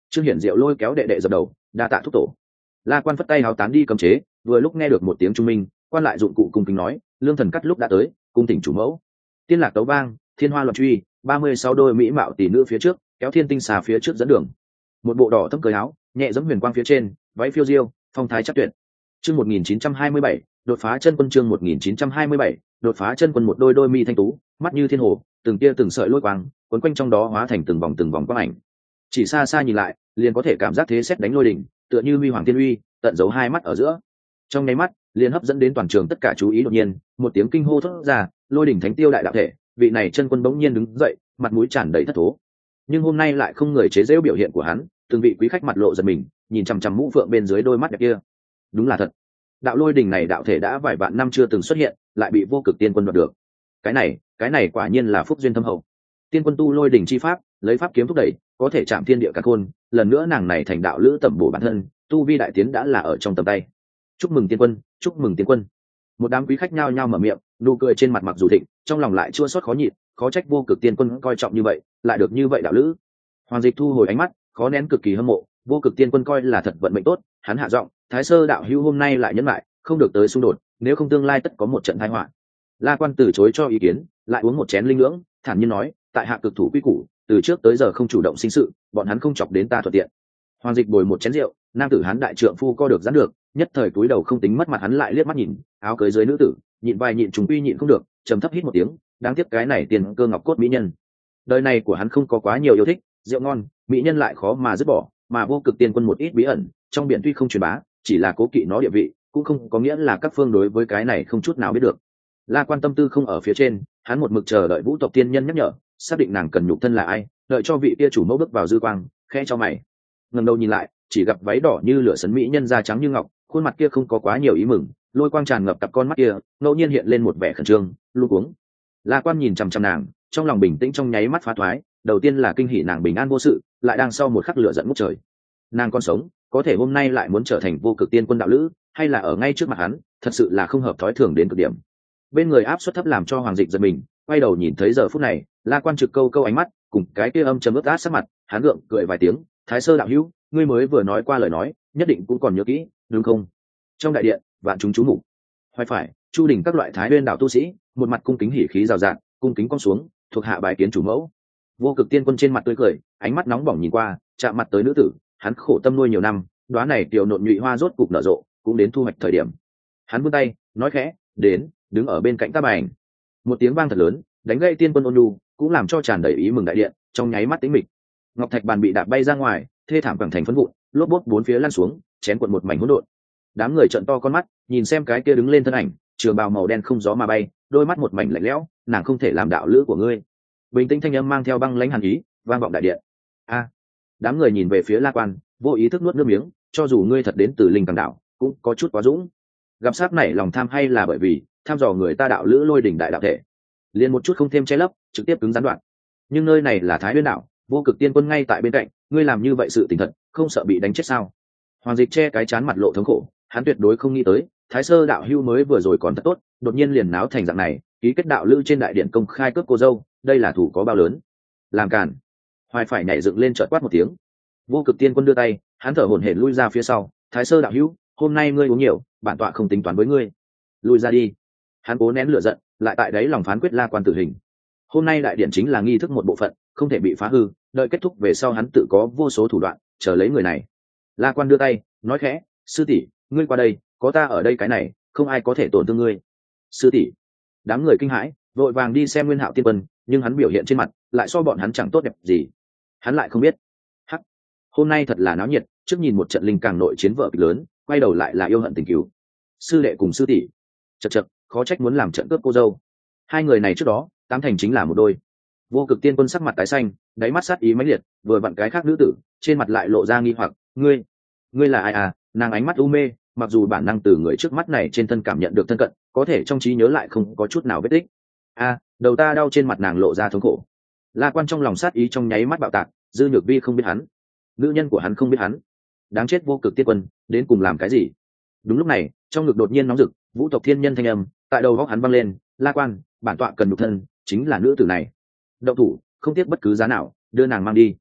Speaker 1: Trương Hiển Diệu lôi kéo đệ đệ dập đầu, đa tạ thúc tổ. La Quan phất tay háo tán đi cấm chế, vừa lúc nghe được một tiếng trung minh, quan lại dụng cụ cung kính nói, lương thần cắt lúc đã tới, cung tỉnh chủ mẫu. Tiên lạc tấu vang, thiên hoa loạn truy, ba mươi sáu đôi mỹ mạo tỷ nữ phía trước, kéo thiên tinh xà phía trước dẫn đường. Một bộ đỏ thâm cởi áo, nhẹ giẫm huyền quang phía trên, váy phiêu diêu, phong thái chắc tuyệt. Chương một nghìn chín trăm hai mươi bảy, đột phá chân quân. Chương một nghìn chín trăm hai mươi bảy, đột phá chân quân. Một đôi đôi mi thanh tú, mắt như thiên hồ, từng tia từng sợi lôi quang, quấn quanh trong đó hóa thành từng vòng từng vòng quang ảnh. Chỉ xa xa nhìn lại, liền có thể cảm giác thế sét đánh lôi đỉnh, tựa như huy hoàng thiên uy, tận giấu hai mắt ở giữa. Trong nháy mắt, liền hấp dẫn đến toàn trường tất cả chú ý. Đột nhiên, một tiếng kinh hô thốt ra, lôi đỉnh thánh tiêu đại đạo thể, vị này chân quân bỗng nhiên đứng dậy, mặt mũi tràn đầy thất thố. Nhưng hôm nay lại không người chế giễu biểu hiện của hắn, từng vị quý khách mặt lộ giật mình, nhìn chằm chằm mũ phượng bên dưới đôi mắt đẹp kia. Đúng là thật, đạo lôi đỉnh này đạo thể đã vài vạn năm chưa từng xuất hiện, lại bị vô cực tiên quân đoạt được. Cái này, cái này quả nhiên là phúc duyên thâm hậu. Tiên quân tu lôi đỉnh chi pháp, lấy pháp kiếm thúc đẩy, có thể chạm thiên địa cả khôn. Lần nữa nàng này thành đạo lữ tẩm bổ bản thân, tu vi đại tiến đã là ở trong tầm tay. Chúc mừng tiên quân, chúc mừng tiên quân. Một đám quý khách nhao nhao mở miệng, nụ cười trên mặt mặc dù thịnh, trong lòng lại chua xót khó nhịn, khó trách vô cực tiên quân coi trọng như vậy, lại được như vậy đạo lữ. Hoàng Dịch thu hồi ánh mắt, khó nén cực kỳ hâm mộ, vô cực tiên quân coi là thật vận mệnh tốt. Hắn hạ giọng, Thái Sơ đạo hữu hôm nay lại nhấn lại, không được tới xung đột, nếu không tương lai tất có một trận tai họa. La Quan từ chối cho ý kiến, lại uống một chén linh ngưỡng, thản nhiên nói, tại hạ cực thủ quy củ, từ trước tới giờ không chủ động sinh sự, bọn hắn không chọc đến ta thuận tiện. Hoàng Dịch bồi một chén rượu, nam tử hắn đại trượng phu co được giãn được, nhất thời cúi đầu không tính mất mặt, hắn lại liếc mắt nhìn áo cưới dưới nữ tử, nhịn vai nhịn trùng quy nhịn không được, trầm thấp hít một tiếng, đáng tiếc cái này tiền cơ ngọc cốt mỹ nhân. Đời này của hắn không có quá nhiều yêu thích, rượu ngon, mỹ nhân lại khó mà dứt bỏ, mà vô cực tiên quân một ít bí ẩn, trong biển tuy không truyền bá, chỉ là cố kỵ nó địa vị, cũng không có nghĩa là các phương đối với cái này không chút nào biết được. La Quan tâm tư không ở phía trên, hắn một mực chờ đợi vũ tộc tiên nhân nhắc nhở, xác định nàng cần nhục thân là ai, đợi cho vị kia chủ mẫu bước vào dư quang, khẽ cho mày, ngẩng đầu nhìn lại, chỉ gặp váy đỏ như lửa sấn mỹ nhân da trắng như ngọc, khuôn mặt kia không có quá nhiều ý mừng, lôi quang tràn ngập cặp con mắt kia, ngẫu nhiên hiện lên một vẻ khẩn trương, luống cuống. La Quan nhìn chằm chằm nàng, trong lòng bình tĩnh trong nháy mắt phá thoái, đầu tiên là kinh hỉ nàng bình an vô sự, lại đang sau một khắc lửa giận ngút trời. Nàng còn sống, có thể hôm nay lại muốn trở thành vô cực tiên quân đạo lữ, hay là ở ngay trước mặt hắn, thật sự là không hợp thói thường đến cực điểm. Bên người áp suất thấp làm cho Hoàng Dịch giật mình, quay đầu nhìn thấy giờ phút này, La Quan trực câu câu ánh mắt, cùng cái kia âm trầm ướt át sắc mặt, hắn gượng cười vài tiếng, Thái Sơ đạo hữu, ngươi mới vừa nói qua lời nói, nhất định cũng còn nhớ kỹ, đúng không? Trong đại điện, vạn chúng chú mục. Hoài phải, Chu đỉnh các loại Thái Nguyên đạo tu sĩ, một mặt cung kính hỉ khí rào rạt, cung kính cong xuống, thuộc hạ bài kiến chủ mẫu. Vô cực tiên quân trên mặt tươi cười, ánh mắt nóng bỏng nhìn qua, chạm mặt tới nữ tử, hắn khổ tâm nuôi nhiều năm, đóa này tiểu nộn nhụy hoa rốt cục nở rộ, cũng đến thu hoạch thời điểm. Hắn vươn tay, nói khẽ, đến, đứng ở bên cạnh ta bài. Một tiếng vang thật lớn, đánh gây tiên quân ôn nhu, cũng làm cho tràn đầy ý mừng đại điện, trong nháy mắt tĩnh mịch. Ngọc thạch bàn bị đạp bay ra ngoài, thê thảm quẳng thành phấn vụn, lốp bốt bốn phía lăn xuống, chén cuộn một mảnh hỗn độn. Đám người trợn to con mắt, nhìn xem cái kia đứng lên thân ảnh, trường bào màu đen không gió mà bay, đôi mắt một mảnh lạnh lẽo, nàng không thể làm đạo lữ của ngươi. Bình tĩnh thanh âm mang theo băng lãnh hàn ý, vang vọng đại điện. A! Đám người nhìn về phía La Quan, vô ý thức nuốt nước miếng, cho dù ngươi thật đến từ linh càng đạo, cũng có chút quá dũng. Gặp sát này lòng tham hay là bởi vì tham dò người ta đạo lữ lôi đỉnh đại đạo thể, liền một chút không thêm che lấp, trực tiếp cứng rắn đoạn. Nhưng nơi này là Thái Nguyên đạo, vô cực tiên quân ngay tại bên cạnh, ngươi làm như vậy sự tình thật, không sợ bị đánh chết sao? Hoàng Dịch che cái chán mặt lộ thống khổ, hắn tuyệt đối không nghĩ tới, Thái Sơ đạo hưu mới vừa rồi còn thật tốt, đột nhiên liền náo thành dạng này, ký kết đạo lữ trên đại điện công khai cướp cô dâu, đây là thủ có bao lớn? Làm càn! Hoài phải nhảy dựng lên chợt quát một tiếng. Vô cực tiên quân đưa tay, hắn thở hổn hển lui ra phía sau, Thái Sơ đạo hưu, hôm nay ngươi uống nhiều, bản tọa không tính toán với ngươi, lui ra đi. Hắn cố nén lửa giận, lại tại đấy lòng phán quyết La Quan tử hình. Hôm nay đại điện chính là nghi thức một bộ phận, không thể bị phá hư, đợi kết thúc về sau hắn tự có vô số thủ đoạn chờ lấy người này. La Quan đưa tay nói khẽ, sư tỷ, ngươi qua đây, có ta ở đây cái này, không ai có thể tổn thương ngươi. Sư tỷ! Đám người kinh hãi, vội vàng đi xem Nguyên Hạo tiên quân, nhưng hắn biểu hiện trên mặt lại so bọn hắn chẳng tốt đẹp gì. Hắn lại không biết, hắc, hôm nay thật là náo nhiệt, trước nhìn một trận linh càng nội chiến vở kịch lớn, quay đầu lại là yêu hận tình cứu. Sư đệ cùng sư tỷ, chật chật, khó trách muốn làm trận cướp cô dâu. Hai người này trước đó tám thành chính là một đôi. Vô cực tiên quân sắc mặt tái xanh, đáy mắt sát ý mãnh liệt, vừa vặn cái khác nữ tử trên mặt lại lộ ra nghi hoặc, ngươi ngươi là ai à? Nàng ánh mắt u mê, mặc dù bản năng từ người trước mắt này trên thân cảm nhận được thân cận, có thể trong trí nhớ lại không có chút nào vết tích. A, đầu ta đau, trên mặt nàng lộ ra thống khổ. La Quan trong lòng sát ý trong nháy mắt bạo tạc, dư nhược vi không biết hắn, nữ nhân của hắn không biết hắn, đáng chết vô cực tiên quân, đến cùng làm cái gì? Đúng lúc này, trong ngực đột nhiên nóng rực, vũ tộc thiên nhân thanh âm tại đầu góc hắn vang lên, La Quan, bản tọa cần nhục thân, chính là nữ tử này. Động thủ, không tiếc bất cứ giá nào, đưa nàng mang đi.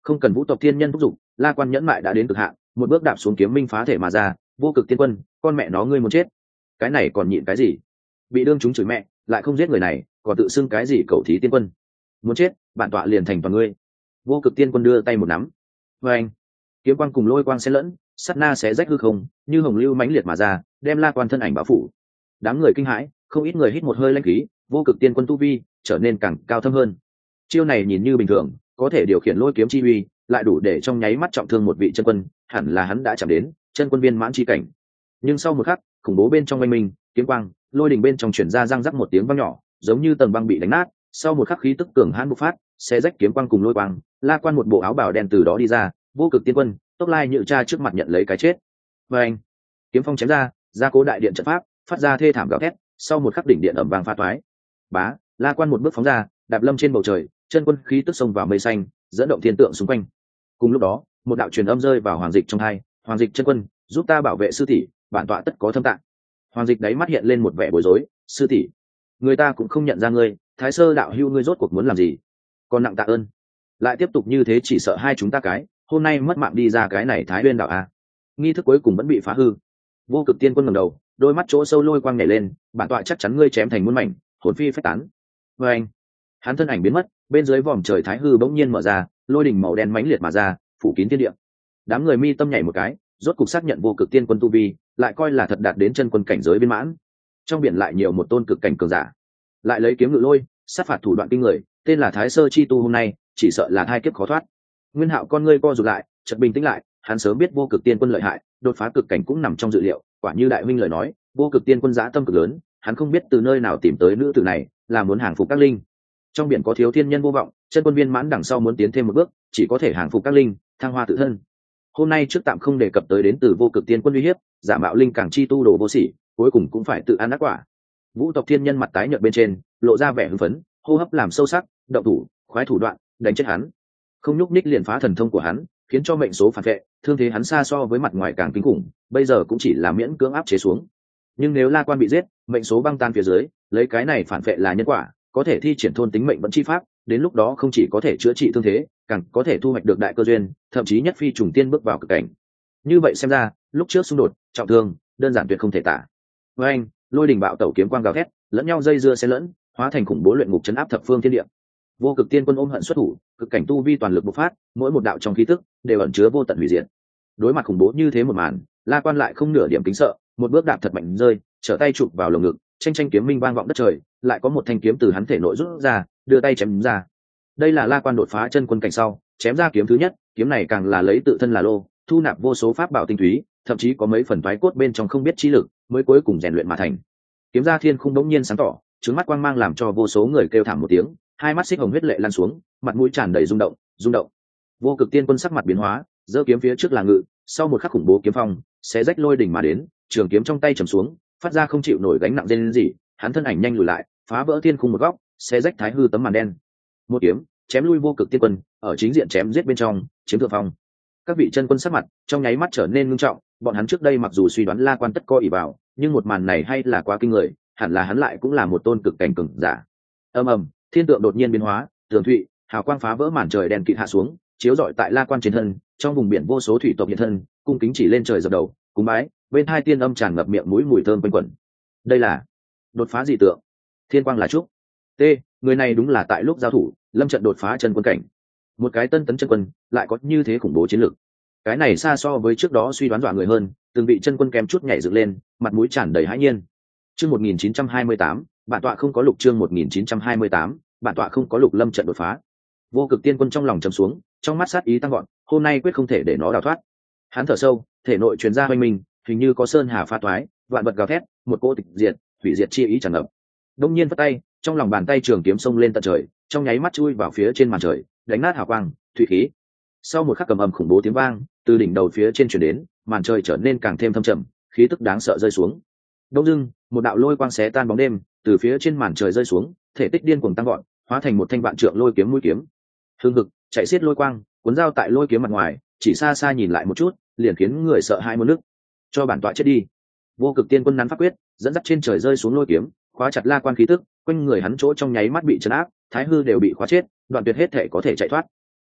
Speaker 1: Không cần vũ tộc thiên nhân thúc giục, La Quan nhẫn mại đã đến cực hạn, một bước đạp xuống kiếm minh phá thể mà ra. Vô cực tiên quân, con mẹ nó ngươi muốn chết, cái này còn nhịn cái gì? Bị đương chúng chửi mẹ lại không giết người này, còn tự xưng cái gì cầu thí tiên quân, muốn chết bản tọa liền thành toàn ngươi. Vô cực tiên quân đưa tay một nắm, vê anh, kiếm quang cùng lôi quang xen lẫn, sát na xé rách hư không, như hồng lưu mãnh liệt mà ra, đem La Quan thân ảnh bao phủ. Đám người kinh hãi, không ít người hít một hơi lãnh khí. Vô cực tiên quân tu vi trở nên càng cao thâm hơn. Chiêu này nhìn như bình thường, có thể điều khiển lôi kiếm chi uy, lại đủ để trong nháy mắt trọng thương một vị chân quân, hẳn là hắn đã chạm đến chân quân viên mãn chi cảnh. Nhưng sau một khắc, khủng bố bên trong oanh minh, kiếm quang, lôi đình bên trong chuyển ra răng rắc một tiếng vang nhỏ, giống như tầng băng bị đánh nát. Sau một khắc khí tức cường hãn bộc phát, xé rách kiếm quang cùng lôi quang. La Quan một bộ áo bào đen từ đó đi ra. Vô cực tiên quân tốc lai nhự cha trước mặt nhận lấy cái chết. Và anh, kiếm phong chém ra, gia cố đại điện trận pháp, phát ra thê thảm gào thét. Sau một khắc đỉnh điện ầm vang pha toái. Bá, La Quan một bước phóng ra, đạp lâm trên bầu trời, chân quân khí tức xông vào mây xanh, dẫn động thiên tượng xung quanh. Cùng lúc đó, một đạo truyền âm rơi vào Hoàng Dịch trong tai. Hoàng Dịch chân quân, giúp ta bảo vệ sư tỷ, bản tọa tất có thâm tạng. Hoàng Dịch đáy mắt hiện lên một vẻ bối rối. Sư tỷ, người ta cũng không nhận ra ngươi, Thái Sơ đạo hưu ngươi rốt cuộc muốn làm gì? Còn nặng tạ ơn, lại tiếp tục như thế chỉ sợ hai chúng ta cái hôm nay mất mạng đi ra cái này Thái Nguyên đạo a. Nghi thức cuối cùng vẫn bị phá hư. Vô cực tiên quân ngẩng đầu, đôi mắt chỗ sâu lôi quang nhảy lên, bản tọa chắc chắn ngươi chém thành muôn mảnh, hồn phi phách tán. Và anh, hắn thân ảnh biến mất, bên dưới vòm trời thái hư bỗng nhiên mở ra, lôi đỉnh màu đen mãnh liệt mà ra, phủ kín thiên địa. Đám người mi tâm nhảy một cái, rốt cục xác nhận vô cực tiên quân tu vi, lại coi là thật đạt đến chân quân cảnh giới viên mãn. Trong biển lại nhiều một tôn cực cảnh cường giả, lại lấy kiếm ngự lôi, sát phạt thủ đoạn kinh người, tên là Thái Sơ chi tu hôm nay, chỉ sợ là hai kiếp khó thoát. Nguyên Hạo con ngươi co rụt lại, chợt bình tĩnh lại, hắn sớm biết vô cực tiên quân lợi hại, đột phá cực cảnh cũng nằm trong dự liệu, quả như đại huynh lời nói, vô cực tiên quân dã tâm cực lớn, hắn không biết từ nơi nào tìm tới nữ tử này, là muốn hàng phục các linh. Trong biển có thiếu thiên nhân vô vọng, chân quân viên mãn đằng sau muốn tiến thêm một bước, chỉ có thể hàng phục các linh, thăng hoa tự thân. Hôm nay trước tạm không đề cập tới đến từ vô cực tiên quân uy hiếp, giả mạo linh càng chi tu đồ vô sỉ, cuối cùng cũng phải tự ăn ác quả. Vũ tộc thiên nhân mặt tái nhợt bên trên, lộ ra vẻ hưng phấn, hô hấp làm sâu sắc, động thủ, khoái thủ đoạn, đánh chết hắn. Không nhúc nhích liền phá thần thông của hắn, khiến cho mệnh số phản vệ, thương thế hắn xa so với mặt ngoài càng kinh khủng, bây giờ cũng chỉ là miễn cưỡng áp chế xuống. Nhưng nếu La Quan bị giết, mệnh số băng tan phía dưới, lấy cái này phản vệ là nhân quả, có thể thi triển thôn tính mệnh vẫn chi pháp, đến lúc đó không chỉ có thể chữa trị thương thế, càng có thể thu hoạch được đại cơ duyên, thậm chí nhất phi trùng tiên bước vào cực cảnh. Như vậy xem ra, lúc trước xung đột, trọng thương, đơn giản tuyệt không thể tả. Với anh, lôi đình bạo tẩu kiếm quang gào thét, lẫn nhau dây dưa xen lẫn, hóa thành khủng bố luyện ngục chấn áp thập phương thiên địa. Vô cực tiên quân ôm hận xuất thủ, cực cảnh tu vi toàn lực bộc phát, mỗi một đạo trong khí tức đều ẩn chứa vô tận hủy diệt. Đối mặt khủng bố như thế một màn, La Quan lại không nửa điểm kính sợ, một bước đạp thật mạnh rơi, trở tay chụp vào lồng ngực, tranh tranh kiếm minh vang vọng đất trời, lại có một thanh kiếm từ hắn thể nội rút ra, đưa tay chém ra. Đây là La Quan đột phá chân quân cảnh sau, chém ra kiếm thứ nhất, kiếm này càng là lấy tự thân là lô, thu nạp vô số pháp bảo tinh túy, thậm chí có mấy phần toái cốt bên trong không biết chi lực, mới cuối cùng rèn luyện mà thành. Kiếm ra thiên khung đống nhiên sáng tỏ, trứng mắt quang mang làm cho vô số người kêu thảm một tiếng, hai mắt xích hồng huyết lệ lan xuống, mặt mũi tràn đầy rung động, rung động. Vô cực tiên quân sắc mặt biến hóa, giơ kiếm phía trước là ngự, sau một khắc khủng bố kiếm phong, xé rách lôi đỉnh mà đến, trường kiếm trong tay trầm xuống, phát ra không chịu nổi gánh nặng rên rỉ, hắn thân ảnh nhanh lùi lại, phá vỡ thiên khung một góc, xé rách thái hư tấm màn đen. Một kiếm chém lui vô cực tiên quân, ở chính diện chém giết bên trong, chiếm thượng phong. Các vị chân quân sắc mặt trong nháy mắt trở nên nghiêm trọng, bọn hắn trước đây mặc dù suy đoán La Quan tất có ỷ vào, nhưng một màn này hay là quá kinh người, hẳn là hắn lại cũng là một tôn cực cảnh cường giả. Ầm ầm, thiên tượng đột nhiên biến hóa, tường thụy, hào quang phá vỡ màn trời đen kịt hạ xuống, chiếu rọi tại La Quan trên thân, trong vùng biển vô số thủy tộc hiện thân, cung kính chỉ lên trời dập đầu, cúng bái, bên hai tiên âm tràn ngập miệng mũi mùi thơm quanh quẩn. Đây là đột phá dị tượng. Thiên quang là trúc. T, người này đúng là tại lúc giao thủ, lâm trận đột phá chân quân cảnh. Một cái tân tấn chân quân, lại có như thế khủng bố chiến lược. Cái này xa so với trước đó suy đoán dọa người hơn, từng vị chân quân kém chút nhảy dựng lên, mặt mũi tràn đầy hãi nhiên. Chương một nghìn chín trăm hai mươi tám, bản tọa không có lục chương một nghìn chín trăm hai mươi tám, bản tọa không có lục lâm trận đột phá. Vô cực tiên quân trong lòng trầm xuống, trong mắt sát ý tăng gọn, hôm nay quyết không thể để nó đào thoát. Hắn thở sâu, thể nội truyền ra hoành minh, hình như có sơn hà pha toái, vạn vật gào thét, một cỗ tịch diệt, hủy diệt chi ý tràn ngập. Đông nhiên vất tay, trong lòng bàn tay trường kiếm xông lên tận trời, trong nháy mắt chui vào phía trên màn trời, đánh nát hào quang, thủy khí. Sau một khắc cầm ầm khủng bố tiếng vang, từ đỉnh đầu phía trên truyền đến, màn trời trở nên càng thêm thâm trầm, khí tức đáng sợ rơi xuống. Đông dưng, một đạo lôi quang xé tan bóng đêm, từ phía trên màn trời rơi xuống, thể tích điên cuồng tăng gọn, hóa thành một thanh vạn trượng lôi kiếm mũi kiếm. Hương hực, chạy xiết lôi quang, cuốn dao tại lôi kiếm mặt ngoài, chỉ xa xa nhìn lại một chút, liền khiến người sợ hãi muốn nước. Cho bản tọa chết đi. Vô cực tiên quân nắn pháp quyết, dẫn dắt trên trời rơi xuống lôi kiếm, khóa chặt La Quan khí tức, quanh người hắn chỗ trong nháy mắt bị trấn áp, thái hư đều bị khóa chết, đoạn tuyệt hết thể có thể chạy thoát.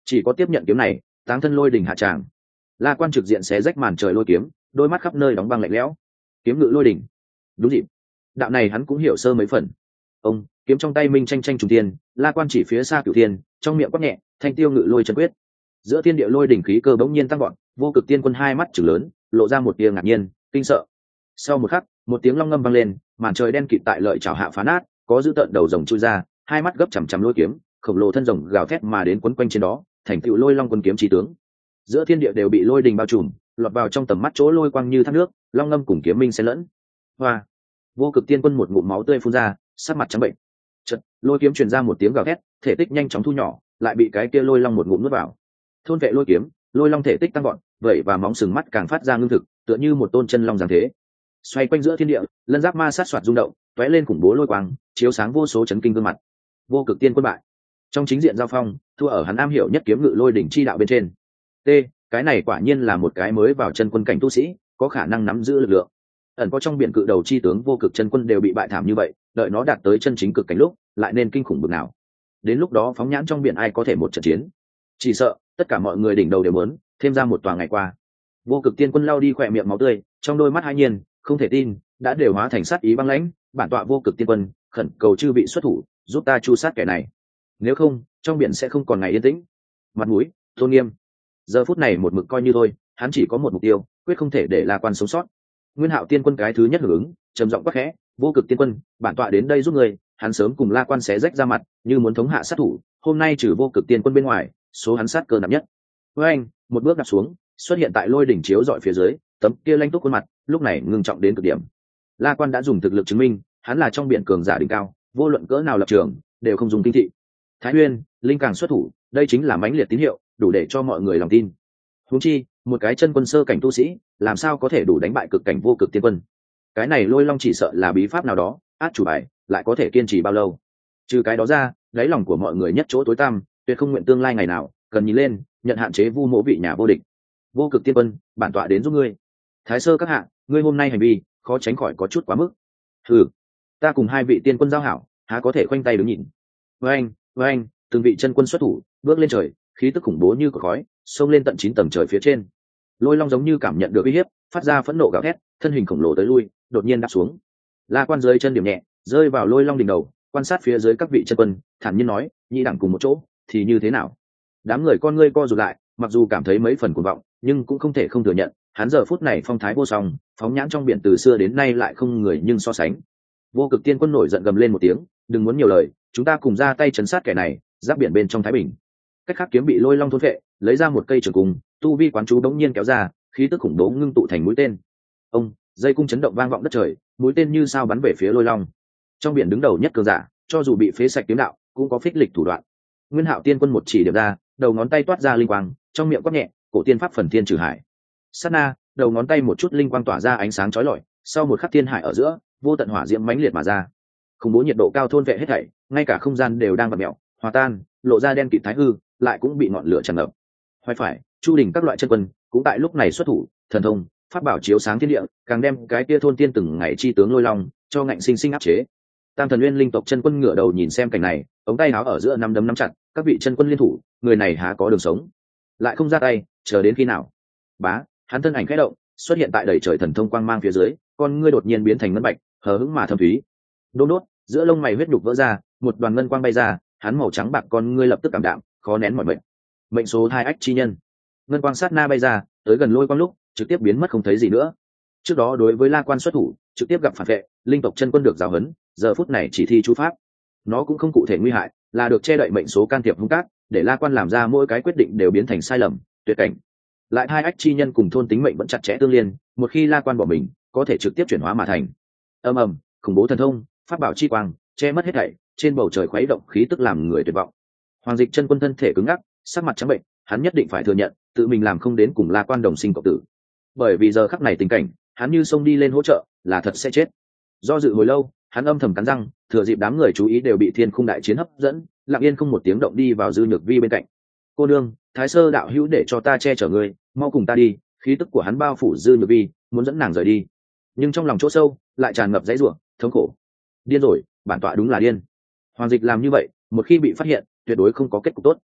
Speaker 1: chỉ có tiếp nhận kiếm này táng thân lôi đỉnh hạ tràng. La Quan trực diện xé rách màn trời lôi kiếm, đôi mắt khắp nơi đóng băng lạnh lẽo. Kiếm ngự lôi đỉnh, đúng dịp. Đạo này hắn cũng hiểu sơ mấy phần. Ông kiếm trong tay minh tranh tranh trùng tiên, La Quan chỉ phía xa cửu tiên, trong miệng quát nhẹ, thanh tiêu ngự lôi chân quyết. Giữa thiên địa lôi đỉnh khí cơ bỗng nhiên tăng vọt, vô cực tiên quân hai mắt trừng lớn, lộ ra một tia ngạc nhiên, kinh sợ. Sau một khắc, một tiếng long ngâm vang lên, màn trời đen kịt tại lợi chảo hạ phá nát, có dữ tợn đầu rồng chui ra, hai mắt gấp chằm chằm lôi kiếm, khổng lồ thân rồng gào thét mà đến quấn quanh trên đó, thành tựu lôi long quân kiếm chí tướng. Giữa thiên địa đều bị lôi đình bao trùm, lọt vào trong tầm mắt chỗ lôi quang như thác nước, long ngâm cùng kiếm minh xen lẫn. Hoa! Vô cực tiên quân một ngụm máu tươi phun ra, sắc mặt trắng bệnh. Chợt, lôi kiếm truyền ra một tiếng gào thét, thể tích nhanh chóng thu nhỏ, lại bị cái kia lôi long một ngụm nuốt vào. Thôn vệ lôi kiếm, lôi long thể tích tăng gọn, vậy và móng sừng mắt càng phát ra ngưng thực, tựa như một tôn chân long giáng thế. Xoay quanh giữa thiên địa, lân giáp ma sát soạt rung động, tóe lên khủng bố lôi quang, chiếu sáng vô số chấn kinh gương mặt. Vô cực tiên quân bại. Trong chính diện giao phong, thua ở hắn am hiểu nhất kiếm ngự lôi đỉnh chi đạo bên trên. T, cái này quả nhiên là một cái mới vào chân quân cảnh tu sĩ, có khả năng nắm giữ lực lượng. Ẩn có trong biển cự đầu chi tướng vô cực chân quân đều bị bại thảm như vậy, đợi nó đạt tới chân chính cực cảnh lúc, lại nên kinh khủng bực nào. Đến lúc đó phóng nhãn trong biển ai có thể một trận chiến. Chỉ sợ tất cả mọi người đỉnh đầu đều muốn thêm ra một tòa ngày qua. Vô cực tiên quân lau đi khỏe miệng máu tươi, trong đôi mắt hai nhiên không thể tin, đã đều hóa thành sát ý băng lãnh. Bản tọa vô cực tiên quân khẩn cầu chư vị xuất thủ, giúp ta chu sát kẻ này, nếu không trong biển sẽ không còn ngày yên tĩnh. Mặt mũi, tôn nghiêm, giờ phút này một mực coi như thôi, hắn chỉ có một mục tiêu, quyết không thể để La Quan sống sót. Nguyên Hạo tiên quân cái thứ nhất hưởng ứng, trầm giọng quát khẽ, vô cực tiên quân, bản tọa đến đây giúp người. Hắn sớm cùng La Quan xé rách ra mặt, như muốn thống hạ sát thủ, hôm nay trừ vô cực tiên quân bên ngoài, số hắn sát cơ nặng nhất. Với anh, một bước đặt xuống, xuất hiện tại lôi đỉnh chiếu dọi phía dưới, tấm kia lanh túc khuôn mặt, lúc này ngưng trọng đến cực điểm. La Quan đã dùng thực lực chứng minh, hắn là trong biển cường giả đỉnh cao, vô luận cỡ nào lập trường, đều không dùng kinh thị. Thái Nguyên, linh càng xuất thủ, đây chính là mãnh liệt tín hiệu, đủ để cho mọi người lòng tin. Huống chi, một cái chân quân sơ cảnh tu sĩ, làm sao có thể đủ đánh bại cực cảnh vô cực tiên quân? Cái này lôi long chỉ sợ là bí pháp nào đó, át chủ bài, lại có thể kiên trì bao lâu? Trừ cái đó ra, đáy lòng của mọi người nhất chỗ tối tăm, tuyệt không nguyện tương lai ngày nào cần nhìn lên, nhận hạn chế vu mỗ vị nhà vô địch. Vô cực tiên quân, bản tọa đến giúp ngươi. Thái sơ các hạ, ngươi hôm nay hành vi, khó tránh khỏi có chút quá mức. Hừ, ta cùng hai vị tiên quân giao hảo, há có thể khoanh tay đứng nhìn? Với anh, với anh, từng vị chân quân xuất thủ, bước lên trời, khí tức khủng bố như cột khói, xông lên tận chín tầng trời phía trên. Lôi long giống như cảm nhận được uy hiếp, phát ra phẫn nộ gào thét, thân hình khổng lồ tới lui, đột nhiên đáp xuống. La Quan dưới chân điểm nhẹ, rơi vào lôi long đỉnh đầu, quan sát phía dưới các vị chân quân, thản nhiên nói, nhị đẳng cùng một chỗ, thì như thế nào? Đám người con ngươi co rụt lại, mặc dù cảm thấy mấy phần cuồng vọng, nhưng cũng không thể không thừa nhận, hắn giờ phút này phong thái vô song, phóng nhãn trong biển từ xưa đến nay lại không người nhưng so sánh. Vô cực tiên quân nổi giận gầm lên một tiếng, đừng muốn nhiều lời, chúng ta cùng ra tay chấn sát kẻ này, giáp biển bên trong thái bình. Cách khắc kiếm bị lôi long thôn vệ, lấy ra một cây trường cung, tu vi quán chú đống nhiên kéo ra, khí tức khủng bố ngưng tụ thành mũi tên. Ông, dây cung chấn động vang vọng đất trời, mũi tên như sao bắn về phía lôi long. Trong biển đứng đầu nhất cường giả, cho dù bị phế sạch kiếm đạo, cũng có phích lịch thủ đoạn. Nguyên Hạo tiên quân một chỉ điểm ra, đầu ngón tay toát ra linh quang, trong miệng quát nhẹ, cổ tiên pháp phần thiên trừ hải. Sát na, đầu ngón tay một chút linh quang tỏa ra ánh sáng chói lọi, sau một khắc thiên hải ở giữa, vô tận hỏa diễm mãnh liệt mà ra. Khủng bố nhiệt độ cao thôn vệ hết thảy, ngay cả không gian đều đang vặn mèo, hòa tan, lộ ra đen kịt thái hư, lại cũng bị ngọn lửa tràn ngập. Hoài phải, Chu Đình các loại chân quân cũng tại lúc này xuất thủ, thần thông, pháp bảo chiếu sáng thiên địa, càng đem cái kia thôn tiên từng ngày chi tướng lôi long cho ngạnh sinh sinh áp chế. Tam thần nguyên linh tộc chân quân ngửa đầu nhìn xem cảnh này, ống tay áo ở giữa năm đấm nắm chặt, các vị chân quân liên thủ, người này há có đường sống, lại không ra tay, chờ đến khi nào? Bá, hắn thân ảnh khẽ động, xuất hiện tại đầy trời thần thông quang mang phía dưới, con ngươi đột nhiên biến thành ngân bạch, hờ hững mà thâm thúy. Đôn đốt, giữa lông mày huyết nhục vỡ ra, một đoàn ngân quang bay ra, hắn màu trắng bạc con ngươi lập tức cảm đạm, khó nén mọi mệnh. Mệnh số hai ách chi nhân. Ngân quang sát na bay ra, tới gần lôi quang lúc, trực tiếp biến mất không thấy gì nữa. Trước đó đối với La Quan xuất thủ, trực tiếp gặp phản vệ, linh tộc chân quân được giáo huấn, giờ phút này chỉ thi chú pháp. Nó cũng không cụ thể nguy hại, là được che đậy mệnh số can thiệp hung tác, để La Quan làm ra mỗi cái quyết định đều biến thành sai lầm, tuyệt cảnh. Lại hai ách chi nhân cùng thôn tính mệnh vẫn chặt chẽ tương liên, một khi La Quan bỏ mình, có thể trực tiếp chuyển hóa mà thành. Ầm ầm, khủng bố thần thông, pháp bảo chi quang, che mất hết thảy, trên bầu trời khuấy động khí tức làm người tuyệt vọng. Hoàng Dịch chân quân thân thể cứng ngắc, sắc mặt trắng bệnh, hắn nhất định phải thừa nhận, tự mình làm không đến cùng La Quan đồng sinh cộng tử. Bởi vì giờ khắc này tình cảnh, hắn như xông đi lên hỗ trợ, là thật sẽ chết. Do dự hồi lâu, hắn âm thầm cắn răng, thừa dịp đám người chú ý đều bị thiên khung đại chiến hấp dẫn, lặng yên không một tiếng động đi vào Dư Nhược Vi bên cạnh. Cô đương, Thái Sơ đạo hữu để cho ta che chở ngươi, mau cùng ta đi. Khí tức của hắn bao phủ Dư Nhược Vi, muốn dẫn nàng rời đi, nhưng trong lòng chỗ sâu lại tràn ngập dãy rủa, thống khổ. Điên rồi, bản tọa đúng là điên. Hoàng Dịch làm như vậy, một khi bị phát hiện, tuyệt đối không có kết cục tốt.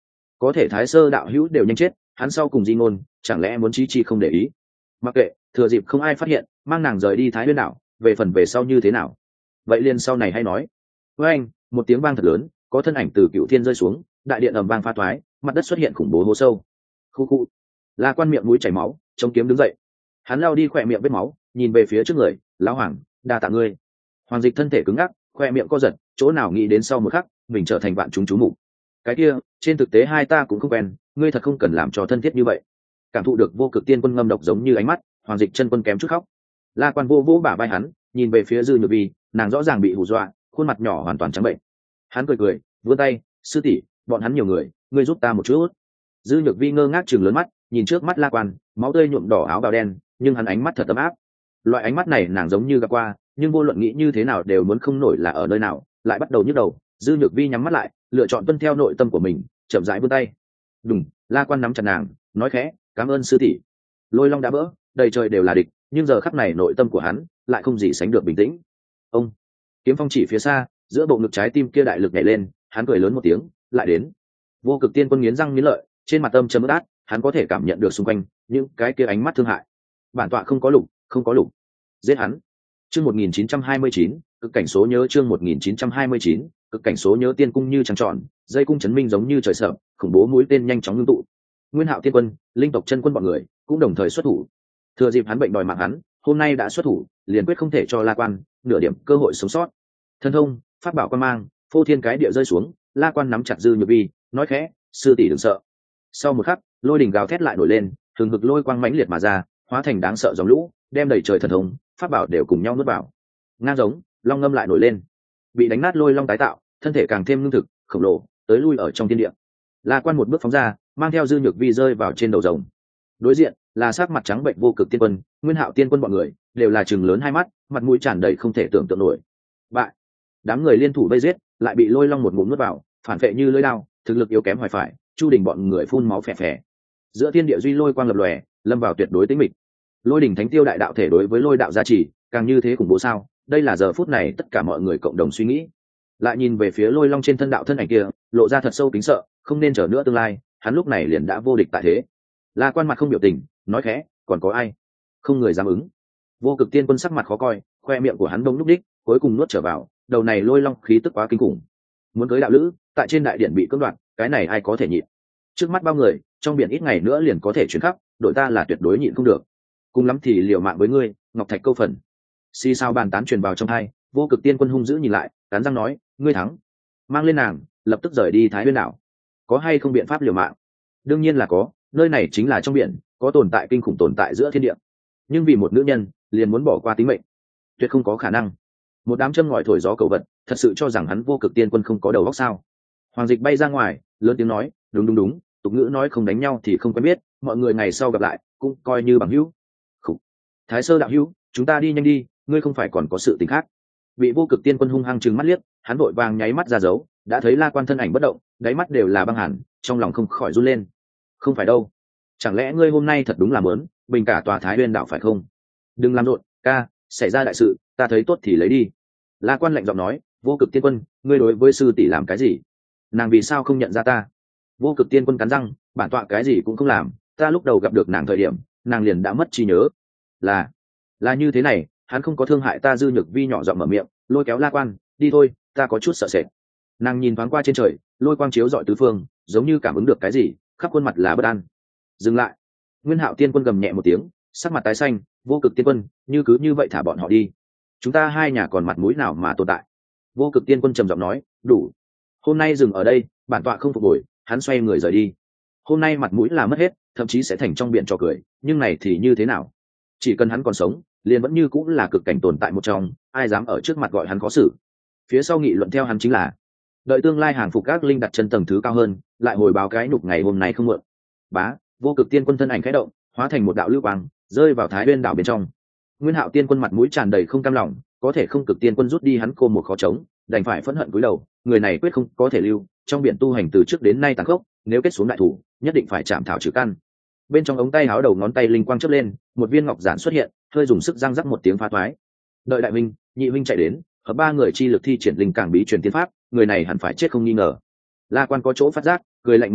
Speaker 1: có thể thái sơ đạo hữu đều nhanh chết, hắn sau cùng di ngôn chẳng lẽ muốn chi chi không để ý? Mặc kệ, thừa dịp không ai phát hiện, mang nàng rời đi Thái Nguyên đảo, về phần về sau như thế nào vậy liền sau này hay nói. Với anh, một tiếng vang thật lớn, có thân ảnh từ cựu thiên rơi xuống, đại điện ầm vang pha toái, mặt đất xuất hiện khủng bố hố sâu. Khu khu. La Quan miệng mũi chảy máu, chống kiếm đứng dậy. Hắn lao đi khỏe miệng vết máu, nhìn về phía trước người, lão hoàng, đa tạ ngươi. Hoàng Dịch thân thể cứng ngắc, khỏe miệng co giật, chỗ nào nghĩ đến sau một khắc mình trở thành vạn chúng chú mục. Cái kia, trên thực tế hai ta cũng không quen, ngươi thật không cần làm cho thân thiết như vậy. Cảm thụ được vô cực tiên quân ngâm độc giống như ánh mắt, Hoàng Dịch chân quân kém chút khóc. La Quan vô vô bả vai hắn, nhìn về phía Dư Nhược Vi, nàng rõ ràng bị hù dọa, khuôn mặt nhỏ hoàn toàn trắng bệnh. Hắn cười cười, vươn tay, sư tỷ, bọn hắn nhiều người, ngươi giúp ta một chút. Dư Nhược Vi ngơ ngác chừng lớn mắt, nhìn trước mắt La Quan, máu tươi nhuộm đỏ áo bào đen, nhưng hắn ánh mắt thật ấm áp. Loại ánh mắt này nàng giống như gặp qua, nhưng vô luận nghĩ như thế nào đều muốn không nổi là ở nơi nào, lại bắt đầu nhức đầu. Dư Nhược Vi nhắm mắt lại, lựa chọn tuân theo nội tâm của mình, chậm rãi vươn tay. Đùng, La Quan nắm chặt nàng, nói khẽ, cảm ơn sư tỷ. Lôi long đã vỡ, đầy trời đều là địch, nhưng giờ khắc này nội tâm của hắn lại không gì sánh được bình tĩnh. Ông kiếm phong chỉ phía xa, giữa bộ ngực trái tim kia đại lực nhảy lên, hắn cười lớn một tiếng, lại đến. Vô cực tiên quân nghiến răng nghiến lợi, trên mặt âm trầm ướt át, hắn có thể cảm nhận được xung quanh những cái kia ánh mắt thương hại. Bản tọa không có lục, không có lục, giết hắn. Chương một nghìn chín trăm hai mươi chín, cực cảnh số nhớ chương một nghìn chín trăm hai mươi chín, cực cảnh số nhớ tiên cung như trăng tròn, dây cung chấn minh giống như trời sợ, khủng bố mũi tên nhanh chóng ngưng tụ. Nguyên Hạo tiên quân, linh tộc chân quân bọn người cũng đồng thời xuất thủ. Thừa dịp hắn bệnh đòi mạng hắn, hôm nay đã xuất thủ, liền quyết không thể cho La Quan nửa điểm cơ hội sống sót. Thần thông, pháp bảo quan mang, phô thiên cái địa rơi xuống, La Quan nắm chặt Dư Nhược Vi, nói khẽ, sư tỷ đừng sợ. Sau một khắc, lôi đỉnh gào thét lại nổi lên, hừng hực lôi quang mãnh liệt mà ra, hóa thành đáng sợ dòng lũ, đem đầy trời thần thông, pháp bảo đều cùng nhau nuốt vào. Ngang giống, long ngâm lại nổi lên, bị đánh nát lôi long tái tạo, thân thể càng thêm lương thực, khổng lồ, tới lui ở trong thiên địa. La Quan một bước phóng ra, mang theo Dư Nhược Vi rơi vào trên đầu rồng. Đối diện là sắc mặt trắng bệnh vô cực tiên quân, Nguyên Hạo tiên quân bọn người đều là trừng lớn hai mắt, mặt mũi tràn đầy không thể tưởng tượng nổi. Bại. Đám người liên thủ vây giết, lại bị lôi long một ngụm nuốt vào, phản vệ như lưỡi đao, thực lực yếu kém hoài phải, Chu Đình bọn người phun máu phè phè. Giữa thiên địa duy lôi quang lập lòe, lâm vào tuyệt đối tĩnh mịch. Lôi đỉnh thánh tiêu đại đạo thể đối với lôi đạo gia trì, càng như thế khủng bố sao? Đây là giờ phút này tất cả mọi người cộng đồng suy nghĩ. Lại nhìn về phía lôi long trên thân đạo thân ảnh kia, lộ ra thật sâu kính sợ, không nên chờ nữa tương lai, hắn lúc này liền đã vô địch tại thế. La Quan mặt không biểu tình, nói khẽ, còn có ai? Không người dám ứng. Vô cực tiên quân sắc mặt khó coi, khoe miệng của hắn đông lúc đích, cuối cùng nuốt trở vào, đầu này lôi long khí tức quá kinh khủng. Muốn cưới đạo lữ, tại trên đại điện bị cưỡng đoạt, cái này ai có thể nhịn? Trước mắt bao người, trong biển ít ngày nữa liền có thể chuyển khắp, đội ta là tuyệt đối nhịn không được. Cùng lắm thì liều mạng với ngươi, Ngọc Thạch câu phần. Xì sao bàn tán truyền vào trong hai, vô cực tiên quân hung dữ nhìn lại, cắn răng nói, ngươi thắng. Mang lên nàng, lập tức rời đi Thái Nguyên đảo. Có hay không biện pháp liều mạng? Đương nhiên là có, nơi này chính là trong biển, có tồn tại kinh khủng tồn tại giữa thiên địa. Nhưng vì một nữ nhân, liền muốn bỏ qua tính mệnh, tuyệt không có khả năng. Một đám châm ngòi thổi gió cầu vật, thật sự cho rằng hắn vô cực tiên quân không có đầu óc sao? Hoàng Dịch bay ra ngoài, lớn tiếng nói, đúng đúng đúng, tục ngữ nói không đánh nhau thì không quen biết, mọi người ngày sau gặp lại, cũng coi như bằng hữu. Khủ. Thái sơ đạo hữu, chúng ta đi nhanh đi, ngươi không phải còn có sự tình khác. Bị vô cực tiên quân hung hăng trừng mắt liếc, hắn vội vàng nháy mắt ra dấu, đã thấy La Quan thân ảnh bất động, đáy mắt đều là băng hàn, trong lòng không khỏi run lên. Không phải đâu, chẳng lẽ ngươi hôm nay thật đúng là mớn bình cả tòa Thái Nguyên đảo phải không? Đừng làm rộn, ca, xảy ra đại sự, ta thấy tốt thì lấy đi. La Quan lạnh giọng nói, vô cực tiên quân, ngươi đối với sư tỷ làm cái gì? Nàng vì sao không nhận ra ta? Vô cực tiên quân cắn răng, bản tọa cái gì cũng không làm, ta lúc đầu gặp được nàng thời điểm, nàng liền đã mất trí nhớ. Là, là như thế này, hắn không có thương hại ta. Dư Nhược Vi nhỏ giọng mở miệng, lôi kéo La Quan, đi thôi, ta có chút sợ sệt. Nàng nhìn thoáng qua trên trời, lôi quang chiếu rọi tứ phương, giống như cảm ứng được cái gì, khắp khuôn mặt là bất an. Dừng lại. Nguyên Hạo tiên quân gầm nhẹ một tiếng, sắc mặt tái xanh, vô cực tiên quân, như cứ như vậy thả bọn họ đi, chúng ta hai nhà còn mặt mũi nào mà tồn tại? Vô cực tiên quân trầm giọng nói, đủ, hôm nay dừng ở đây, bản tọa không phục hồi. Hắn xoay người rời đi. Hôm nay mặt mũi là mất hết, thậm chí sẽ thành trong biển trò cười, nhưng này thì như thế nào? Chỉ cần hắn còn sống, liền vẫn như cũng là cực cảnh tồn tại một trong, ai dám ở trước mặt gọi hắn khó xử. Phía sau nghị luận theo hắn chính là, đợi tương lai hàng phục các linh đặt chân tầng thứ cao hơn, lại hồi báo cái nhục ngày hôm nay không muộn. Bá, vô cực tiên quân thân ảnh khẽ động, hóa thành một đạo lưu quang, rơi vào Thái Nguyên đảo bên trong. Nguyên Hạo tiên quân mặt mũi tràn đầy không cam lòng, có thể không cực tiên quân rút đi hắn cô một khó chống, đành phải phẫn hận cúi đầu, người này quyết không có thể lưu, trong biển tu hành từ trước đến nay tàn khốc, nếu kết xuống đại thủ, nhất định phải chạm thảo trừ căn. Bên trong ống tay áo đầu ngón tay linh quang chớp lên, một viên ngọc giản xuất hiện, hơi dùng sức răng rắc một tiếng phá toái. Đợi đại minh, nhị minh chạy đến, hợp ba người chi lực thi triển linh càng bí truyền tiên pháp, người này hẳn phải chết không nghi ngờ. La Quan có chỗ phát giác, cười lạnh một tiếng,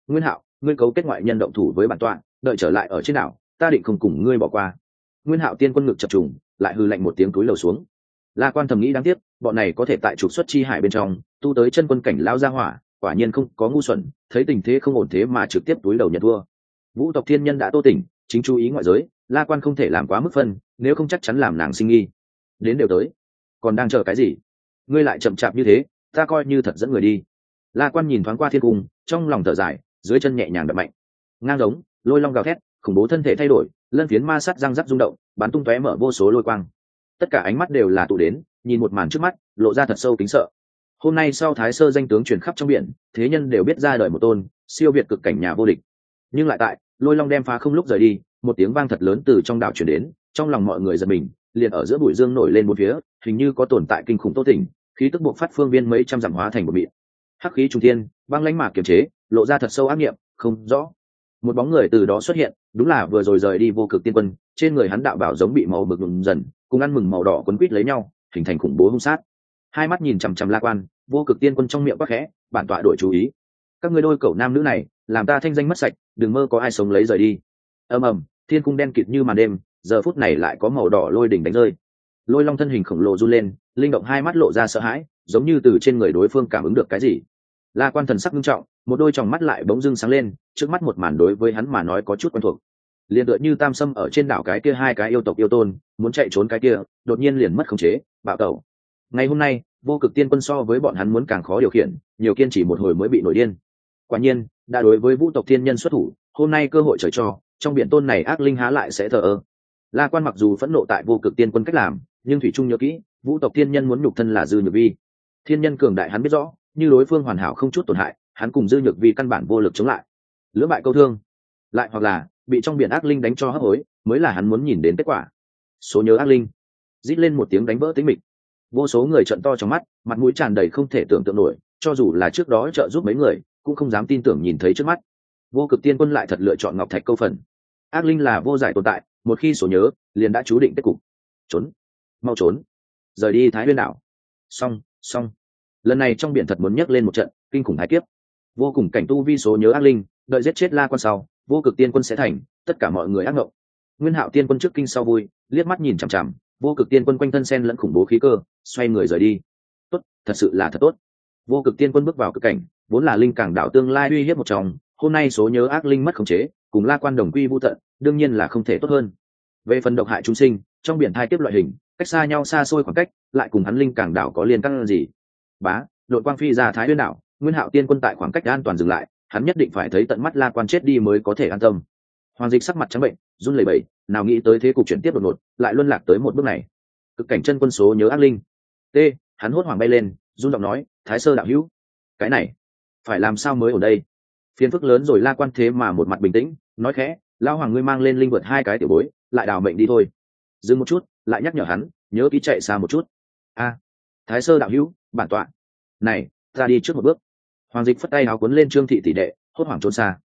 Speaker 1: Nguyên Hạo, ngươi cấu kết ngoại nhân động thủ với bản tọa, đợi trở lại ở trên đảo, ta định không cùng ngươi bỏ qua. Nguyên Hạo tiên quân ngực chập trùng, lại hư lạnh một tiếng túi lầu xuống. La Quan thầm nghĩ đáng tiếc, bọn này có thể tại trục xuất chi hải bên trong tu tới chân quân cảnh lao ra hỏa, quả nhiên không có ngu xuẩn, thấy tình thế không ổn thế mà trực tiếp túi đầu nhận thua. Vũ tộc thiên nhân đã tô tỉnh, chính chú ý ngoại giới, La Quan không thể làm quá mức phân, nếu không chắc chắn làm nàng sinh nghi. Đến đều tới, còn đang chờ cái gì? Ngươi lại chậm chạp như thế, ta coi như thật dẫn người đi. La Quan nhìn thoáng qua thiên cung, trong lòng thở dài, dưới chân nhẹ nhàng đập mạnh. Ngang giống, lôi long gào thét, khủng bố thân thể thay đổi, lân phiến ma sát răng rắc rung động, bắn tung tóe mở vô số lôi quang. Tất cả ánh mắt đều là tụ đến, nhìn một màn trước mắt, lộ ra thật sâu kính sợ. Hôm nay sau Thái Sơ danh tướng truyền khắp trong biển, thế nhân đều biết ra đời một tôn siêu việt cực cảnh nhà vô địch. Nhưng lại tại lôi long đem phá không lúc rời đi, một tiếng vang thật lớn từ trong đảo truyền đến, trong lòng mọi người giật mình, liền ở giữa bụi dương nổi lên một phía, hình như có tồn tại kinh khủng tô tỉnh, khí tức buộc phát phương viên mấy trăm dặm hóa thành một mịn. Hắc khí trung thiên, băng lãnh mà kiềm chế, lộ ra thật sâu ác nghiệm, không rõ. Một bóng người từ đó xuất hiện, đúng là vừa rồi rời đi Vô Cực Tiên Quân, trên người hắn đạo bảo giống bị màu mực nhuộm dần, cùng ăn mừng màu đỏ quấn quít lấy nhau, hình thành khủng bố hung sát. Hai mắt nhìn chằm chằm La Quan, Vô Cực Tiên Quân trong miệng quát khẽ, bản tọa đổi chú ý. Các ngươi đôi cẩu nam nữ này, làm ta thanh danh mất sạch, đừng mơ có ai sống lấy rời đi. Ầm ầm, thiên cung đen kịt như màn đêm, giờ phút này lại có màu đỏ lôi đỉnh đánh rơi. Lôi long thân hình khổng lồ run lên, linh động hai mắt lộ ra sợ hãi, giống như từ trên người đối phương cảm ứng được cái gì. La Quan thần sắc nghiêm trọng, một đôi tròng mắt lại bỗng dưng sáng lên, trước mắt một màn đối với hắn mà nói có chút quen thuộc. Liền tựa như Tam Sâm ở trên đảo cái kia hai cái yêu tộc yêu tôn, muốn chạy trốn cái kia, đột nhiên liền mất khống chế, bạo tẩu. Ngày hôm nay, Vô Cực Tiên Quân so với bọn hắn muốn càng khó điều khiển, nhiều kiên trì một hồi mới bị nổi điên. Quả nhiên, đã đối với Vũ tộc thiên nhân xuất thủ, hôm nay cơ hội trời cho, trong biển tôn này ác linh há lại sẽ thờ ơ. La Quan mặc dù phẫn nộ tại Vô Cực Tiên Quân cách làm, nhưng thủy trung nhớ kỹ, Vũ tộc thiên nhân muốn nhục thân là dư nhược vi. Thiên nhân cường đại hắn biết rõ, như đối phương hoàn hảo không chút tổn hại, hắn cùng dư nhược vi căn bản vô lực chống lại. Lưỡng bại câu thương, lại hoặc là bị trong biển ác linh đánh cho hấp hối, mới là hắn muốn nhìn đến kết quả. Số nhớ ác linh, rít lên một tiếng đánh vỡ tĩnh mịch. Vô số người trợn to trong mắt, mặt mũi tràn đầy không thể tưởng tượng nổi, cho dù là trước đó trợ giúp mấy người, cũng không dám tin tưởng nhìn thấy trước mắt. Vô Cực Tiên Quân lại thật lựa chọn ngọc thạch câu phần. Ác linh là vô giải tồn tại, một khi số nhớ, liền đã chú định kết cục. Trốn, mau trốn, rời đi Thái Nguyên đảo. Xong, xong. Lần này trong biển thật muốn nhấc lên một trận kinh khủng hải kiếp. Vô cùng cảnh tu vi số nhớ ác linh, đợi giết chết La Quan sau, Vô Cực Tiên Quân sẽ thành tất cả mọi người ác ngộng. Nguyên Hạo Tiên Quân trước kinh sau vui, liếc mắt nhìn chằm chằm, Vô Cực Tiên Quân quanh thân sen lẫn khủng bố khí cơ, xoay người rời đi. Tốt, thật sự là thật tốt. Vô Cực Tiên Quân bước vào cực cảnh, vốn là linh cảng đảo tương lai uy hiếp một trong, hôm nay số nhớ ác linh mất khống chế, cùng La Quan đồng quy vu tận, đương nhiên là không thể tốt hơn. Về phần độc hại chúng sinh, trong biển thai tiếp loại hình, cách xa nhau xa xôi khoảng cách, lại cùng hắn linh cảng đảo có liên căn gì? Bá, đội quang phi ra Thái Nguyên đảo, Nguyên Hạo Tiên Quân tại khoảng cách an toàn dừng lại, hắn nhất định phải thấy tận mắt La Quan chết đi mới có thể an tâm. Hoàng Dịch sắc mặt trắng bệnh, run lẩy bẩy, nào nghĩ tới thế cục chuyển tiếp đột ngột, lại luân lạc tới một bước này. Cực cảnh chân quân số nhớ ác linh. T, hắn hốt hoảng bay lên, run giọng nói, Thái Sơ đạo hữu, cái này, phải làm sao mới ở đây? Phiền phức lớn rồi. La Quan thế mà một mặt bình tĩnh, nói khẽ, lão hoàng ngươi mang lên linh vượt hai cái tiểu bối, lại đào mệnh đi thôi. Dừng một chút, lại nhắc nhở hắn, nhớ kỹ chạy xa một chút. A, Thái Sơ đạo hữu, bản tọa. Này, ta đi trước một bước. Hoàng Dịch phất tay áo cuốn lên Trương thị tỷ đệ, hốt hoảng trốn xa.